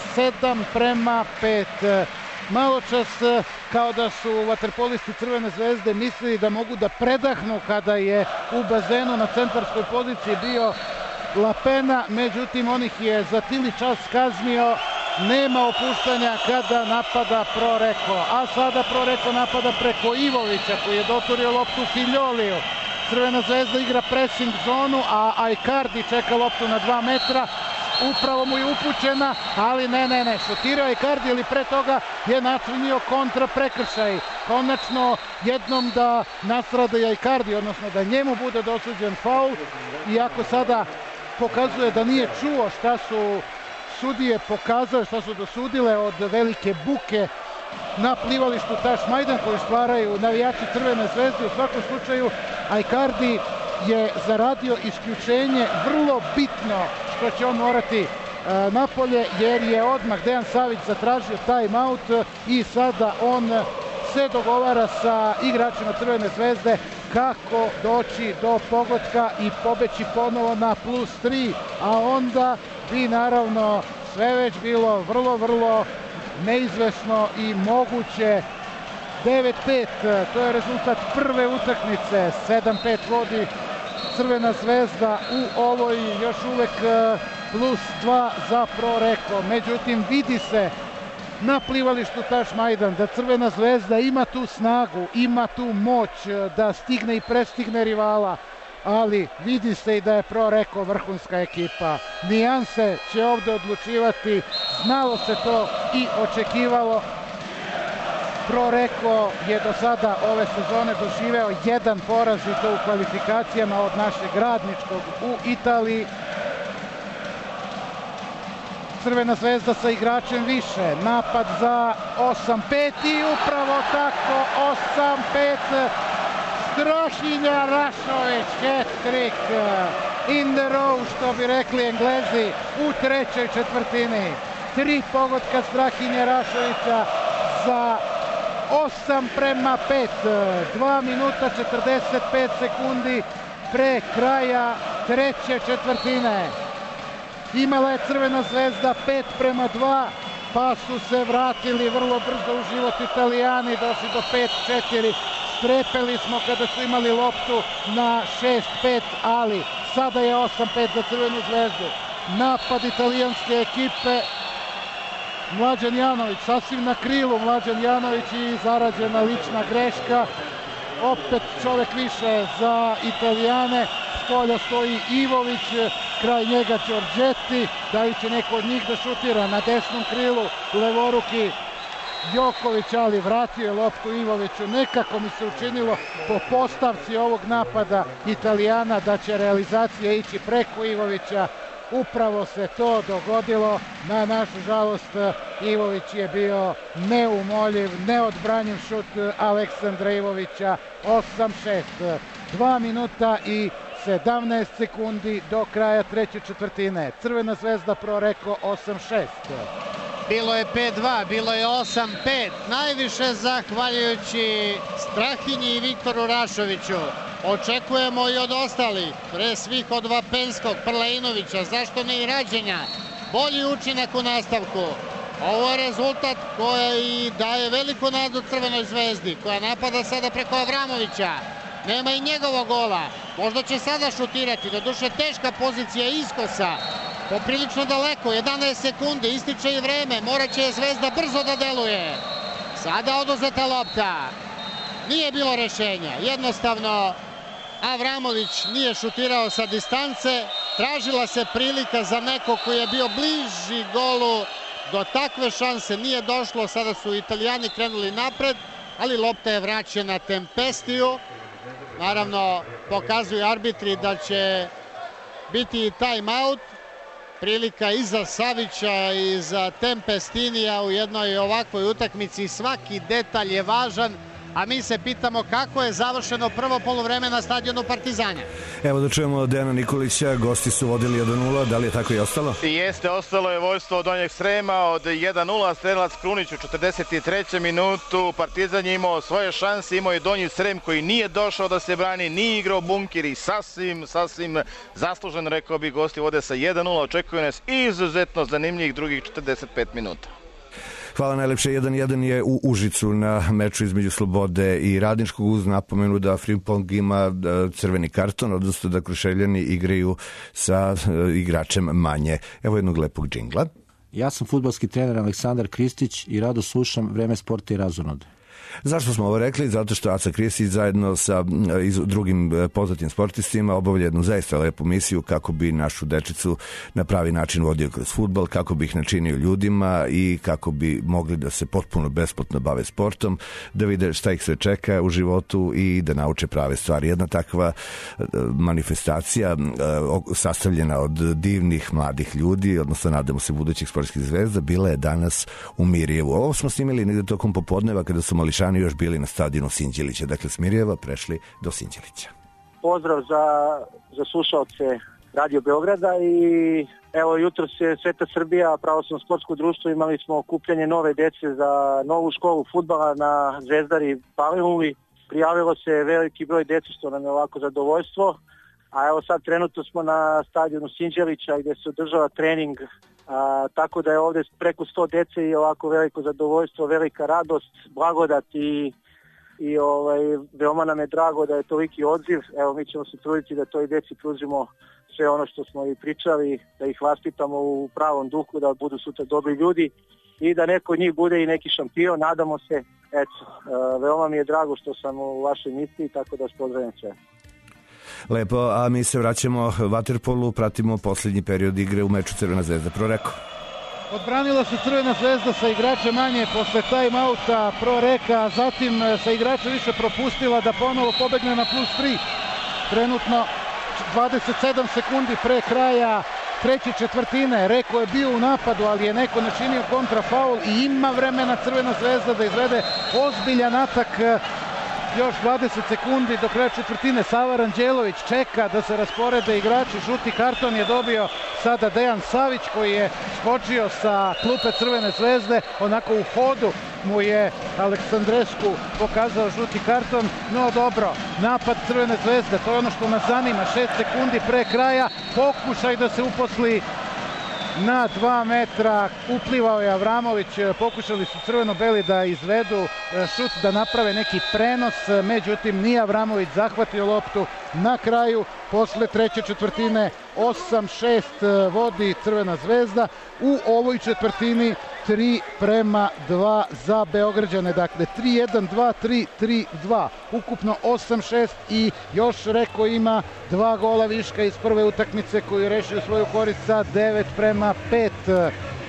7-5. Maločas kao da su vaterpolisti Crvene zvezde mislili da mogu da predahnu kada je u bazenu na centarskoj poziciji bio Lapena, međutim on ih je za tili čas kaznio. Nema opuštanja kada napada Proreko, a sada Proreko napada preko Ivovića koji je doturio loptu Filjoliju. Crvena zvezda igra pressing zonu, a Ajkardi čeka loptu na 2 metra. Upravo mu je upućena, ali ne, šutirao Ajkardi, ali pre toga je načinio kontra prekršaj. Konačno jednom da nastrada i Ajkardi, odnosno da njemu bude dosuđen faul, iako sada pokazuje da nije čuo šta su sudije pokazale, šta su dosudile od velike buke na plivalištu Taš Majdan koji stvaraju navijači Crvene zvezde. U svakom slučaju Ajkardi je zaradio isključenje, vrlo bitno što će on morati napolje, jer je odmah Dejan Savić zatražio time-out i sada on se dogovara sa igračima Crvene zvezde kako doći do pogotka i pobeći ponovo na +3, a onda bi naravno sve već bilo vrlo neizvesno i moguće. 9-5, to je rezultat prve utakmice, 7-5 vodi Crvena zvezda u ovoj još uvek +2 za Proreko. Međutim, vidi se na plivalištu Taš Majdan da Crvena zvezda ima tu snagu, ima tu moć da stigne i prestigne rivala, ali vidi se i da je Proreko vrhunska ekipa. Nijanse će ovde odlučivati, znalo se to i očekivalo. Proreko je do sada ove sezone doživeo 1 poraz i to u kvalifikacijama od našeg Radničkog u Italiji. Crvena zvezda sa igračem više, napad za 8-5 i upravo tako 8-5. Strahinja Rašović, hat-trick, in the row, što bi rekli Englezi, u trećoj četvrtini. 3 pogotka Strahinja Rašovića za 8-5, 2 minuta 45 sekundi pre kraja treće četvrtine. Imala je Crvena zvezda 5-2, pa su se vratili vrlo brzo u život Italijani, došli do 5-4. Strepeli smo kada su imali loptu na 6-5, ali sada je 8-5 za Crvenu zvezdu. Napad italijanske ekipe, Mlađan Janović sasvim na krilu, Mlađan Janović i zarađena lična greška. Opet čovek više za Italijane, s polja stoji Ivović, kraj njega Đorđeti, da li će neko od njih da šutira na desnom krilu, levoruki Joković, ali vratio je loptu Ivoviću. Nekako mi se učinilo po postavci ovog napada Italijana da će realizacija ići preko Ivovića. Upravo se to dogodilo, na našu žalost Ivović je bio neumoljiv, neodbranjiv šut Aleksandra Ivovića. 8-6, 2 minuta i 17 sekundi do kraja treće četvrtine. Crvena zvezda Proreko 8-6. Bilo je 5-2, bilo je 8-5, najviše zahvaljujući Strahinji i Viktoru Rašoviću. Očekujemo i od ostalih, pre svih od Vapenskog, Prlainovića, zašto ne i Rađenja, bolji učinak u nastavku. Ovo je rezultat koji daje veliku nadu Crvenoj zvezdi, koja napada sada preko Avramovića. Nema i njegovog gola, možda će sada šutirati, doduše teška pozicija iskosa, poprilično daleko, 11 sekundi, ističe i vreme, morat će Zvezda brzo da deluje. Sada oduzeta lopta, nije bilo rešenja, jednostavno Avramović nije šutirao sa distance, tražila se prilika za neko koji je bio bliži golu, do takve šanse nije došlo, sada su Italijani krenuli napred, ali lopta je vraćena Tempestiju. Naravno, pokazuju arbitri da će biti time-out, prilika i za Savića i za Tempestinija u jednoj ovakvoj utakmici. Svaki detalj je važan, a mi se pitamo kako je završeno prvo poluvreme na stadionu Partizana. Evo da čujemo Dejana Nikolića, gosti su vodili 1-0, da li je tako i ostalo? Jeste, ostalo je vojstvo od Donjeg Srema od 1-0, strelac Krunić u 43. minutu, Partizan je imao svoje šanse, imao je Donji Srem koji nije došao da se brani, nije igrao bunkir i sasvim zaslužen, rekao bi, gosti vode sa 1-0, očekuju nas izuzetno zanimljivih drugih 45 minuta. Hvala najlepše. 1-1 je u Užicu na meču između Slobode i Radničkog, uz napomenu da Frimpong ima crveni karton, odnosno da Kruševljani igraju sa igračem manje. Evo jednog lepog džingla. Ja sam fudbalski trener Aleksandar Kristić i rado slušam Vreme sporta i razonode. Zašto smo ovo rekli? Zato što Aca Kristić zajedno sa drugim poznatim sportistima obavlja jednu zaista lepu misiju kako bi našu dečicu na pravi način vodio kroz fudbal, kako bi ih načinio ljudima i kako bi mogli da se potpuno besplatno bave sportom, da vide šta ih sve čeka u životu i da nauče prave stvari. Jedna takva manifestacija sastavljena od divnih mladih ljudi, odnosno nadamo se budućih sportskih zvezda, bila je danas u Mirjevu. Ovo smo snimili negde tokom popodneva kada su mališani još bili na stadionu Sinđelića. Dakle, s Mirjeva prešli do Sinđelića. Pozdrav za slušalce Radio Beograda i evo jutro se Sveta Srbija, pravoslavno sportsko društvo, imali smo okupljanje nove dece za novu školu fudbala na Zvezdari Paliluli. Prijavilo se veliki broj dece, što nam je ovako zadovoljstvo. A evo sad trenutno smo na stadionu Sinđelića gdje se održava trening, tako da je ovdje preko 100 dece i ovako veliko zadovoljstvo, velika radost, blagodat i veoma nam je drago da je toliki odziv. Evo mi ćemo se truditi da toj deci pružimo sve ono što smo i pričali, da ih vaspitamo u pravom duhu, da budu sutra dobri ljudi i da neko od njih bude i neki šampion, nadamo se. Eto, veoma mi je drago što sam u vašoj emisiji, tako da vas pozdravim sve. Lepo, a mi se vraćamo vaterpolu, pratimo posljednji period igre u meču Crvena zvezda Proreko. Odbranila se Crvena zvezda sa igračem manje posle time-outa Proreka, zatim sa igrača više propustila da ponovo pobegne na +3. Trenutno 27 sekundi pre kraja treće četvrtine. Reko je bio u napadu, ali je neko načinio kontrafaul i ima vremena Crvena zvezda da izvede ozbiljan atak. Još 20 sekundi do kraja četvrtine. Sava Ranđelović čeka da se rasporede igrači. Žuti karton je dobio sada Dejan Savić koji je skočio sa klupe Crvene zvezde. Onako u hodu mu je Aleksandresku pokazao žuti karton. No dobro, napad Crvene zvezde, to je ono što nas zanima. 6 sekundi pre kraja, pokušaj da se uposli na 2 metra, uplivao je Avramović, pokušali su crveno-beli da izvedu šut, da naprave neki prenos, međutim nije Avramović zahvatio loptu. Na kraju, posle treće četvrtine, 8-6 vodi Crvena zvezda. U ovoj četvrtini 3-2 za Beograđane, dakle 3-1, 2-3, 3-2, ukupno 8-6 i još Reko ima 2 gola viška iz prve utakmice koju reši u svoju korist sa 9-5.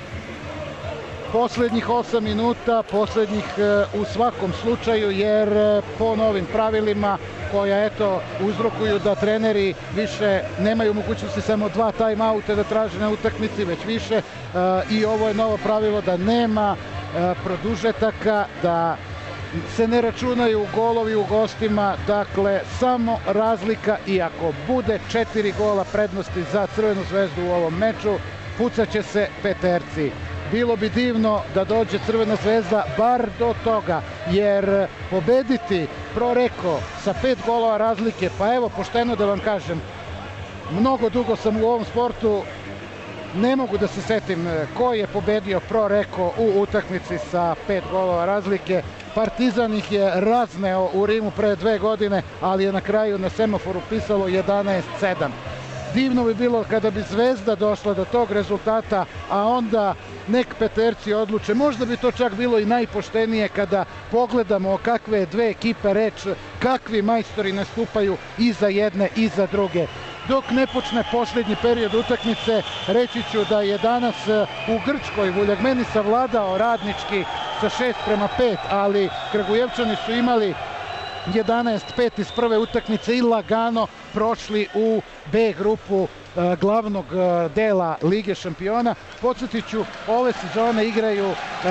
Poslednjih 8 minuta, poslednjih u svakom slučaju, jer po novim pravilima koja uzrokuju da treneri više nemaju mogućnosti samo 2 time-outa da traže na utakmici, već više, i ovo je novo pravilo da nema produžetaka, da se ne računaju golovi u gostima, dakle samo razlika, i ako bude 4 gola prednosti za Crvenu zvezdu u ovom meču, pucat će se peterci. Bilo bi divno da dođe Crvena zvezda bar do toga, jer pobediti Proreko sa 5 golova razlike, pa evo, pošteno da vam kažem, mnogo dugo sam u ovom sportu, ne mogu da se setim ko je pobedio Proreko u utakmici sa 5 golova razlike. Partizan ih je razneo u Rimu pre 2 godine, ali je na kraju na semaforu pisalo 11-7. Divno bi bilo kada bi Zvezda došla do tog rezultata, a onda nek peterci odluče. Možda bi to čak bilo i najpoštenije kada pogledamo o kakve dve ekipe reč, kakvi majstori nastupaju i za jedne i za druge. Dok ne počne posljednji period utakmice, reći ću da je danas u Grčkoj Vuljagmeni savladao Radnički sa 6-5, ali Kragujevčani su imali 11-5 iz prve utakmice i lagano prošli u B grupu glavnog dela Lige šampiona. Podsjetit ću, ove sezone igraju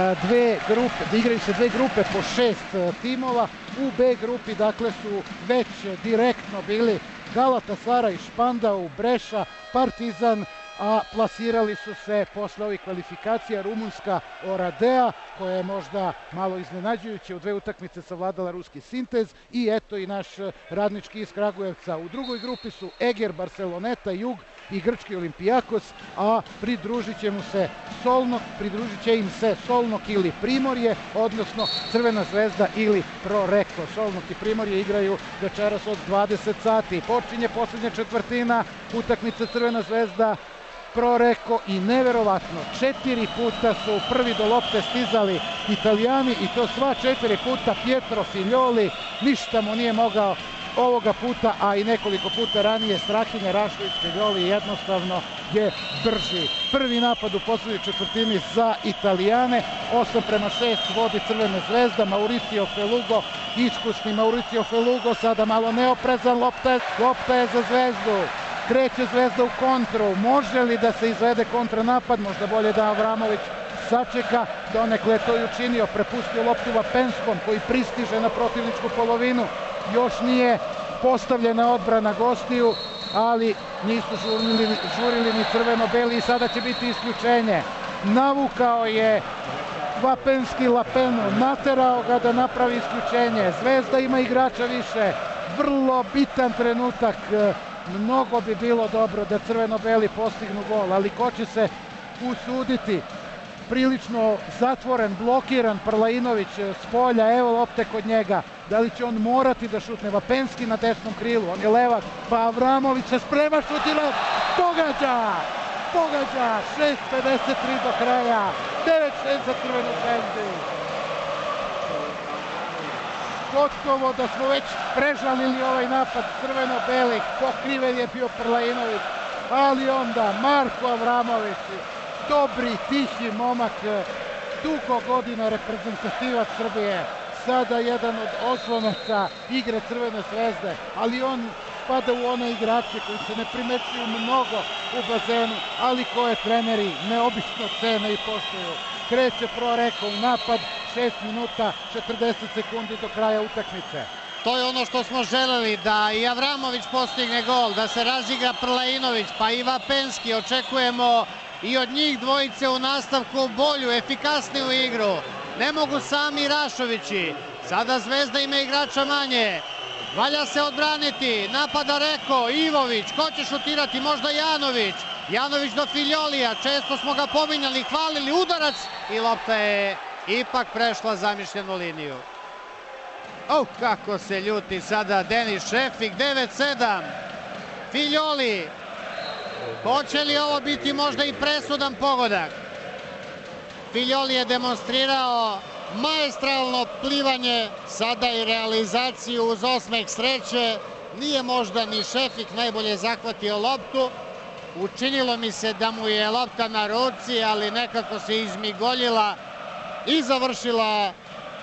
se dve grupe po 6 timova. U B grupi dakle su već direktno bili Galatasaray, Špandau, Breša, Partizan, a plasirali su se posle ovih kvalifikacija Rumunska Oradea, koja je možda malo iznenađujuće, u dve utakmice savladala ruski Sintez, i eto i naš Radnički iz Kragujevca. U drugoj grupi su Eger, Barceloneta, Jug i grčki Olimpijakos, a pridružit će im se Solnok ili Primorje, odnosno Crvena zvezda ili Proreko. Solnok i Primorje igraju večeras od 20 sati. Počinje posljednja četvrtina, utakmica Crvena zvezda Proreko i neverovatno 4 puta su prvi do lopte stizali Italijani, i to sva 4 puta Pietro Figlioli. Ništa mu nije mogao ovoga puta, a i nekoliko puta ranije Strahinja. Rašković Figlioli jednostavno je brži. Prvi napad u posljednjoj četvrtini za Italijane, 8-6 vodi Crvena zvezda. Mauricio Felugo, iskusni Mauricio Felugo, sada malo neoprezan, lopta je za Zvezdu. Kreće Zvezda u kontru, može li da se izvede kontranapad? Možda bolje da Avramović sačeka, donekle to i učinio, prepustio loptu Vapenskom koji pristiže na protivničku polovinu. Još nije postavljena odbrana gostiju, ali nisu žurili ni crveno-beli i sada će biti isključenje. Navukao je Vapenski Lapenu, naterao ga da napravi isključenje. Zvezda ima igrača više, vrlo bitan trenutak. Mnogo bi bilo dobro da crveno-beli postignu gol, ali ko će se usuditi? Prilično zatvoren, blokiran Prlainović s polja, evo lopte kod njega. Da li će on morati da šutne? Vapenski na desnom krilu, on je levak, pa Avramović se sprema, šutira, pogađa! 6:53 do kraja, 9-6 za Crvenu zvezdu. Gotovo da smo već prežalili ovaj napad crveno-belih, pokriven je bio Prlainović, ali onda Marko Avramović, dobri, tihi momak, dugo godina reprezentativac Srbije, sada jedan od oslonaca igre Crvene zvezde, ali on spada u one igrače koji se ne primećuju mnogo u bazenu, ali koje treneri neobično cene i poštuju. Kreće Proreko u napad, 6 minuta, 40 sekundi do kraja utakmice. To je ono što smo želeli, da i Avramović postigne gol, da se razigra Prlainović, pa i Vapenski. Očekujemo i od njih dvojice u nastavku bolju, efikasniju igru. Ne mogu sami Rašovići. Sada Zvezda ima igrača manje. Valja se odbraniti. Napada Reko, Ivović. Ko će šutirati? Možda Janović. Janović do Figliolija. Često smo ga pominjali, hvalili. Udarac i lopta je ipak prešla zamišljenu liniju. Kako se ljuti sada Denis Šefik. 9-7. Figlioli. Hoće li ovo biti možda i presudan pogodak? Figlioli je demonstrirao maestralno plivanje, sada i realizaciju uz osmeh sreće. Nije možda ni Šefik najbolje zahvatio loptu. Učinilo mi se da mu je lopta na ruci, ali nekako se izmigoljila i završila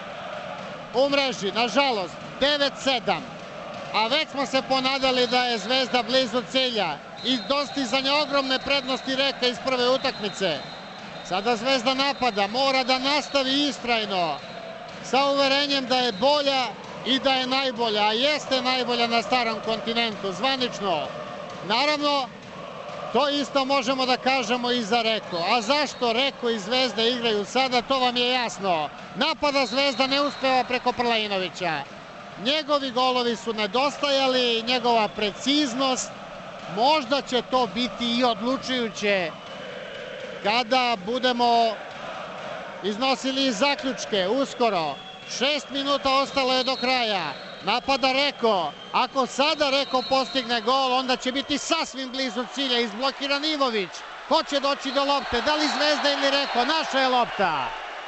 u mreži. Nažalost, 9-7. A već smo se ponadali da je Zvezda blizu cilja i dostizanja ogromne prednosti Reka iz prve utakmice. Sada Zvezda napada, mora da nastavi istrajno, sa uverenjem da je bolja i da je najbolja, a jeste najbolja na starom kontinentu, zvanično. Naravno, to isto možemo da kažemo i za Reko. A zašto Reko i Zvezda igraju sada, to vam je jasno. Napada Zvezda, ne uspeva preko Prlainovića. Njegovi golovi su nedostajali, njegova preciznost. Možda će to biti i odlučujuće kada budemo iznosili zaključke uskoro. 6 minuta ostalo je do kraja. Napada Reko. Ako sada Reko postigne gol, onda će biti sasvim blizu cilja. Izblokiran Ivović. Ko će doći do lopte? Da li Zvezda ili Reko? Naša je lopta.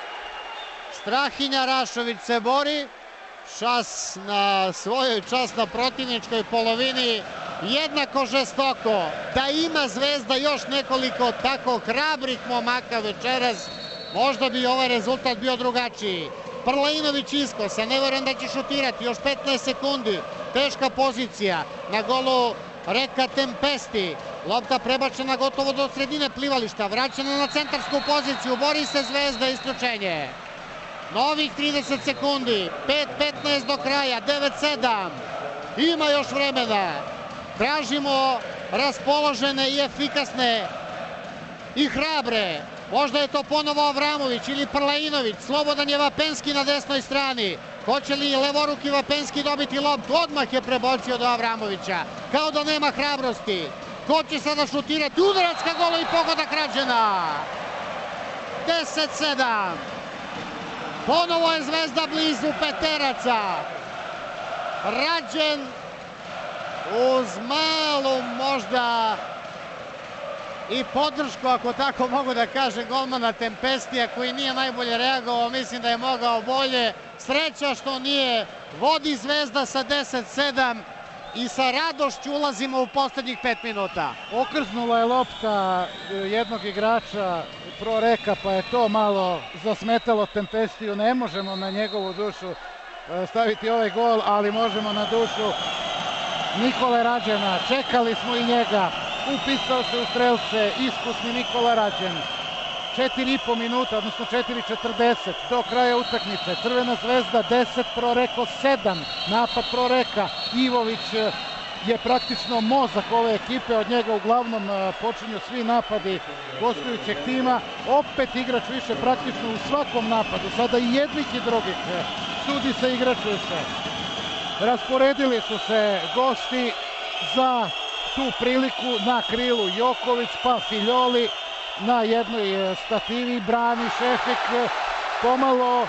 Strahinja Rašović se bori. Šas na svojoj, čas na protivničkoj polovini. Jednako žestoko. Da ima Zvezda još nekoliko tako hrabrih momaka večeras, možda bi ovaj rezultat bio drugačiji. Prlainović iskosa, ne verujem da će šutirati, još 15 sekundi, teška pozicija na golu Reka Tempesti, lopta prebačena gotovo do sredine plivališta, vraćena na centarsku poziciju, bori se Zvezda, isključenje. Novih 30 sekundi, 5:15 do kraja, 9:7, ima još vremena, tražimo raspoložene i efikasne i hrabre. Možda je to ponovo Avramović ili Prlainović, slobodan je Vapenski na desnoj strani. Hoće li levoruki Vapenski dobiti loptu? Odmah je prebocio do Avramovića, kao da nema hrabrosti. Ko će sada šutirati? Udarac ka golu i pogodak Rađena. 10:7. Ponovo je Zvezda blizu peteraca. Rađen uz malu možda i podršku, ako tako mogu da kažem, golmana Tempestija, koji nije najbolje reagovao, mislim da je mogao bolje. Sreća što nije, vodi Zvezda sa 10:7 i sa radošću ulazimo u poslednjih 5 minuta. Okrznula je lopta jednog igrača Pro Reka, pa je to malo zasmetalo Tempestiju. Ne možemo na njegovu dušu staviti ovaj gol, ali možemo na dušu Nikole Rađena. Čekali smo i njega. Upisao se u strelce iskusni Nikola Rađen. 4,5 minuta, odnosno 4:40 do kraja utakmice. Crvena Zvezda 10, Pro Reko 7. Napad Pro Reka. Ivović je praktično mozak ove ekipe, od njega uglavnom počinju svi napadi gostujućeg tima. Opet igrač više praktično u svakom napadu. Sada i jednih i drugih. Sudi se, igračuju se. Rasporedili su se gosti za tu priliku. Na krilu Joković, pa Filjoli na jednoj stativi brani Šefik. Pomalo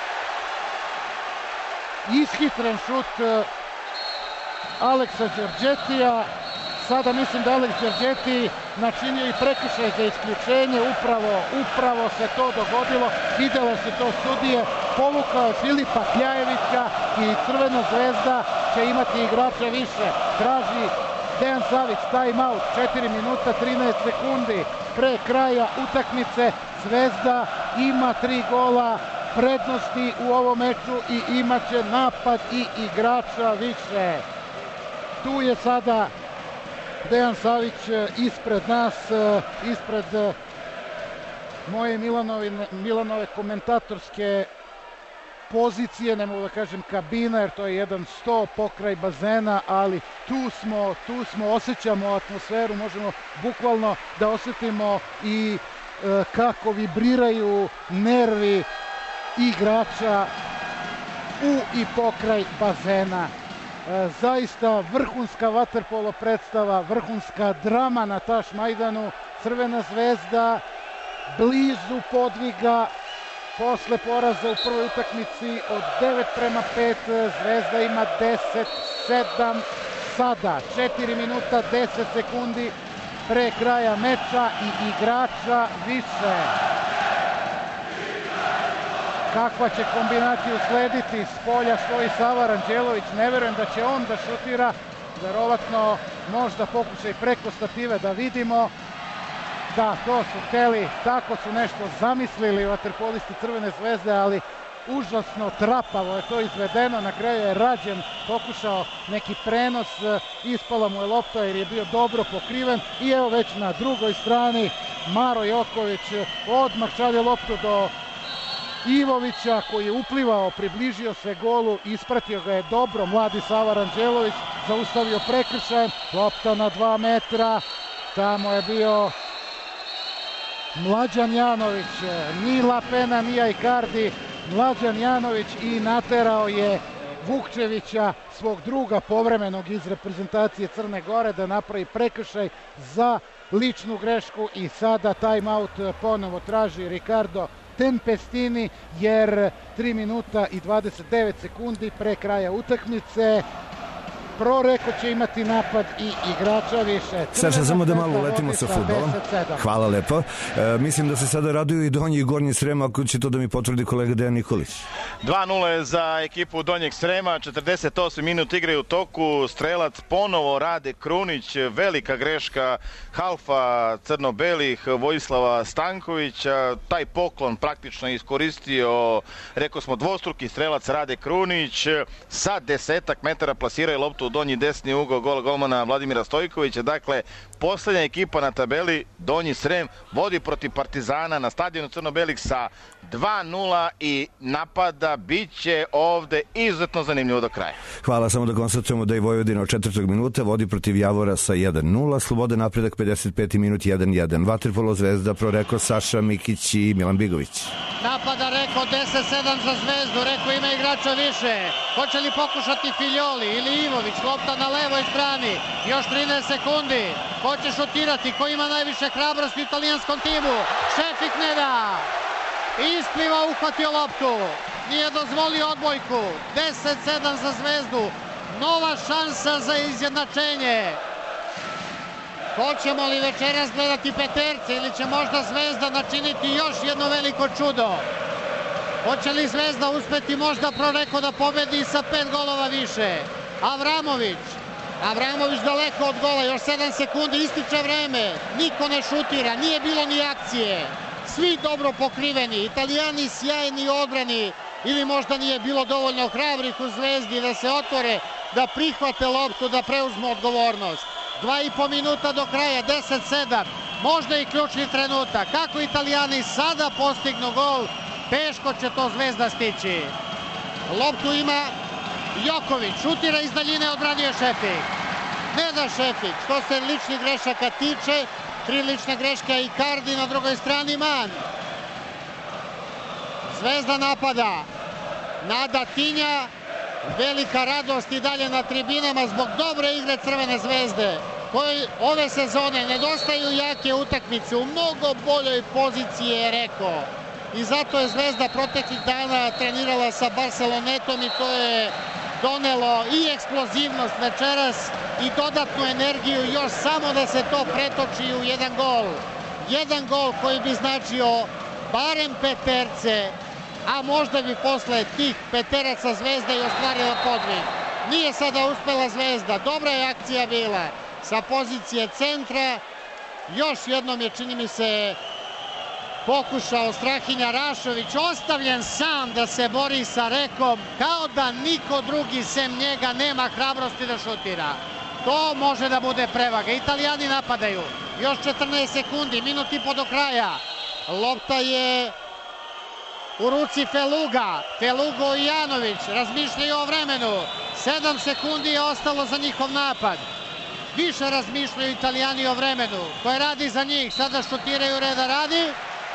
ishitren šut Aleksa Đorđetija. Sada mislim da Aleks Đorđeti načinio i prekršaj za isključenje. Upravo se to dogodilo. Videle su to sudije. Povukao je Filipa Kljajevića i Crvena Zvezda će imati igrača više. Traži Dejan Savić time out. 4 minuta 13 sekundi pre kraja utakmice. Zvezda ima 3 gola prednosti u ovom meču i imaće napad i igrača više. Tu je sada Dejan Savić ispred nas, ispred moje Milanove komentatorske pozicije, ne mogu da kažem kabina, jer to je jedan sto pokraj bazena, ali tu smo, osjećamo atmosferu, možemo bukvalno da osjetimo i kako vibriraju nervi igrača u i pokraj bazena. Zaista vrhunska vaterpolo predstava, vrhunska drama na Tašmajdanu. Crvena Zvezda blizu podviga posle poraza u prvoj utakmici od 9:5. Zvezda ima 10:7 sada. 4 minuta 10 sekundi pre kraja meča i igrača više. Kakva će kombinaciju slediti? S polja stoji Sava Ranđelović, ne verujem da će on da šutira, verovatno možda pokušaj preko stative da vidimo. Da, to su hteli, tako su nešto zamislili vaterpolisti Crvene Zvezde, ali užasno trapavo je to izvedeno. Na kraju je Rađen pokušao neki prenos, ispala mu je lopta jer je bio dobro pokriven i evo već na drugoj strani Maro Joković odmah šalje loptu do Ivovića koji je uplivao, približio se golu, ispratio ga je dobro mladi Sava Ranđelović, zaustavio prekršajem, lopta na 2 metra, tamo je bio Mlađan Janović, ni Lapena, ni Ajkardi, Mlađan Janović i naterao je Vukčevića, svog druga povremenog iz reprezentacije Crne Gore, da napravi prekršaj za ličnu grešku i sada timeout ponovo traži Ricardo Tempestini, jer 3 minuta i 29 sekundi pre kraja utakmice. Proreko će imati napad i igrača više. Saša, samo da malo letimo sa fudbalom. Hvala lepo. Mislim da se sada raduju i Donji i Gornji Srem, ako će to da mi potvrdi kolega Dejan Nikolić. 2:0 za ekipu Donjeg Srema, 48 minut igre u toku, strelac ponovo Rade Krunić, velika greška halfa crno-belih Vojislava Stankovića, taj poklon praktično iskoristio, rekao smo, dvostruki strelac Rade Krunić, sa 10 metara plasiraju loptu u donji desni ugao golmana Vladimira Stojkovića. Dakle, poslednja ekipa na tabeli, Donji Srem, vodi protiv Partizana na stadionu crno-belih sa 2:0 i napada biće ovde izuzetno zanimljivo do kraja. Hvala, samo da konstatujemo da je Vojvodina od 4. minuta vodi protiv Javora sa 1:0, Slobode napredak 55. minut 1:1. Vaterpolo Zvezda, Proreko Saša Mikić i Milan Bigović. Napada Reko, 10-7 za Zvezdu, Reko ima igrača više. Hoće li pokušati Filjoli ili Ivović, lopta na levoj strani, još 13 sekundi. Ko će šutirati, ko ima najviše hrabrosti u italijanskom timu? Šefik ne da. Ispliva, uhvatio loptu, nije dozvolio odbojku. 10-7 za Zvezdu, nova šansa za izjednačenje. Hoćemo li večeras gledati peterce ili će možda Zvezda načiniti još jedno veliko čudo? Hoće li Zvezda uspeti možda Proreko da pobedi sa 5 golova više? Avramović daleko od gola, još 7 sekundi, ističe vreme, niko ne šutira, nije bilo ni akcije. Svi dobro pokriveni, Italijani sjajni odbrani, ili možda nije bilo dovoljno hrabrih u Zvezdi da se otvore, da prihvate loptu, da preuzmu odgovornost. 2,5 minuta do kraja, 10-7, možda i ključni trenutak. Kako Italijani sada postignu gol, teško će to Zvezda stići. Loptu ima Joković, šutira iz daljine, odbranio Šefik. Ne da Šefik, što se ličnih grešaka tiče, 3 lične greške i Icardi, na drugoj strani Man. Zvezda napada, Nada Tinja, velika radost i dalje na tribinama zbog dobre igre Crvene Zvezde, koji ove sezone nedostaju jake utakmice, u mnogo boljoj poziciji je rekao. I zato je Zvezda proteklih dana trenirala sa Barcelonetom i to je donelo i eksplozivnost večeras i dodatnu energiju, još samo da se to pretoči u jedan gol. Jedan gol koji bi značio barem peterce, a možda bi posle tih peteraca Zvezda i ostvarila podvig. Nije sada uspela Zvezda, dobra je akcija bila sa pozicije centra. Još jednom je, čini mi se, pokušao Strahinja Rašović, ostavljen sam da se bori sa Rekom, kao da niko drugi sem njega nema hrabrosti da šutira. To može da bude prevaga. Italijani napadaju. Još 14 sekundi, minut i po do kraja. Lopta je u ruci Feluga. Felugo i Janović razmišljaju o vremenu. 7 sekundi je ostalo za njihov napad. Više razmišljaju Italijani o vremenu koje radi za njih. Sada šutiraju reda radi.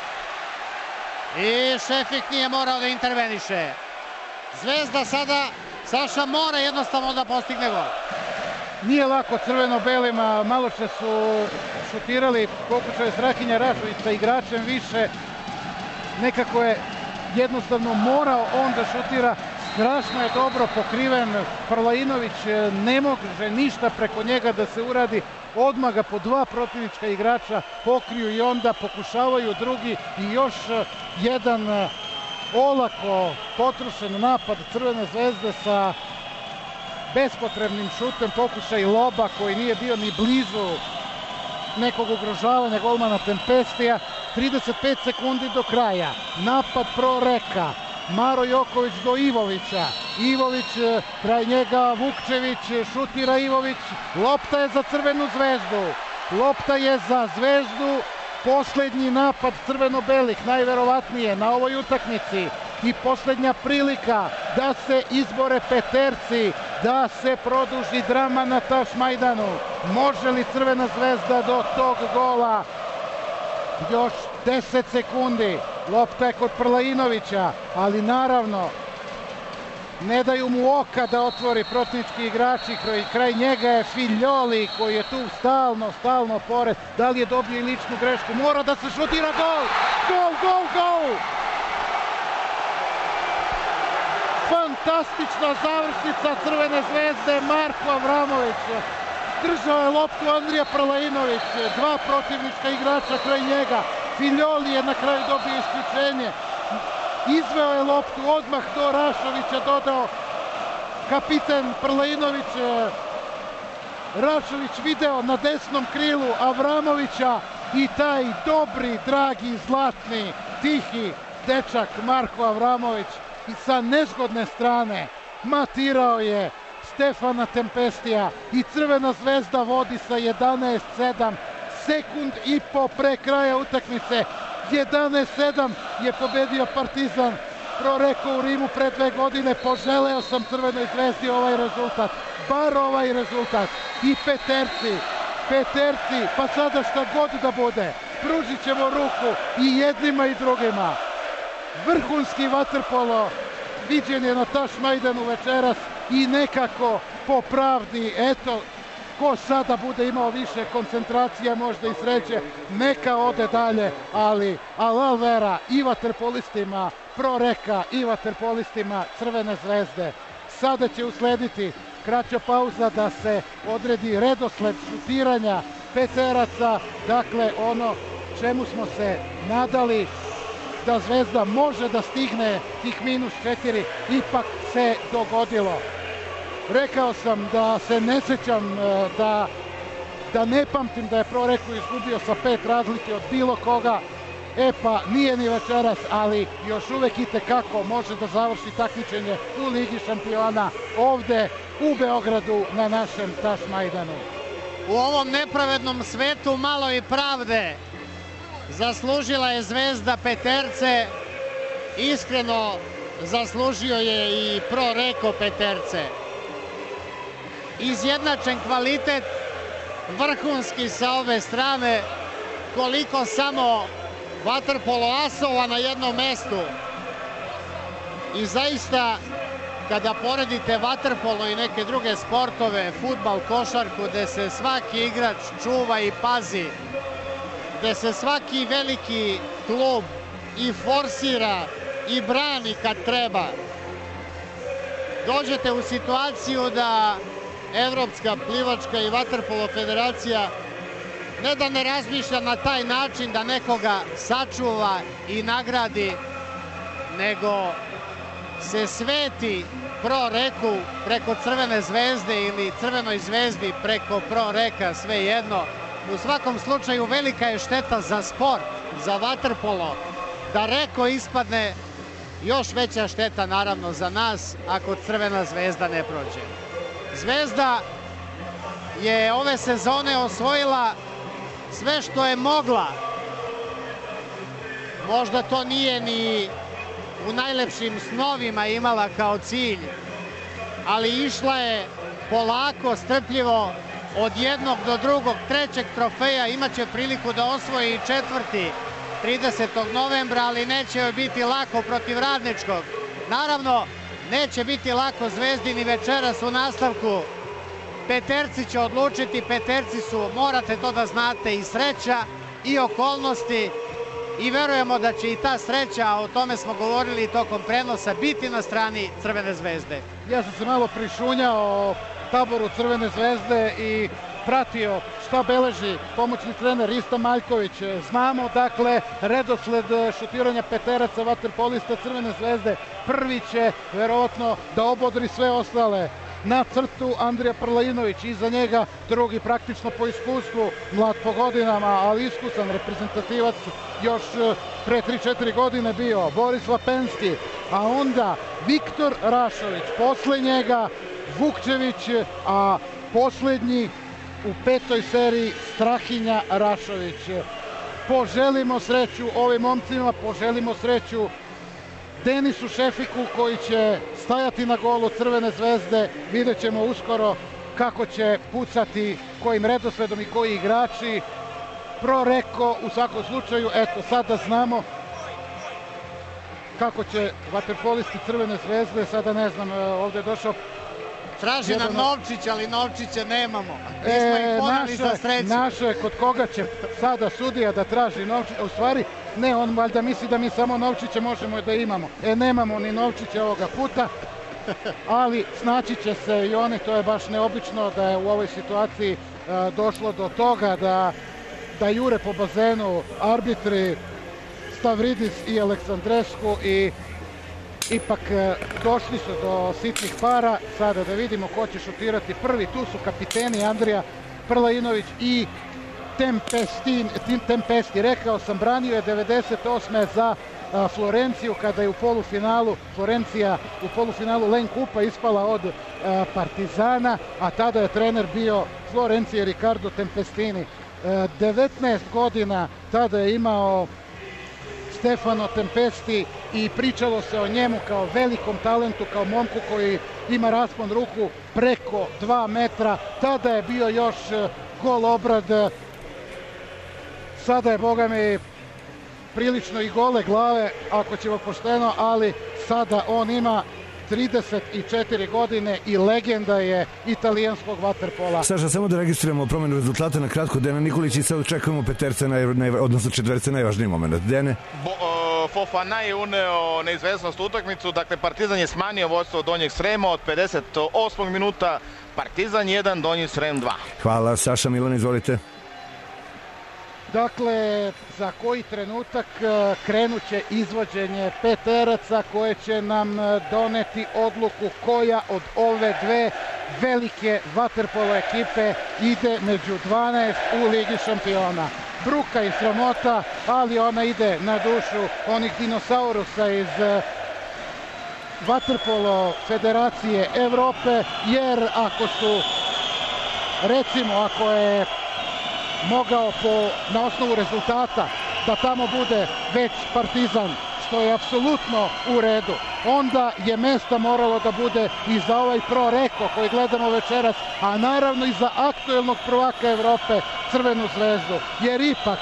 I Šefik nije morao da interveniše. Zvezda sada, Saša, mora jednostavno da postigne gol. Nije lako crveno-belima, malo će su šutirali, pokušao je Strahinja Rašović sa igračem više. Nekako je jednostavno morao on da šutira. Strašno je dobro pokriven. Prlainović ne može ništa preko njega da se uradi. Odmah ga po 2 protivnička igrača pokriju i onda pokušavaju drugi i još jedan olako potrošen napad Crvene Zvezde sa bespotrebnim šutem, pokušaj loba koji nije bio ni blizu nekog ugrožavanja golmana Tempestija. 35 sekundi do kraja. Napad Proreka. Maro Joković do Ivovića. Ivović, kraj njega Vukčević, šutira Ivović. Lopta je za Crvenu Zvezdu. Lopta je za Zvezdu. Poslednji napad crveno-belih, najverovatnije na ovoj utakmici. I poslednja prilika da se izbore peterci, da se produži drama na Tašmajdanu. Može li Crvena Zvezda do tog gola? Još 10 sekundi. Lopta je kod Prlainovića, ali naravno ne daju mu oka da otvori protivnički igrači. Kraj njega je Filjoli koji je tu stalno pored. Da li je dobio i ličnu grešku? Mora da se šutira gol! Gol! fantastična završnica Crvene zvezde, Marko Avramović. Držao je loptu Andrija Prlainović, dva protivnička igrača kraj njega. Filjoli je na kraju dobio isključenje. Izveo je loptu odmah do Rašovića, dodao kapiten Prlainović. Rašović video na desnom krilu Avramovića i taj dobri, dragi, zlatni, tihi dečak Marko Avramović i sa nezgodne strane matirao je Stefana Tempestija i Crvena zvezda vodi sa 11-7, sekund i po pre kraja utakmice. 11-7 je pobedio Partizan. Rekao u Rimu pre 2 godine, poželeo sam Crvenoj zvezdi ovaj rezultat, bar ovaj rezultat. I peterci, pa sada šta god da bude, pružit ćemo ruku i jednima i drugima. Vrhunski vaterpolo viđen je na Tašmajdanu večeras i nekako po pravdi, eto, ko sada bude imao više koncentracija, možda i sreće, neka ode dalje, ali alal vera i vaterpolistima Proreka i vaterpolistima Crvene zvezde. Sada će uslediti kraća pauza da se odredi redosled šutiranja peteraca, dakle ono čemu smo se nadali da Zvezda može da stigne tih -4, ipak se dogodilo. Rekao sam da se ne sećam, da ne pamtim da je Proreko izgubio sa 5 razlike od bilo koga. E pa nije ni večeras, ali još uvek itekako može da završi takmičenje u Ligi šampiona ovde u Beogradu na našem Tašmajdanu. U ovom nepravednom svetu malo i pravde. Zaslužila je Zvezda peterce, iskreno zaslužio je i Proreko peterce. Izjednačen kvalitet, vrhunski sa ove strane, koliko samo vaterpolo asova na jednom mestu. I zaista, kada poredite vaterpolo i neke druge sportove, fudbal, košarku, gde se svaki igrač čuva i pazi, gde se svaki veliki klub i forsira i brani kad treba, dođete u situaciju da Evropska plivačka i vaterpolo federacija ne da ne razmišlja na taj način da nekoga sačuva i nagradi, nego se sveti Proreku preko Crvene zvezde ili Crvenoj zvezdi preko Proreka, svejedno. U svakom slučaju velika je šteta za sport, za vaterpolo, da Reko ispadne, još veća šteta naravno za nas ako Crvena zvezda ne prođe. Zvezda je ove sezone osvojila sve što je mogla. Možda to nije ni u najlepšim snovima imala kao cilj, ali išla je polako, strpljivo, od jednog do drugog, trećeg trofeja. Imaće priliku da osvoji i 4. 30. novembra, ali neće joj biti lako protiv Radničkog. Naravno, neće biti lako Zvezdi ni večeras u nastavku. Peterci će odlučiti, peterci su, morate to da znate, i sreća i okolnosti, i verujemo da će i ta sreća, a o tome smo govorili tokom prenosa, biti na strani Crvene zvezde. Ja sam se malo prišunjao o taboru Crvene zvezde i pratio šta beleži pomoćni trener Rista Maljković. Znamo, dakle, redosled šutiranja peteraca vaterpolista Crvene zvezde. Prvi će, verovatno, da obodri sve ostale. Na crtu Andrija Prlainović, iza njega drugi, praktično po iskustvu, mlad po godinama, ali iskusan reprezentativac, još pre 3-4 godine bio Boris Lapenski, a onda Viktor Rašović, posle njega Vukčević, a poslednji u 5. seriji Strahinja Rašović. Poželimo sreću ovim momcima, poželimo sreću Denisu Šefiku koji će stajati na golu Crvene zvezde. Vidjet ćemo uskoro kako će pucati, kojim redosledom i koji igrači. Proreko u svakom slučaju, eto sada znamo kako će vaterpolisti Crvene zvezde, sada ne znam, ovdje je došao traži nam Novčić, ali Novčića nemamo. Nismo ih ponali za sreću. Naše, kod koga će sada sudija da traži Novčića, u stvari ne, on valjda misli da mi samo Novčića možemo da imamo. Nemamo ni Novčića ovoga puta. ali snaći će se i oni, to je baš neobično da je u ovoj situaciji došlo do toga da jure po bazenu arbitri Stavridis i Aleksandrescu i ipak došli su do sitnih para. Sada da vidimo ko će šutirati prvi. Tu su kapiteni Andrija Prlainović i Tempesti. Rekao sam, branio je 98. za Florenciju kada je u polufinalu Florencija u polufinalu Len Kupa ispala od Partizana, a tada je trener bio Florencije Riccardo Tempestini. 19 godina tada je imao Stefano Tempesti i pričalo se o njemu kao velikom talentu, kao momku koji ima raspon ruku preko 2 metra. Tada je bio još golobrad. Sada je, boga mi, prilično i gole glave, ako ćemo pošteno, ali sada on ima 34 godine i legenda je italijanskog vaterpola. Saša, samo da registrujemo promenu rezultata na kratko. Dena Nikolić i sad očekujemo peterce, odnosno četverce, najvažniji moment. Dene? Fofana je uneo neizvesnost u utakmicu, dakle Partizan je smanjio vodstvo Donjeg Srema od 58. minuta, Partizan 1, Donji Srem 2. Hvala. Saša, Milan, izvolite. Dakle, za koji trenutak krenut će izvođenje peteraca koje će nam doneti odluku koja od ove dve velike vaterpolo ekipe ide među 12 u Ligi šampiona. Bruka i sramota, ali ona ide na dušu onih dinosaurusa iz vaterpolo Federacije Evrope, jer ako je mogao na osnovu rezultata da tamo bude već Partizan, što je apsolutno u redu, onda je mesta moralo da bude i za ovaj Pro Reko koji gledamo večeras, a naravno i za aktuelnog prvaka Evrope Crvenu zvezdu, jer ipak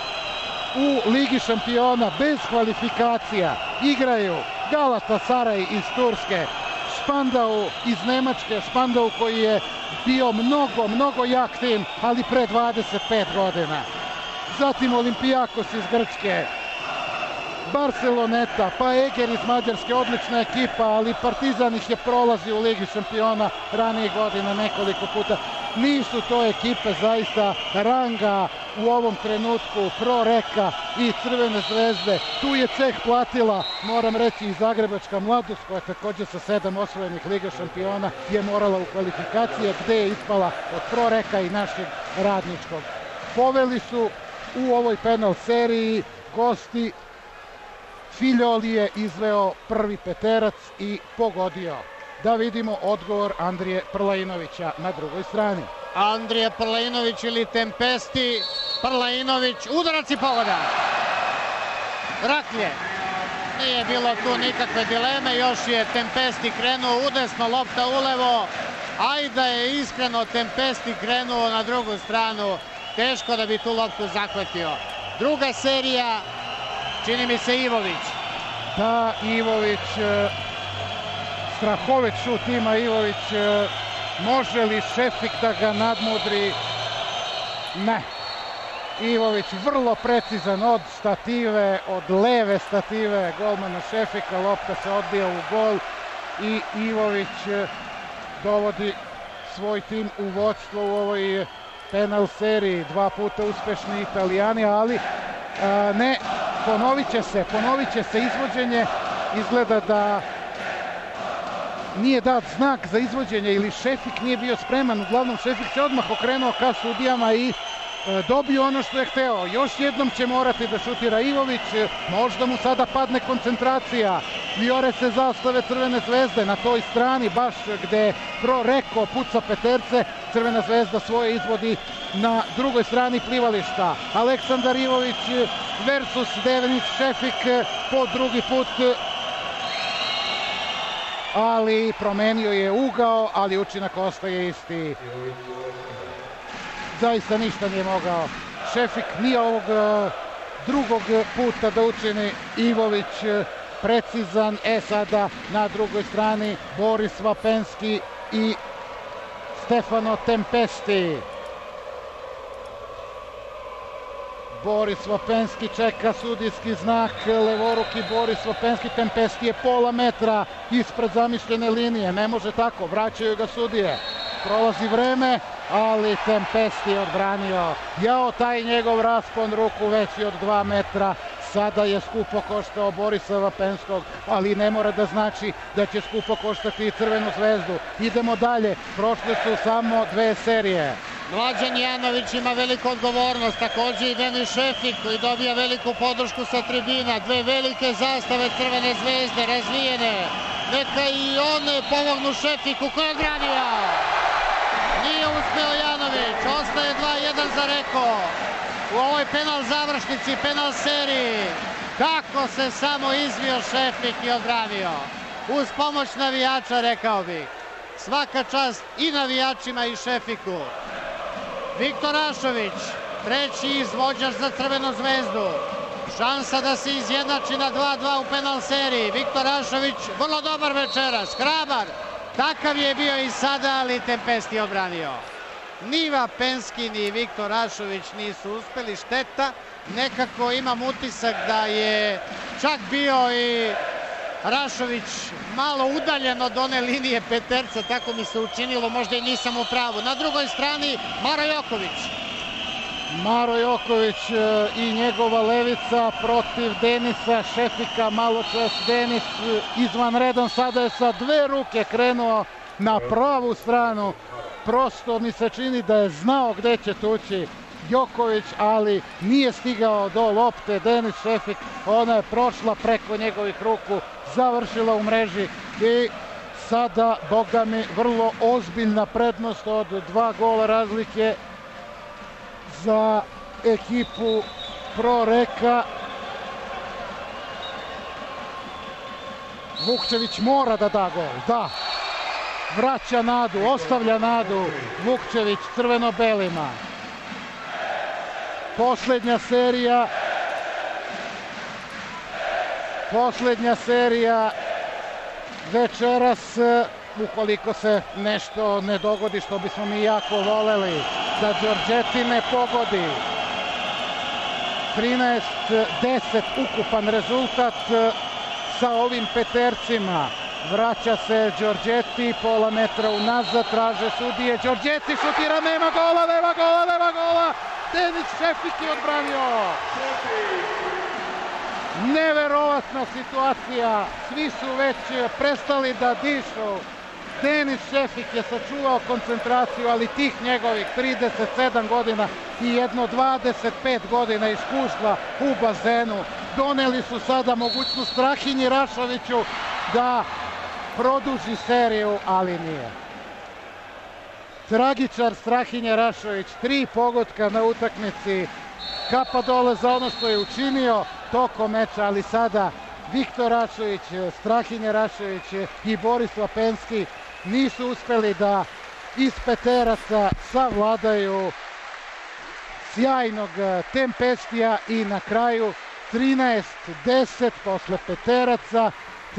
u Ligi šampiona bez kvalifikacija igraju Galatasaray iz Turske, Spandau iz Nemačke, Spandau koji je bio mnogo jak tim, ali pre 25 godina. Zatim Olympiakos iz Grčke, Barceloneta, pa Eger iz Mađarske, odlična ekipa, ali Partizan ih je prolazio u Ligi šampiona ranijih godina nekoliko puta. Nisu to ekipe zaista ranga u ovom trenutku Pro Reka i Crvene zvezde. Tu je ceh platila, moram reći, i Zagrebačka Mladost, koja također sa 7 osvojenih Liga šampiona je morala u kvalifikacije, gde je ispala od Pro Reka i našeg Radničkog. Poveli su u ovoj penal seriji gosti. Filjoli je izveo prvi peterac i pogodio. Da vidimo odgovor Andrije Prlainovića na drugoj strani. Andrije Prlainović ili Tempesti. Prlainović, udarac i pogoda. Raklje. Nije bilo tu nikakve dileme, još je Tempesti krenuo udesno, lopta ulevo. Ajda je iskreno Tempesti krenuo na drugu stranu. Teško da bi tu loptu zahvatio. Druga serija, čini mi se Ivović. Da, Ivović, strahovit šut ima Ivović. Može li Šefik da ga nadmudri? Ne. Ivović vrlo precizan od stative, od leve stative golmana Šefika. Lopta se odbija u gol i Ivović dovodi svoj tim u vodstvo u ovoj penal seriji. 2 puta uspešni Italijani, ali ne, ponovit će se izvođenje. Izgleda da nije dat znak za izvođenje ili Šefik nije bio spreman. Uglavnom Šefik se odmah okrenuo ka sudijama i dobio ono što je hteo. Još jednom će morati da šutira Ivović, možda mu sada padne koncentracija. Vijore se zastave Crvene zvezde na toj strani, baš gde Pro Reko puca peterce, Crvena zvezda svoje izvodi na drugoj strani plivališta. Aleksandar Ivović versus Denis Šefik po drugi put, ali promenio je ugao, ali učinak ostaje isti. Zaista ništa nije mogao Šefik nije ovog drugog puta da učini. Ivović precizan. Sada na drugoj strani Boris Vapenski i Stefano Tempesti. Boris Vapenski čeka sudijski znak, levoruki Boris Vapenski, Tempesti je pola metra ispred zamišljene linije, ne može tako, vraćaju ga sudije. Prolazi vreme, ali Tempesti je odbranio. Jao, taj njegov raspon ruku veći od 2 metra. Sada je skupo koštao Borisa Vapenskog, ali ne mora da znači da će skupo koštati i Crvenu zvezdu. Idemo dalje, prošle su samo 2 serije. Mlađan Janović ima veliku odgovornost, takođe i Denis Šefik koji dobija veliku podršku sa tribina. 2 velike zastave Crvene zvezde razvijene. Neka i on pomognu Šefiku koji je odbranio. Nije uspeo Janović, ostaje 2-1 za Reko. U ovoj penal završnici, penal seriji. Kako se samo izvio Šefik i odbranio. Uz pomoć navijača, rekao bih. Svaka čast i navijačima i Šefiku. Viktor Rašović, treći izvođač za Crvenu zvezdu. Šansa da se izjednači na 2-2 u penal seriji. Viktor Rašović, vrlo dobar večeras, hrabar. Takav je bio i sada, ali Tempesti je odbranio. Ni Vapenski, ni Viktor Rašović nisu uspeli, šteta. Nekako imam utisak da je čak bio i Rašović malo udaljen od one linije peterca, tako mi se učinilo, možda i nisam u pravu. Na drugoj strani Maro Joković. Maro Joković i njegova levica protiv Denisa Šefika, malo čas Denis izvanredan, sada je sa 2 ruke krenuo na pravu stranu. Prosto mi se čini da je znao gde će tući Joković, ali nije stigao do lopte. Denis Šefik, ona je prošla preko njegovih ruku, završila u mreži i sada, boga mi, vrlo ozbiljna prednost od 2 gola razlike za ekipu Pro Reka. Vukčević mora da da gol, da. Vraća nadu, ostavlja nadu Vukčević crveno-belima. Poslednja serija večeras, ukoliko se nešto ne dogodi što bismo mi jako voleli, da Đorđeti ne pogodi. 13-10 ukupan rezultat sa ovim petercima. Vraća se Đorđeti, pola metra unazad, traže sudije. Đorđeti šutira, nema gola! Denis Šefik je odbranio. Neverovatna situacija, svi su već prestali da dišu. Denis Šefik je sačuvao koncentraciju, ali tih njegovih 37 godina i jedno 25 godina iskustva u bazenu doneli su sada mogućnost Strahinji Rašoviću da produži seriju, ali nije. Tragičar Strahinja Rašović, 3 pogotka na utakmici, kapa dole za ono što je učinio tokom meča, ali sada Viktor Rašović, Strahinja Rašović i Boris Vapenski nisu uspeli da iz peteraca savladaju sjajnog Tempestija i na kraju 13-10 posle peteraca,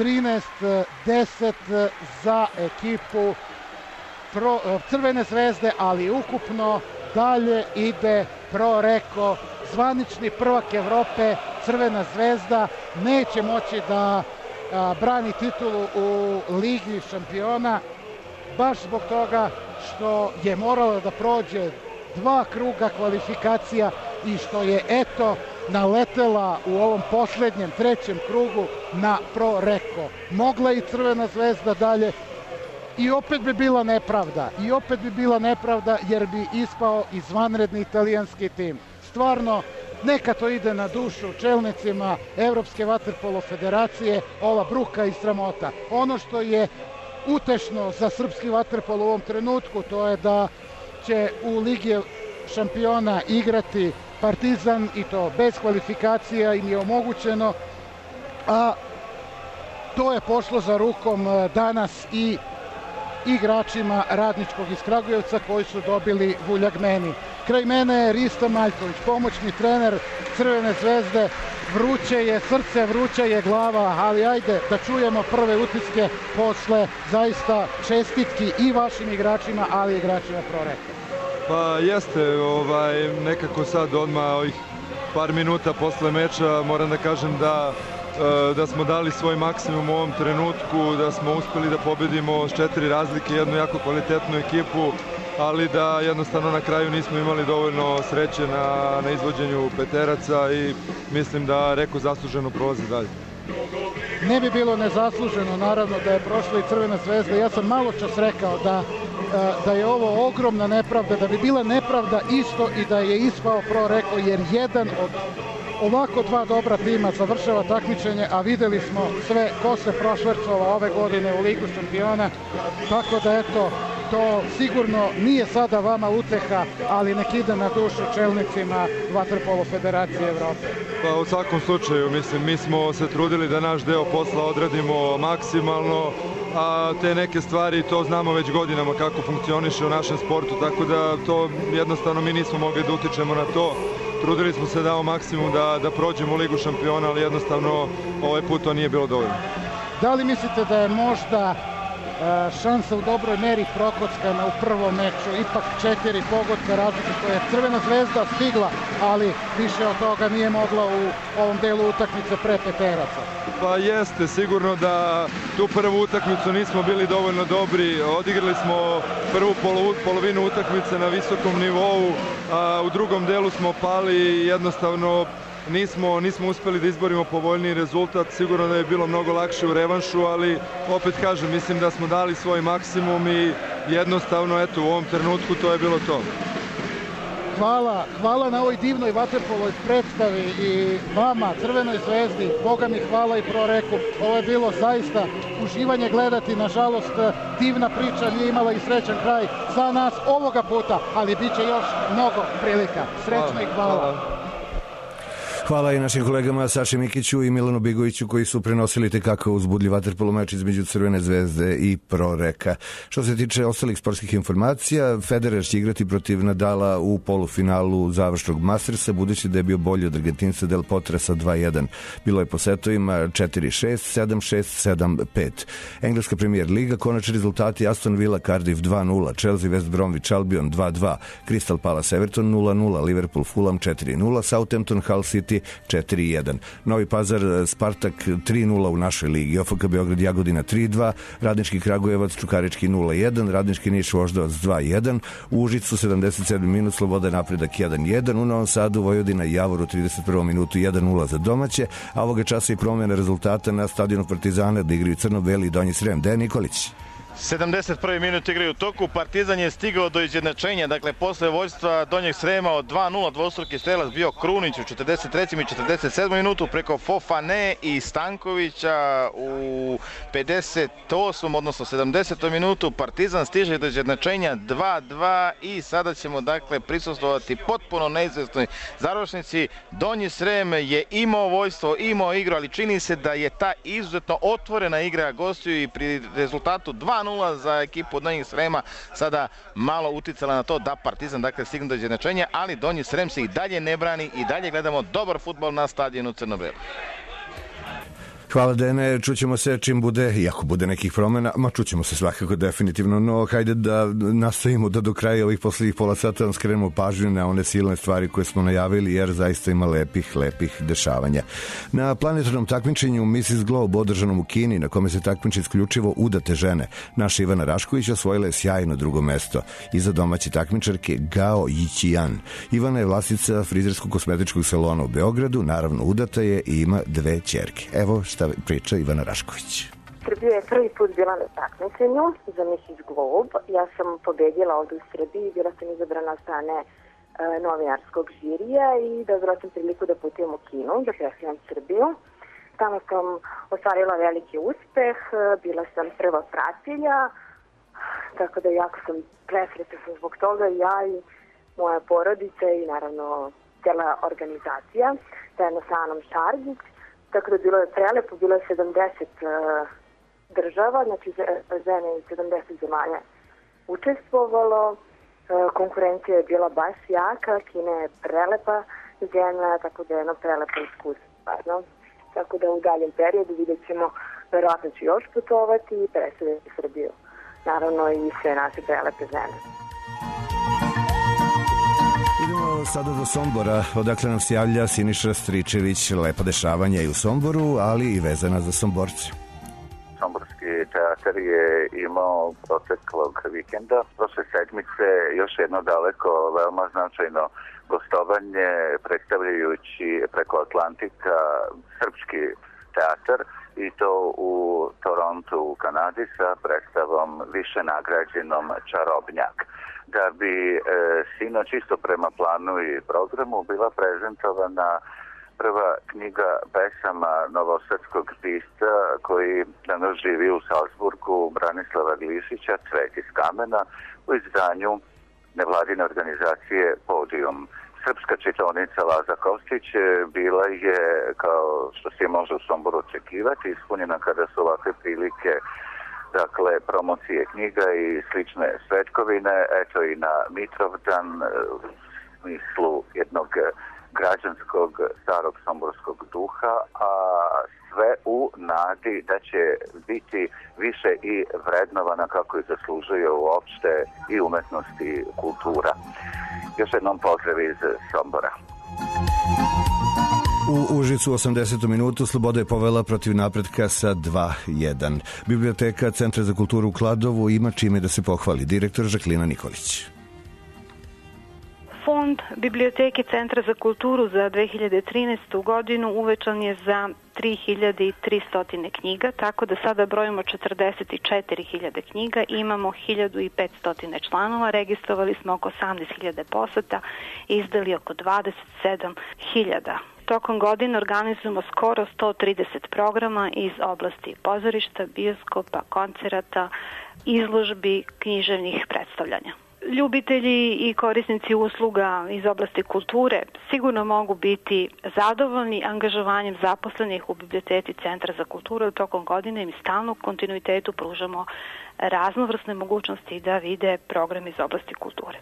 13-10 za ekipu Crvene zvezde, ali ukupno dalje ide Pro Reko, zvanični prvak Evrope. Crvena zvezda neće moći da brani titulu u Ligi šampiona, baš zbog toga što je morala da prođe 2 kruga kvalifikacija i što je eto naletela u ovom poslednjem 3. krugu na Pro Reko. Mogla i Crvena zvezda dalje i opet bi bila nepravda, jer bi ispao izvanredni italijanski tim. Stvarno, neka to ide na dušu čelnicima Evropske vaterpolo federacije, ova bruka i sramota. Ono što je utešno za srpski vaterpolo u ovom trenutku, to je da će u Ligi šampiona igrati Partizan i to bez kvalifikacija im je omogućeno, a to je pošlo za rukom danas i igračima Radničkog iz Kragujevca koji su dobili vuljagmeni. Kraj mene je Risto Maljković, pomoćni trener Crvene zvezde. Vruće je srce, vruća je glava, ali ajde da čujemo prve utiske posle zaista čestitki i vašim igračima, ali i igračima Pro Reka. Pa jeste, nekako sad odmah ovih par minuta posle meča. Moram da kažem da smo dali svoj maksimum u ovom trenutku, da smo uspeli da pobedimo s 4 razlike jednu jako kvalitetnu ekipu, ali da jednostavno na kraju nismo imali dovoljno sreće na izvođenju peteraca i mislim da Reko zasluženo prolazi dalje. Ne bi bilo nezasluženo, naravno, da je prošla i Crvena zvezda. Ja sam malo čas rekao da je ovo ogromna nepravda, da bi bila nepravda isto i da je ispao Pro Reko, jer jedan od ovako dva dobra tima završava takmičenje, a videli smo sve ko se prošvercova ove godine u Ligu šampiona, tako da eto, to sigurno nije sada vama uteha, ali nek ide na dušu čelnicima Vaterpolo Federacije Evrope. Pa u svakom slučaju, mislim, mi smo se trudili da naš deo posla odradimo maksimalno, a te neke stvari, to znamo već godinama kako funkcioniše u našem sportu, tako da to jednostavno mi nismo mogli da utičemo na to. Trudili smo se da damo maksimum da prođemo u Ligu šampiona, ali jednostavno ovaj put to nije bilo dovoljno. Da li mislite da je možda šansa u dobroj meri prokockana u prvom meču, ipak 4 pogotka razlike koje je Crvena zvezda stigla, ali više od toga nije mogla u ovom delu utakmice pre peteraca? Pa jeste, sigurno da tu prvu utakmicu nismo bili dovoljno dobri, odigrali smo prvu polovinu utakmice na visokom nivou, a u drugom delu smo pali i jednostavno nismo uspeli da izborimo povoljniji rezultat. Sigurno da je bilo mnogo lakše u revanšu, ali opet kažem, mislim da smo dali svoj maksimum i jednostavno, eto, u ovom trenutku to je bilo to. Hvala na ovoj divnoj vaterpolovoj predstavi i vama, Crvenoj zvezdi, Boga mi hvala i Pro Reku. Ovo je bilo zaista uživanje gledati, nažalost divna priča nije imala i srećan kraj za nas ovoga puta, ali bit će još mnogo prilika. Srećno i hvala. Hvala i našim kolegama Saši Mikiću i Milanu Bigoviću koji su prenosili tekako uzbudljiv vaterpolo meč između Crvene zvezde i Pro Reka. Što se tiče ostalih sportskih informacija, Federer će igrati protiv Nadala u polufinalu završnog Mastersa, budući da je bio bolji od Argentinca Del Potresa 2-1. Bilo je po setovima 4-6, 7-6, 7-5. Engleska Premier Liga, konačni rezultati: Aston Villa Cardiff 2-0, Chelsea West Bromwich Albion 2-2, Crystal Palace Everton 0-0, Liverpool Fulham 4-0, Southampton Hull City 4-1. Novi Pazar Spartak 3-0 u našoj ligi, OFK Beograd Jagodina 3-2, Radnički Kragujevac Čukarički 0-1, Radnički Niš Voždovac 2-1, u Užicu 77. minut Sloboda Napredak 1-1, u Novom Sadu Vojvodina Javor u 31. minutu 1-0 za domaće, a ovoga časa i promjena rezultata na stadionu Partizana da igraju Crno-Beli i Donji Srem. Dejan Nikolić. 71. minut igre u toku, Partizan je stigao do izjednačenja, dakle posle vođstva Donjeg Srema od 2-0, dvostruki strelac bio Krunić u 43. i 47. minutu preko Fofane i Stankovića u 58. odnosno 70. minutu. Partizan stiže do izjednačenja 2-2 i sada ćemo dakle prisustvovati potpuno neizvesnoj završnici. Donji Srem je imao vođstvo, imao igru, ali čini se da je ta izuzetno otvorena igra gostiju i pri rezultatu 2-0 za ekipu od Donjeg Srema sada malo uticala na to da Partizan dakle stigne do izjednačenja, ali Donji Srem se i dalje ne brani i dalje gledamo dobar fudbal na stadionu Crno-Belo. Hvala Dene, čućemo se čim bude, iako bude nekih promjena, ma čućemo se svakako definitivno, no hajde da nastavimo da do kraja ovih poslednjih pola sata vam skrenemo pažnju na one silne stvari koje smo najavili, jer zaista ima lepih dešavanja. Na planetarnom takmičenju Mrs. Globe održanom u Kini, na kome se takmiče isključivo udate žene, naša Ivana Rašković osvojila je sjajno drugo mesto iza domaće takmičarke Gao Yiqian. Ivana je vlasnica frizersko-kosmetičkog salona u Beogradu, naravno udata je i ima 2 ćerke. Evo šta priča Ivana Rašković. Srbija je prvi put bila na takmičenju za Mrs. Globe. Ja sam pobedila ovdje u Srbiji, bila sam izabrana od strane novinarskog žirija i dobila sam priliku da putujem u Kinu, da predstavljam Srbiju. Tamo sam ostvarila veliki uspeh, bila sam prva pratilja, tako da jako sam presretna zbog toga, ja i moja porodica i naravno cijela organizacija, zajedno sa Anom Šargić. Tako da bilo je prelepo, bilo je 70 država, znači žene iz 70 zemalja učestvovalo. Konkurencija je bila baš jaka, Kina je prelepa zemlja, tako da je jedno prelepo iskustvo. Tako da u daljem periodu vidjet ćemo, verovatno ću još putovati i predstavljati Srbiju. Naravno i sve naše prelepe zemlje. Idemo Sada do Sombora, odakle nam se javlja Siniša Stričević. Lepa dešavanja i u Somboru, ali i vezana za Somborce. Somborski teatar je imao proteklog vikenda, prošle sedmice, još jedno daleko, veoma značajno gostovanje, predstavljajući preko Atlantika srpski teatar, i to u Torontu u Kanadi sa predstavom više nagrađenom Čarobnjak. Da bi sinoć isto prema planu i programu bila prezentovana prva knjiga pesama novosadskog pisca koji danas živi u Salzburgu, Branislava Glišića, Cvet iz kamena, u izdanju nevladine organizacije Podium. Srpska čitaonica Laza Kostić bila je, kao što se može u Somboru očekivati, ispunjena kada su ovakve prilike, dakle, promocije knjiga i slične svetkovine, eto i na Mitrovdan, u smislu jednog građanskog starog somborskog duha, a sve u nadi da će biti više i vrednovana kako i zaslužuje uopšte i umetnost i kultura. Još jednom pozdrav iz Sombora. U Užicu 80. minutu Sloboda je povela protiv Napretka sa 2-1. Biblioteka Centra za kulturu u Kladovu ima čime da se pohvali. Direktor Žaklina Nikolić. Fond Biblioteke Centra za kulturu za 2013. godinu uvećan je za 3300 knjiga, tako da sada brojimo 44.000 knjiga i imamo 1500 članova, registrovali smo oko 18.000 poseta i izdali oko 27.000. Tokom godine organizujemo skoro 130 programa iz oblasti pozorišta, bioskopa, koncerata, izložbi, književnih predstavljanja. Ljubitelji i korisnici usluga iz oblasti kulture sigurno mogu biti zadovoljni angažovanjem zaposlenih u Biblioteci Centra za kulturu. Tokom godine im stalno u kontinuitetu pružamo raznovrsne mogućnosti da vide program iz oblasti kulture.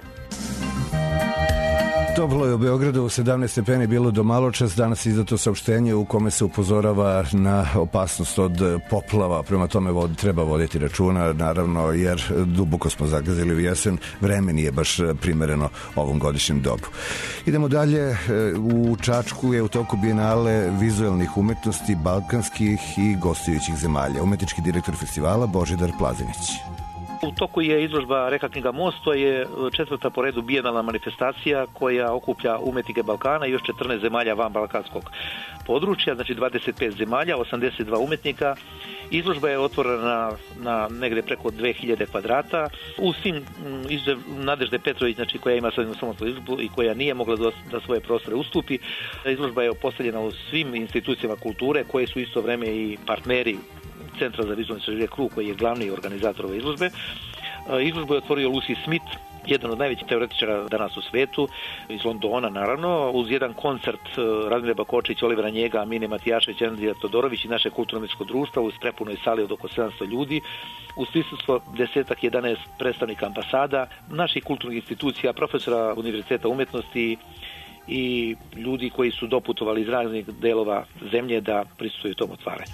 Toplo je u Beogradu, 17 stepeni bilo do maločas, danas je izdato saopštenje u kome se upozorava na opasnost od poplava, prema tome treba voditi računa, naravno, jer duboko smo zagazili u jesen, vreme nije baš primereno ovom godišnjem dobu. Idemo dalje, u Čačku je u toku bijenale vizuelnih umetnosti balkanskih i gostujućih zemalja. Umetnički direktor festivala Božidar Plazinić. U toku je izložba Reka knjiga Most, to je 4. po redu bijenalna manifestacija koja okuplja umetnike Balkana i još 14 zemalja van balkanskog područja, znači 25 zemalja, 82 umetnika. Izložba je otvorena na negde preko 2000 kvadrata. U svim Nadežde Petrović, znači koja ima svoju samostalnu izložbu i koja nije mogla da svoje prostore ustupi. Izložba je postavljena u svim institucijama kulture koje su isto vreme i partneri Centra za vizualno istraživanje Krug, koji je glavni organizator ove izložbe. Izložbu je otvorio Lucy Smith, jedan od najvećih teoretičara danas u svetu, iz Londona naravno, uz jedan koncert Radmile Bakočić, Olivera Njega, Mine Matijašević, Andrija Todorović i naše kulturno-umetničko društvo u prepunoj sali od oko 700 ljudi, uz prisustvo 10-11 predstavnika ambasada, naših kulturnih institucija, profesora Univerziteta umetnosti i ljudi koji su doputovali iz raznih delova zemlje da prisustvuju tom otvaranju.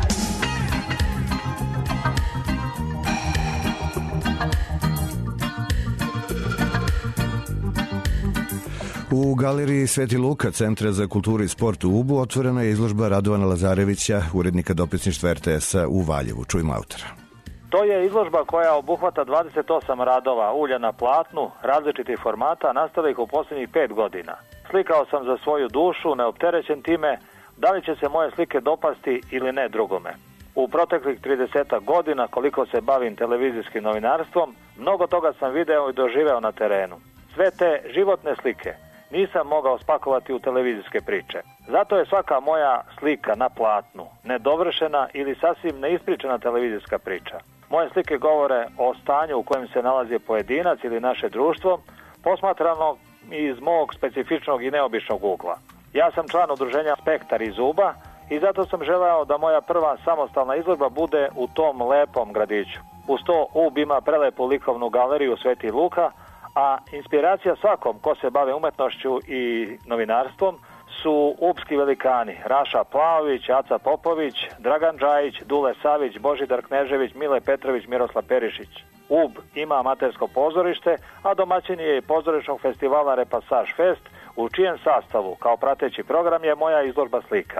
U galeriji Sveti Luka Centra za kulturu i sport u Ubu otvorena je izložba Radovana Lazarevića, urednika dopisništva RTS-a u Valjevu. Čujmo autora. To je izložba koja obuhvata 28 radova ulja na platnu, različitih formata, nastala ih u posljednjih 5 godina. Slikao sam za svoju dušu, neopterećen time da li će se moje slike dopasti ili ne drugome. U proteklih 30 godina, koliko se bavim televizijskim novinarstvom, mnogo toga sam video i doživeo na terenu. Sve te životne slike nisam mogao spakovati u televizijske priče. Zato je svaka moja slika na platnu nedovršena ili sasvim neispričana televizijska priča. Moje slike govore o stanju u kojem se nalazi pojedinac ili naše društvo, posmatrano iz mog specifičnog i neobičnog ugla. Ja sam član udruženja Spektar iz Uba i zato sam želeo da moja prva samostalna izložba bude u tom lepom gradiću. Uz to Ub ima prelepu likovnu galeriju Sveti Luka, a inspiracija svakom ko se bave umetnošću i novinarstvom su ubski velikani Raša Plaović, Aca Popović, Dragan Džajić, Dule Savić, Božidar Knežević, Mile Petrović, Miroslav Perišić. Ub ima amatersko pozorište, a domaćin je i pozorišnog festivala Repasaž Fest u čijem sastavu kao prateći program je moja izložba slika.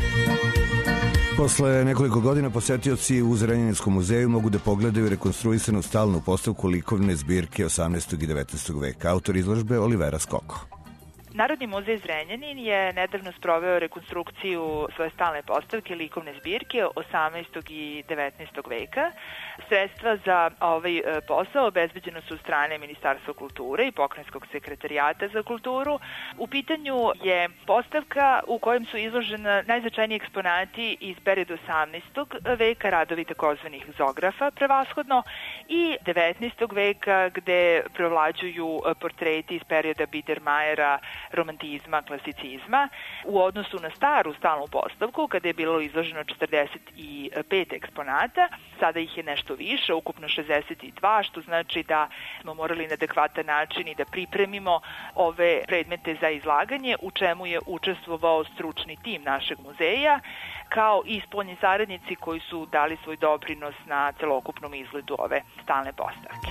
Posle nekoliko godina posetioci u Zrenjaninskom muzeju mogu da pogledaju rekonstruisanu stalnu postavku likovne zbirke 18. i 19. veka. Autor izložbe Olivera Skoko. Narodni muzej Zrenjanin je nedavno sproveo rekonstrukciju svoje stalne postavke likovne zbirke 18. i 19. veka. Sredstva za ovaj posao obezbeđeno su strane Ministarstva kulture i Pokrajinskog sekretarijata za kulturu. U pitanju je postavka u kojem su izloženi najznačajniji eksponati iz perioda 18. veka, radovi takozvanih zografa prevashodno, i 19. veka gde prevlađuju portreti iz perioda Biedermajera, romantizma, klasicizma. U odnosu na staru stalnu postavku, kada je bilo izloženo 45 eksponata, sada ih je nešto više, ukupno 62, što znači da smo morali na adekvatan način i da pripremimo ove predmete za izlaganje, u čemu je učestvovao stručni tim našeg muzeja, kao i spoljni saradnici koji su dali svoj doprinos na celokupnom izgledu ove stalne postavke.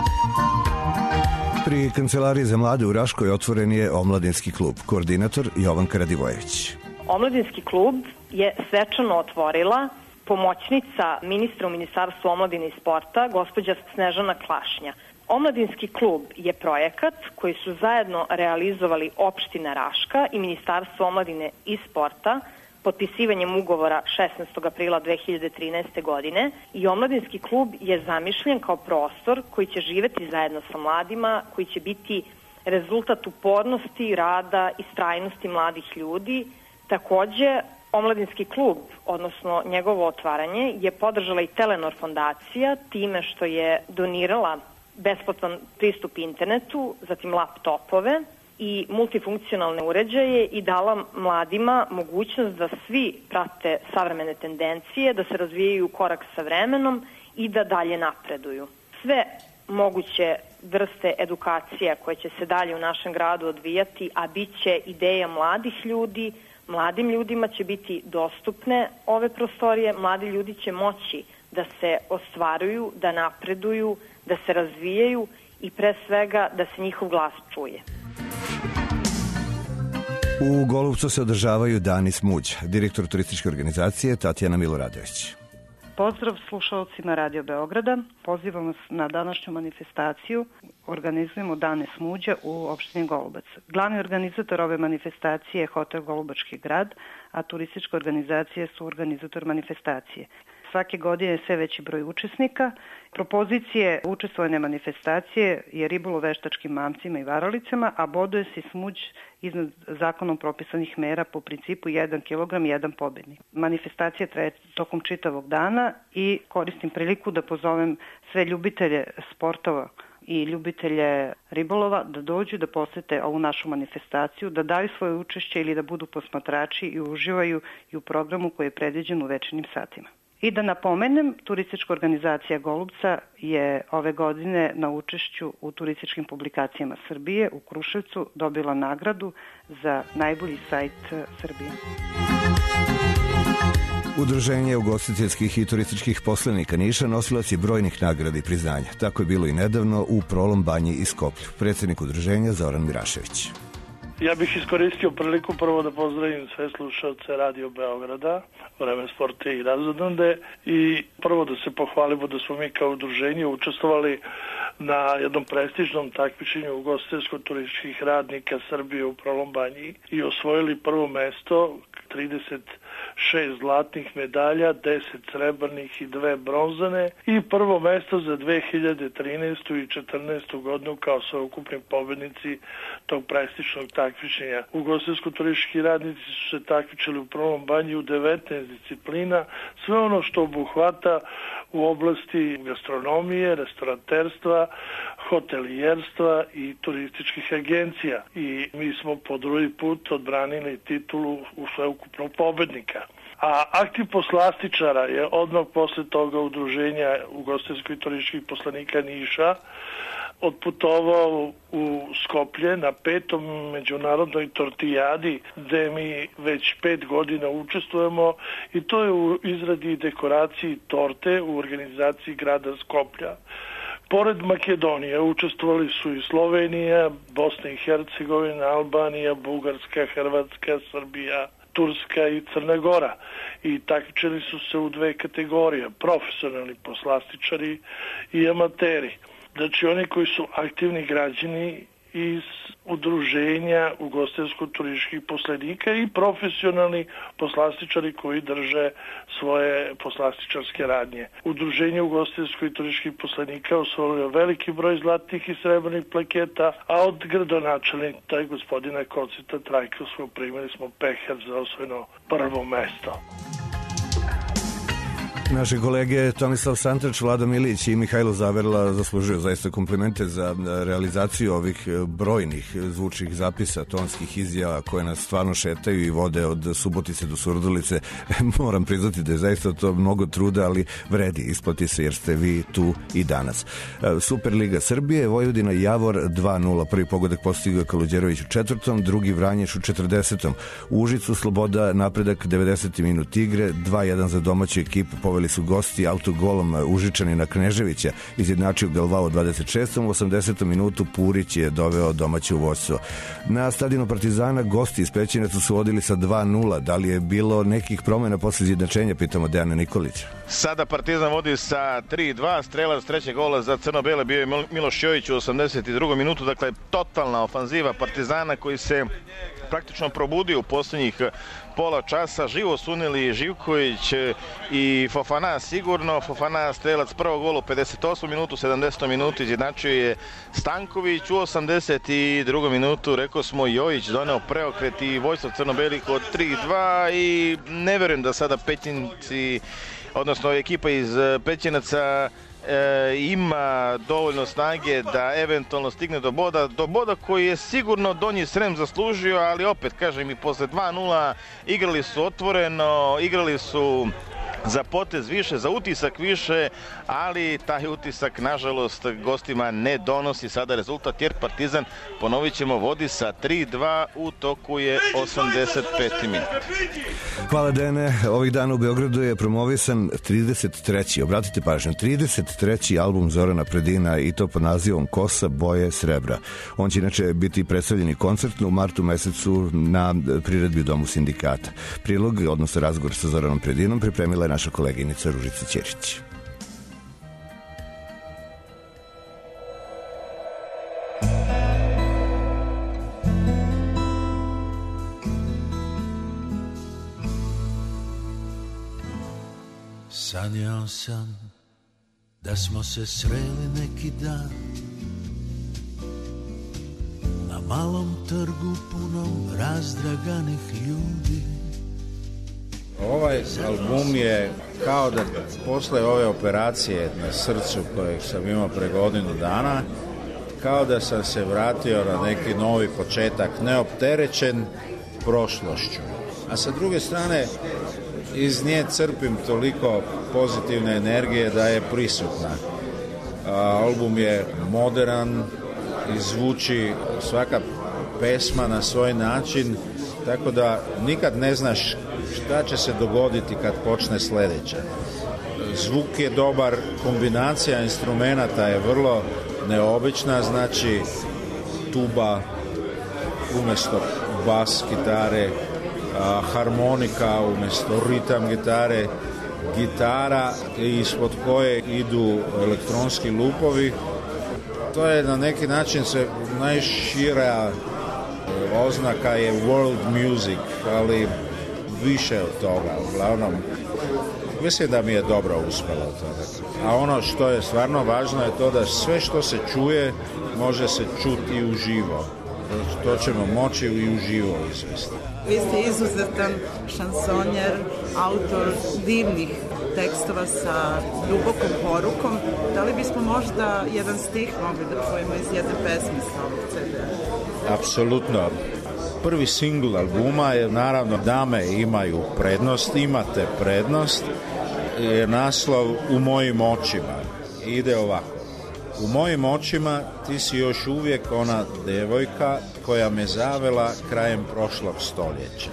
Pri Kancelariji za mlade u Raškoj otvoren je Omladinski klub. Koordinator Jovanka Radivojević. Omladinski klub je svečano otvorila pomoćnica ministra u Ministarstvu omladine i sporta, gospođa Snežana Klašnja. Omladinski klub je projekat koji su zajedno realizovali opština Raška i Ministarstvo omladine i sporta potpisivanjem ugovora 16. aprila 2013. godine, i Omladinski klub je zamišljen kao prostor koji će živeti zajedno sa mladima, koji će biti rezultat upornosti, rada i strajnosti mladih ljudi. Takođe, Omladinski klub, odnosno njegovo otvaranje, je podržala i Telenor fondacija time što je donirala besplatan pristup internetu, zatim laptopove i multifunkcionalne uređaje i dala mladima mogućnost da svi prate savremene tendencije, da se razvijaju korak sa vremenom i da dalje napreduju. Sve moguće vrste edukacija koje će se dalje u našem gradu odvijati, a bit će ideja mladih ljudi, mladim ljudima će biti dostupne ove prostorije, mladi ljudi će moći da se ostvaruju, da napreduju, da se razvijaju i pre svega da se njihov glas čuje. U Golubcu se održavaju Dani Smuđa. Direktor turističke organizacije Tatjana Miloradović. Pozdrav slušalcima Radio Beograda. Pozivam vas na današnju manifestaciju. Organizujemo Dane Smuđa u opštini Golubac. Glavni organizator ove manifestacije je Hotel Golubački grad, a turistička organizacija su organizator manifestacije. Svake godine je sve veći broj učesnika. Propozicije učestvovanja manifestacije je ribolov veštačkim mamcima i varalicama, a boduje se smuđ iznad zakonom propisanih mera po principu 1 kg, 1 pobednik. Manifestacija traje tokom čitavog dana i koristim priliku da pozovem sve ljubitelje sportova i ljubitelje ribolova da dođu da posete ovu našu manifestaciju, da daju svoje učešće ili da budu posmatrači i uživaju i u programu koji je predviđen u večernjim satima. I da napomenem, turistička organizacija Golubca je ove godine na učešću u turističkim publikacijama Srbije u Kruševcu dobila nagradu za najbolji sajt Srbije. Udruženje ugostiteljskih i turističkih poslenika Niša nosilac je brojnih nagrada i priznanja. Tako je bilo i nedavno u Prolom Banji i Skoplju. Predsjednik udruženja Zoran Mirašević. Ja bih iskoristio priliku prvo da pozdravim sve slušalce Radio Beograda, Vreme sporta i razonode, i prvo da se pohvalimo da smo mi kao udruženje učestvovali na jednom prestižnom takmičenju ugostiteljsko-turističkih radnika Srbije u Prolom Banji i osvojili prvo mesto, 36 zlatnih medalja, 10 srebrnih i 2 bronzane, i prvo mesto za 2013. i 2014. godinu kao sveukupni pobednici tog prestižnog takmičenja. Ugostiteljsko-turistički radnici su se takmičili u Prolom Banji u 19 disciplina, sve ono što obuhvata u oblasti gastronomije, restauraterstva, hotelijerstva i turističkih agencija. I mi smo po drugi put odbranili titulu u sveukupnog pobednika. A aktiv poslastičara je odmah posle toga udruženja ugostiteljskih i turističkih poslanika Niša odputovao u Skoplje na 5. međunarodnoj tortijadi, gde mi već 5 godina učestvujemo, i to je u izradi i dekoraciji torte u organizaciji grada Skoplja, Pored Makedonije učestvovali su i Slovenija, Bosna i Hercegovina, Albanija, Bugarska, Hrvatska, Srbija, Turska i Crna Gora. I takmičili su se u dve kategorije, profesionalni poslastičari i amateri. Znači oni koji su aktivni građani iz udruženja ugostiteljsko-turističkih poslenika i profesionalni poslastičari koji drže svoje poslastičarske radnje. Udruženje ugostiteljsko-turističkih poslenika osvojilo veliki broj zlatnih i srebrnih plaketa, a od gradonačelnika gospodina Kocita Trajkovskog primili smo peher za osvojeno prvo mesto. Naši kolege Tomislav Santrač, Vlado Milić i Mihajlo Zaverla zaslužuju zaista komplimente za realizaciju ovih brojnih zvučnih zapisa, tonskih izjava koje nas stvarno šetaju i vode od Subotice do Surdulice. Moram priznati da je zaista to mnogo truda, ali vredi, isplati se jer ste vi tu i danas. Superliga Srbije, Vojvodina Javor 2-0, prvi pogodak postigao Kaluđerović u 4., drugi Vranješ u 40. U Užicu Sloboda Napredak 90. minut igre, 2-1 za domaću ekipu, poveli su gosti autogolom Užičanina Kneževića, izjednačio Galvao 26. U 80. minutu Purić je doveo domaće vodstvo. Na stadionu Partizana gosti iz Pećinaca su vodili sa 2-0. Da li je bilo nekih promjena posle izjednačenja, pitamo Dejana Nikolića. Sada Partizan vodi sa 3-2, strelac trećeg gola za crno-bele bio je Miloš Jojić u 82. minutu, dakle totalna ofanziva Partizana koji se praktično probudio u posljednjih pola časa, živo sunili Živković i Fofana sigurno. Fofana strelac prvog gola u 58. minutu, 70. minutu izjednačio je Stanković, u 82. minutu rekao smo Jojić doneo preokret i vojstvo crno-belih od 3-2 i ne verujem da sada Pećinci, odnosno ekipa iz Pećinaca ima dovoljno snage da eventualno stigne do boda koji je sigurno Donji Srem zaslužio, ali opet kažem i posle 2-0 igrali su otvoreno, igrali su za potez više, za utisak više, ali taj utisak nažalost gostima ne donosi sada rezultat jer Partizan, ponovit ćemo, vodi sa 3-2, u toku je 85. minut. Hvala Dene, ovih dana u Beogradu je promovisan 33. obratite pažnju, 33. album Zorana Predina i to pod nazivom Kosa boje srebra. On će inače biti predstavljeni koncertno u martu mesecu na priredbi u Domu sindikata. Prilog, odnosno razgovor sa Zoranom Predinom pripremila je naša koleginica Ružica Ćirić. Sanjao sam da smo se sreli neki dan na malom trgu punom razdraganih ljudi. Ovaj album je kao da posle ove operacije na srcu kojeg sam imao pre godinu dana, kao da sam se vratio na neki novi početak, neopterećen prošlošću. A sa druge strane, iz nje crpim toliko pozitivne energije da je prisutna. Album je moderan i zvuči svaka pesma na svoj način, tako da nikad ne znaš šta će se dogoditi kad počne sledeća. Zvuk je dobar, kombinacija instrumenata je vrlo neobična, znači tuba umjesto bas gitare, harmonika umjesto ritam gitare, gitara ispod koje idu elektronski lupovi. To je na neki način se najšira oznaka je world music, ali više od toga. Uglavnom, mislim da mi je dobro uspjelo to. A ono što je stvarno važno je to da sve što se čuje može se čuti i uživo. To ćemo moći i uživo izvesti. Vi ste izuzetan šansonjer, autor divnih tekstova sa dubokom porukom. Da li bismo možda jedan stih mogli da čujemo iz jedne pesme sa ovog CD-a? Apsolutno. Prvi singl albuma je naravno Dame imaju prednost, imate prednost, je naslov U mojim očima. Ide ovako. U mojim očima ti si još uvijek ona devojka koja me zavela krajem prošlog stoljeća.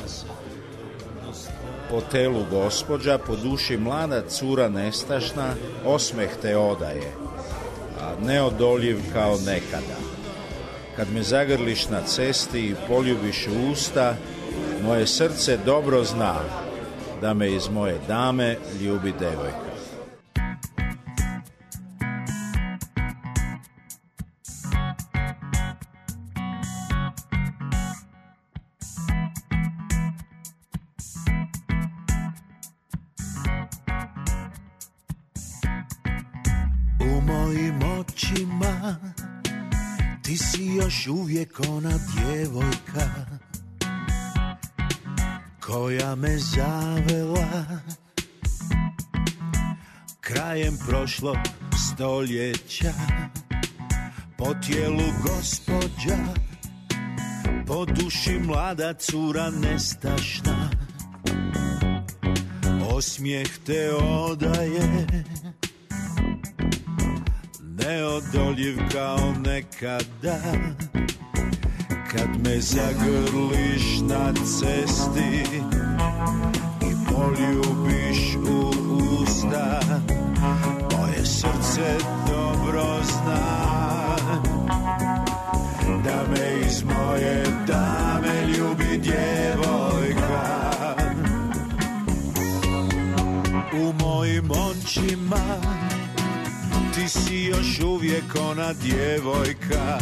Po telu gospođa, po duši mlada cura nestašna, osmeh te odaje. A neodoljiv kao nekada. Kad me zagrliš na cesti i poljubiš u usta, moje srce dobro zna da me iz moje dame ljubi devojka. U mojim očima ti si još uvijek ona djevojka koja me zavela krajem prošlog stoljeća. Po tijelu gospođa, po duši mlada cura nestašna. Osmijeh te odaje, neodoljiv kao nekada. Kad me zagrliš na cesti i poljubiš u usta, moje srce dobro zna da me iz moje dame ljubi djevojka. U mojim očima ti si još uvijek ona djevojka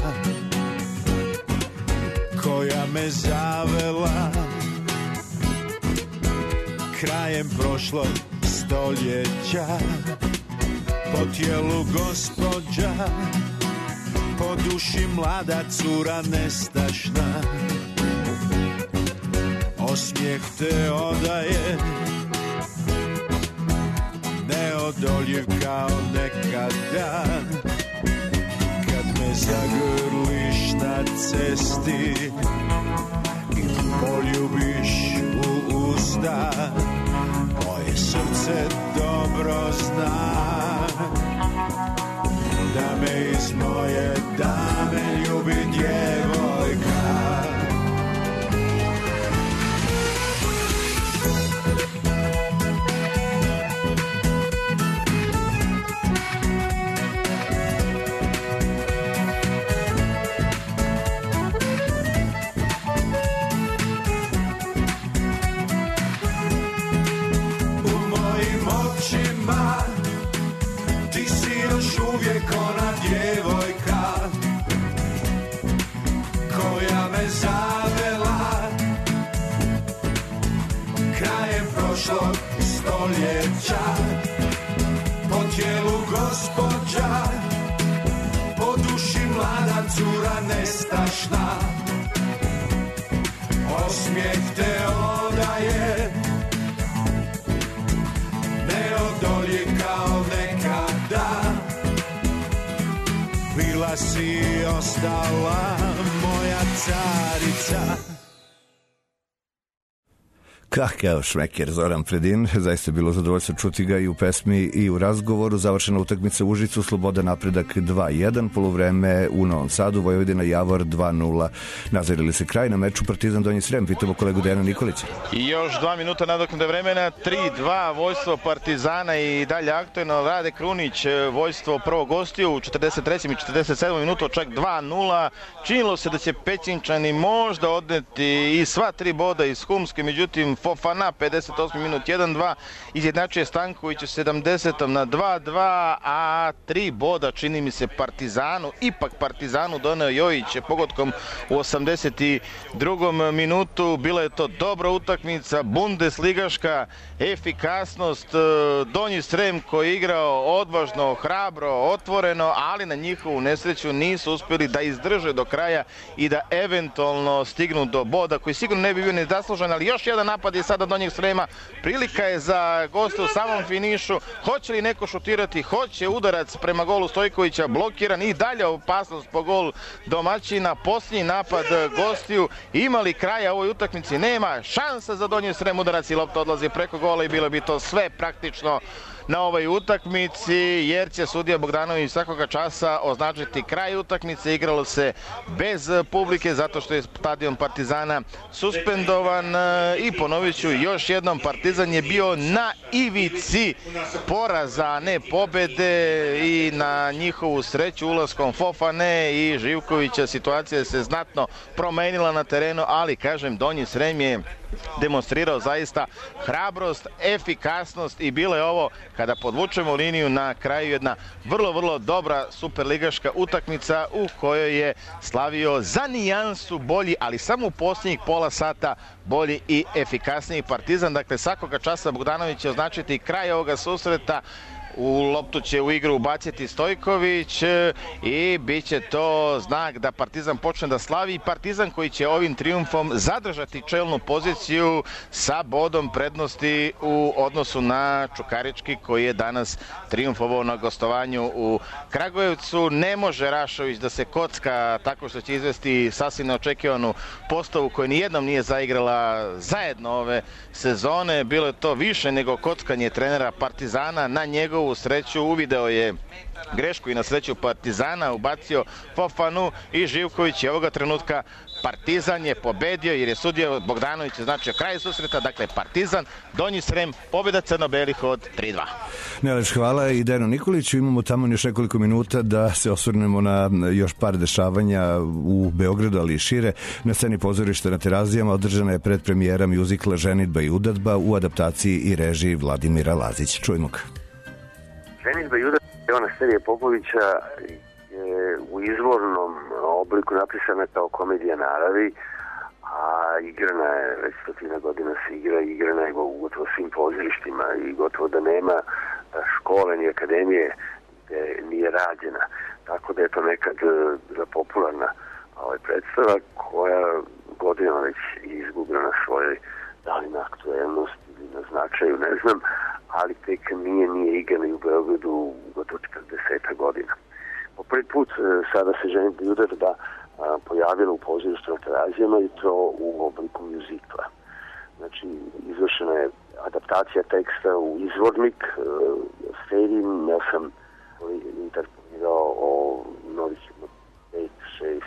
koja me zavela krajem prošlog stoljeća. Po tijelu gospođa, po duši mlada cura nestašna. Osmijeh te odaje, neodoljiv kao nekada. Kad me zagrliš na cesti i poljubiš u usta, moje srce dobro zna da me iz moje dame ljubi djevojka. Ti si još uvijek ona djevojka koja me zavela krajem prošlog stoljeća. Po tijelu gospođa, po duši mlada cura nestašna. Osmijeh te odaje, neodoljiv kao nekada. Bila si ostala moja carica. Kakav šmeker Zoran Predin, zaista je bilo zadovoljstvo čuti ga i u pesmi i u razgovoru. Završena utakmica u Užicu, Sloboda Napredak 2-1, poluvreme u Novom Sadu, Vojvodina Javor 2-0. Nazirali se kraj na meču Partizan Donji Srem, pitamo kolegu Dejana Nikolića. I još 2 minuta nadoknade vremena, 3-2, vojstvo Partizana i dalje aktuelno. Rade Krunić, vojstvo prvo gostiju u 43. i 47. minutu, čak 2-0. Činilo se da će Pećinčani možda odneti i sva 3 boda iz Humske, međutim Fofana 58. minut 1-2, izjednačuje Stanković u 70. na 2-2, a 3 boda čini mi se Partizanu, ipak Partizanu doneo Jojić pogodkom u 82. minutu. Bila je to dobra utakmica, bundesligaška efikasnost, Donji Srem koji je igrao odvažno, hrabro, otvoreno, ali na njihovu nesreću nisu uspjeli da izdrže do kraja i da eventualno stignu do boda koji sigurno ne bi bio nezaslužen, ali još jedan napad je sada Donjeg Srema. Prilika je za goste u samom finišu. Hoće li neko šutirati? Hoće. Udarac prema golu Stojkovića blokiran i dalje opasnost po gol domaćina. Posljednji napad gostiju. Ima li kraja ovoj utakmici? Nema. Šansa za Donji Srem. Udarac i lopta odlazi preko gola i bilo bi to sve praktično na ovoj utakmici, jer će sudija Bogdanović svakoga časa označiti kraj utakmice. Igralo se bez publike zato što je stadion Partizana suspendovan i ponovit ću još jednom, Partizan je bio na ivici poraza, a ne pobede, i na njihovu sreću ulaskom Fofane i Živkovića situacija se znatno promenila na terenu, ali kažem, Donji Srem je demonstrirao zaista hrabrost, efikasnost i bilo je ovo, kada podvučemo liniju na kraju, jedna vrlo dobra superligaška utakmica u kojoj je slavio za nijansu bolji, ali samo u posljednjih pola sata bolji i efikasniji Partizan. Dakle, svakoga časa Bogdanović će označiti kraj ovoga susreta. U loptu će u igru ubaciti Stojković i bit će to znak da Partizan počne da slavi. Partizan koji će ovim trijumfom zadržati čelnu poziciju sa bodom prednosti u odnosu na Čukarički, koji je danas trijumfovao na gostovanju u Kragujevcu. Ne može Rašović da se kocka tako što će izvesti sasvim neočekivanu postavu koju nijednom nije zaigrala zajedno ove sezone. Bilo je to više nego kockanje trenera Partizana. Na njegovu sreću uvideo je grešku i na sreću Partizana ubacio Fofanu i Živković je ovoga trenutka Partizan je pobedio jer je sudija Bogdanović značio kraj susreta. Dakle, Partizan, Donji Srem, pobjeda crno-belih od 3-2. Najlepše hvala i Dejanu Nikoliću. Imamo tamo još nekoliko minuta da se osvrnemo na još par dešavanja u Beogradu, ali i šire. Na sceni pozorišta na Terazijama održana je predpremijera mjuzikla Ženidba i udadba u adaptaciji i režiji Vladimira Lazića. Čujmo ga. Ženidba i udadba Ivana Sterije Popovića je u izvornom obliku napisana kao komedija naravi, a igrana je, već 100 godina se igrana je u gotovo svim pozorištima i gotovo da nema škole ni akademije gde nije rađena. Tako da je to nekad za popularna predstava koja godinama već izgubila na svojoj, da li na aktuelnosti ili na značaju, ne znam, ali tek nije igrana i u Beogradu gotovo 40 godina. Po prvi put sada se Ženidba i udadba pojavila u pozorištu na Terazijama i to u obliku mjuzikla. Znači, izvršena je adaptacija teksta u izvornik serijim. Ja sam interpretirao o novih 5-6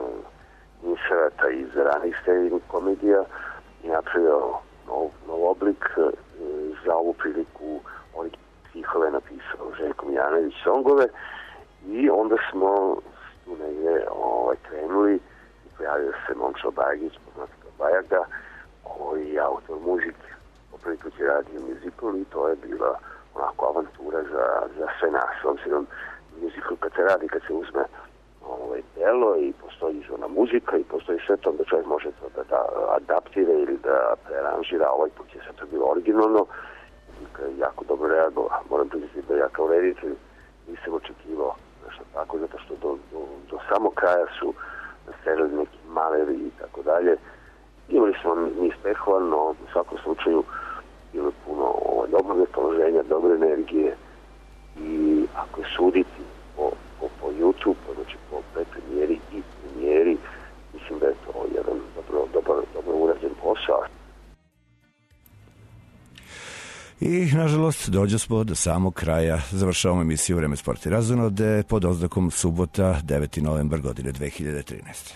inserata iz ranih serijnih komedija i napravio nov oblik. Za ovu priliku oni stihove napisao Željko Mijanović, songove, i onda smo tu negdje krenuli i pojavio se Momčilo Bajagić, poznat kao Bajaga, koji je autor muzike. Prvi put je radio muzikal i to je bila onako avantura za sve nas. Obzirom muzikal kad se radi, kad se uzme delo i postoji izvorna muzika i postoji sve to da čovjek može to da adaptira ili da prearanžira. Ovaj put je sve to bilo originalno i jako dobro reagovao. Moram priznati da ja kao reditelj nisam očekivao nešto tako, zato što do samog kraja su nastavili neki maleri i tako dalje. Imali smo niz pehova, no u svakom slučaju bilo puno dobrog raspoloženja, dobre energije i ako je suditi po YouTube, znači po predpremijeri i premijeri, mislim da je to jedan dobro urađen posao. I, nažalost, dođe smo do samog kraja. Završavamo emisiju Vreme sporta i razonode pod oznakom subota, 9. novembar godine 2013.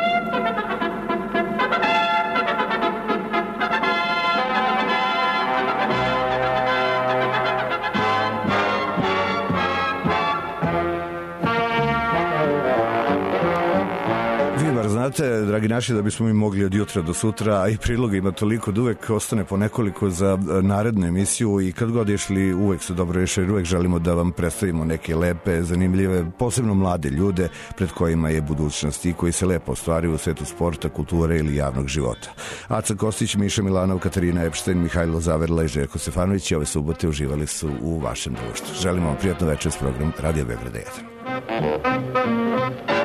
Znate, dragi naši, da bismo mi mogli od jutra do sutra, a i priloga ima toliko da uvek ostane po nekoliko za narednu emisiju i kad god išli uvek su dobro išli, jer uvek želimo da vam predstavimo neke lepe, zanimljive, posebno mlade ljude pred kojima je budućnost i koji se lepo ostvaruju u svetu sporta, kulture ili javnog života. Aca Kostić, Miša Milanov, Katarina Epštajn, Mihajlo Zaverla i Željko Stefanović i ove subote uživali su u vašem društvu. Želimo vam prijatno večer s program Radio Beograda 1.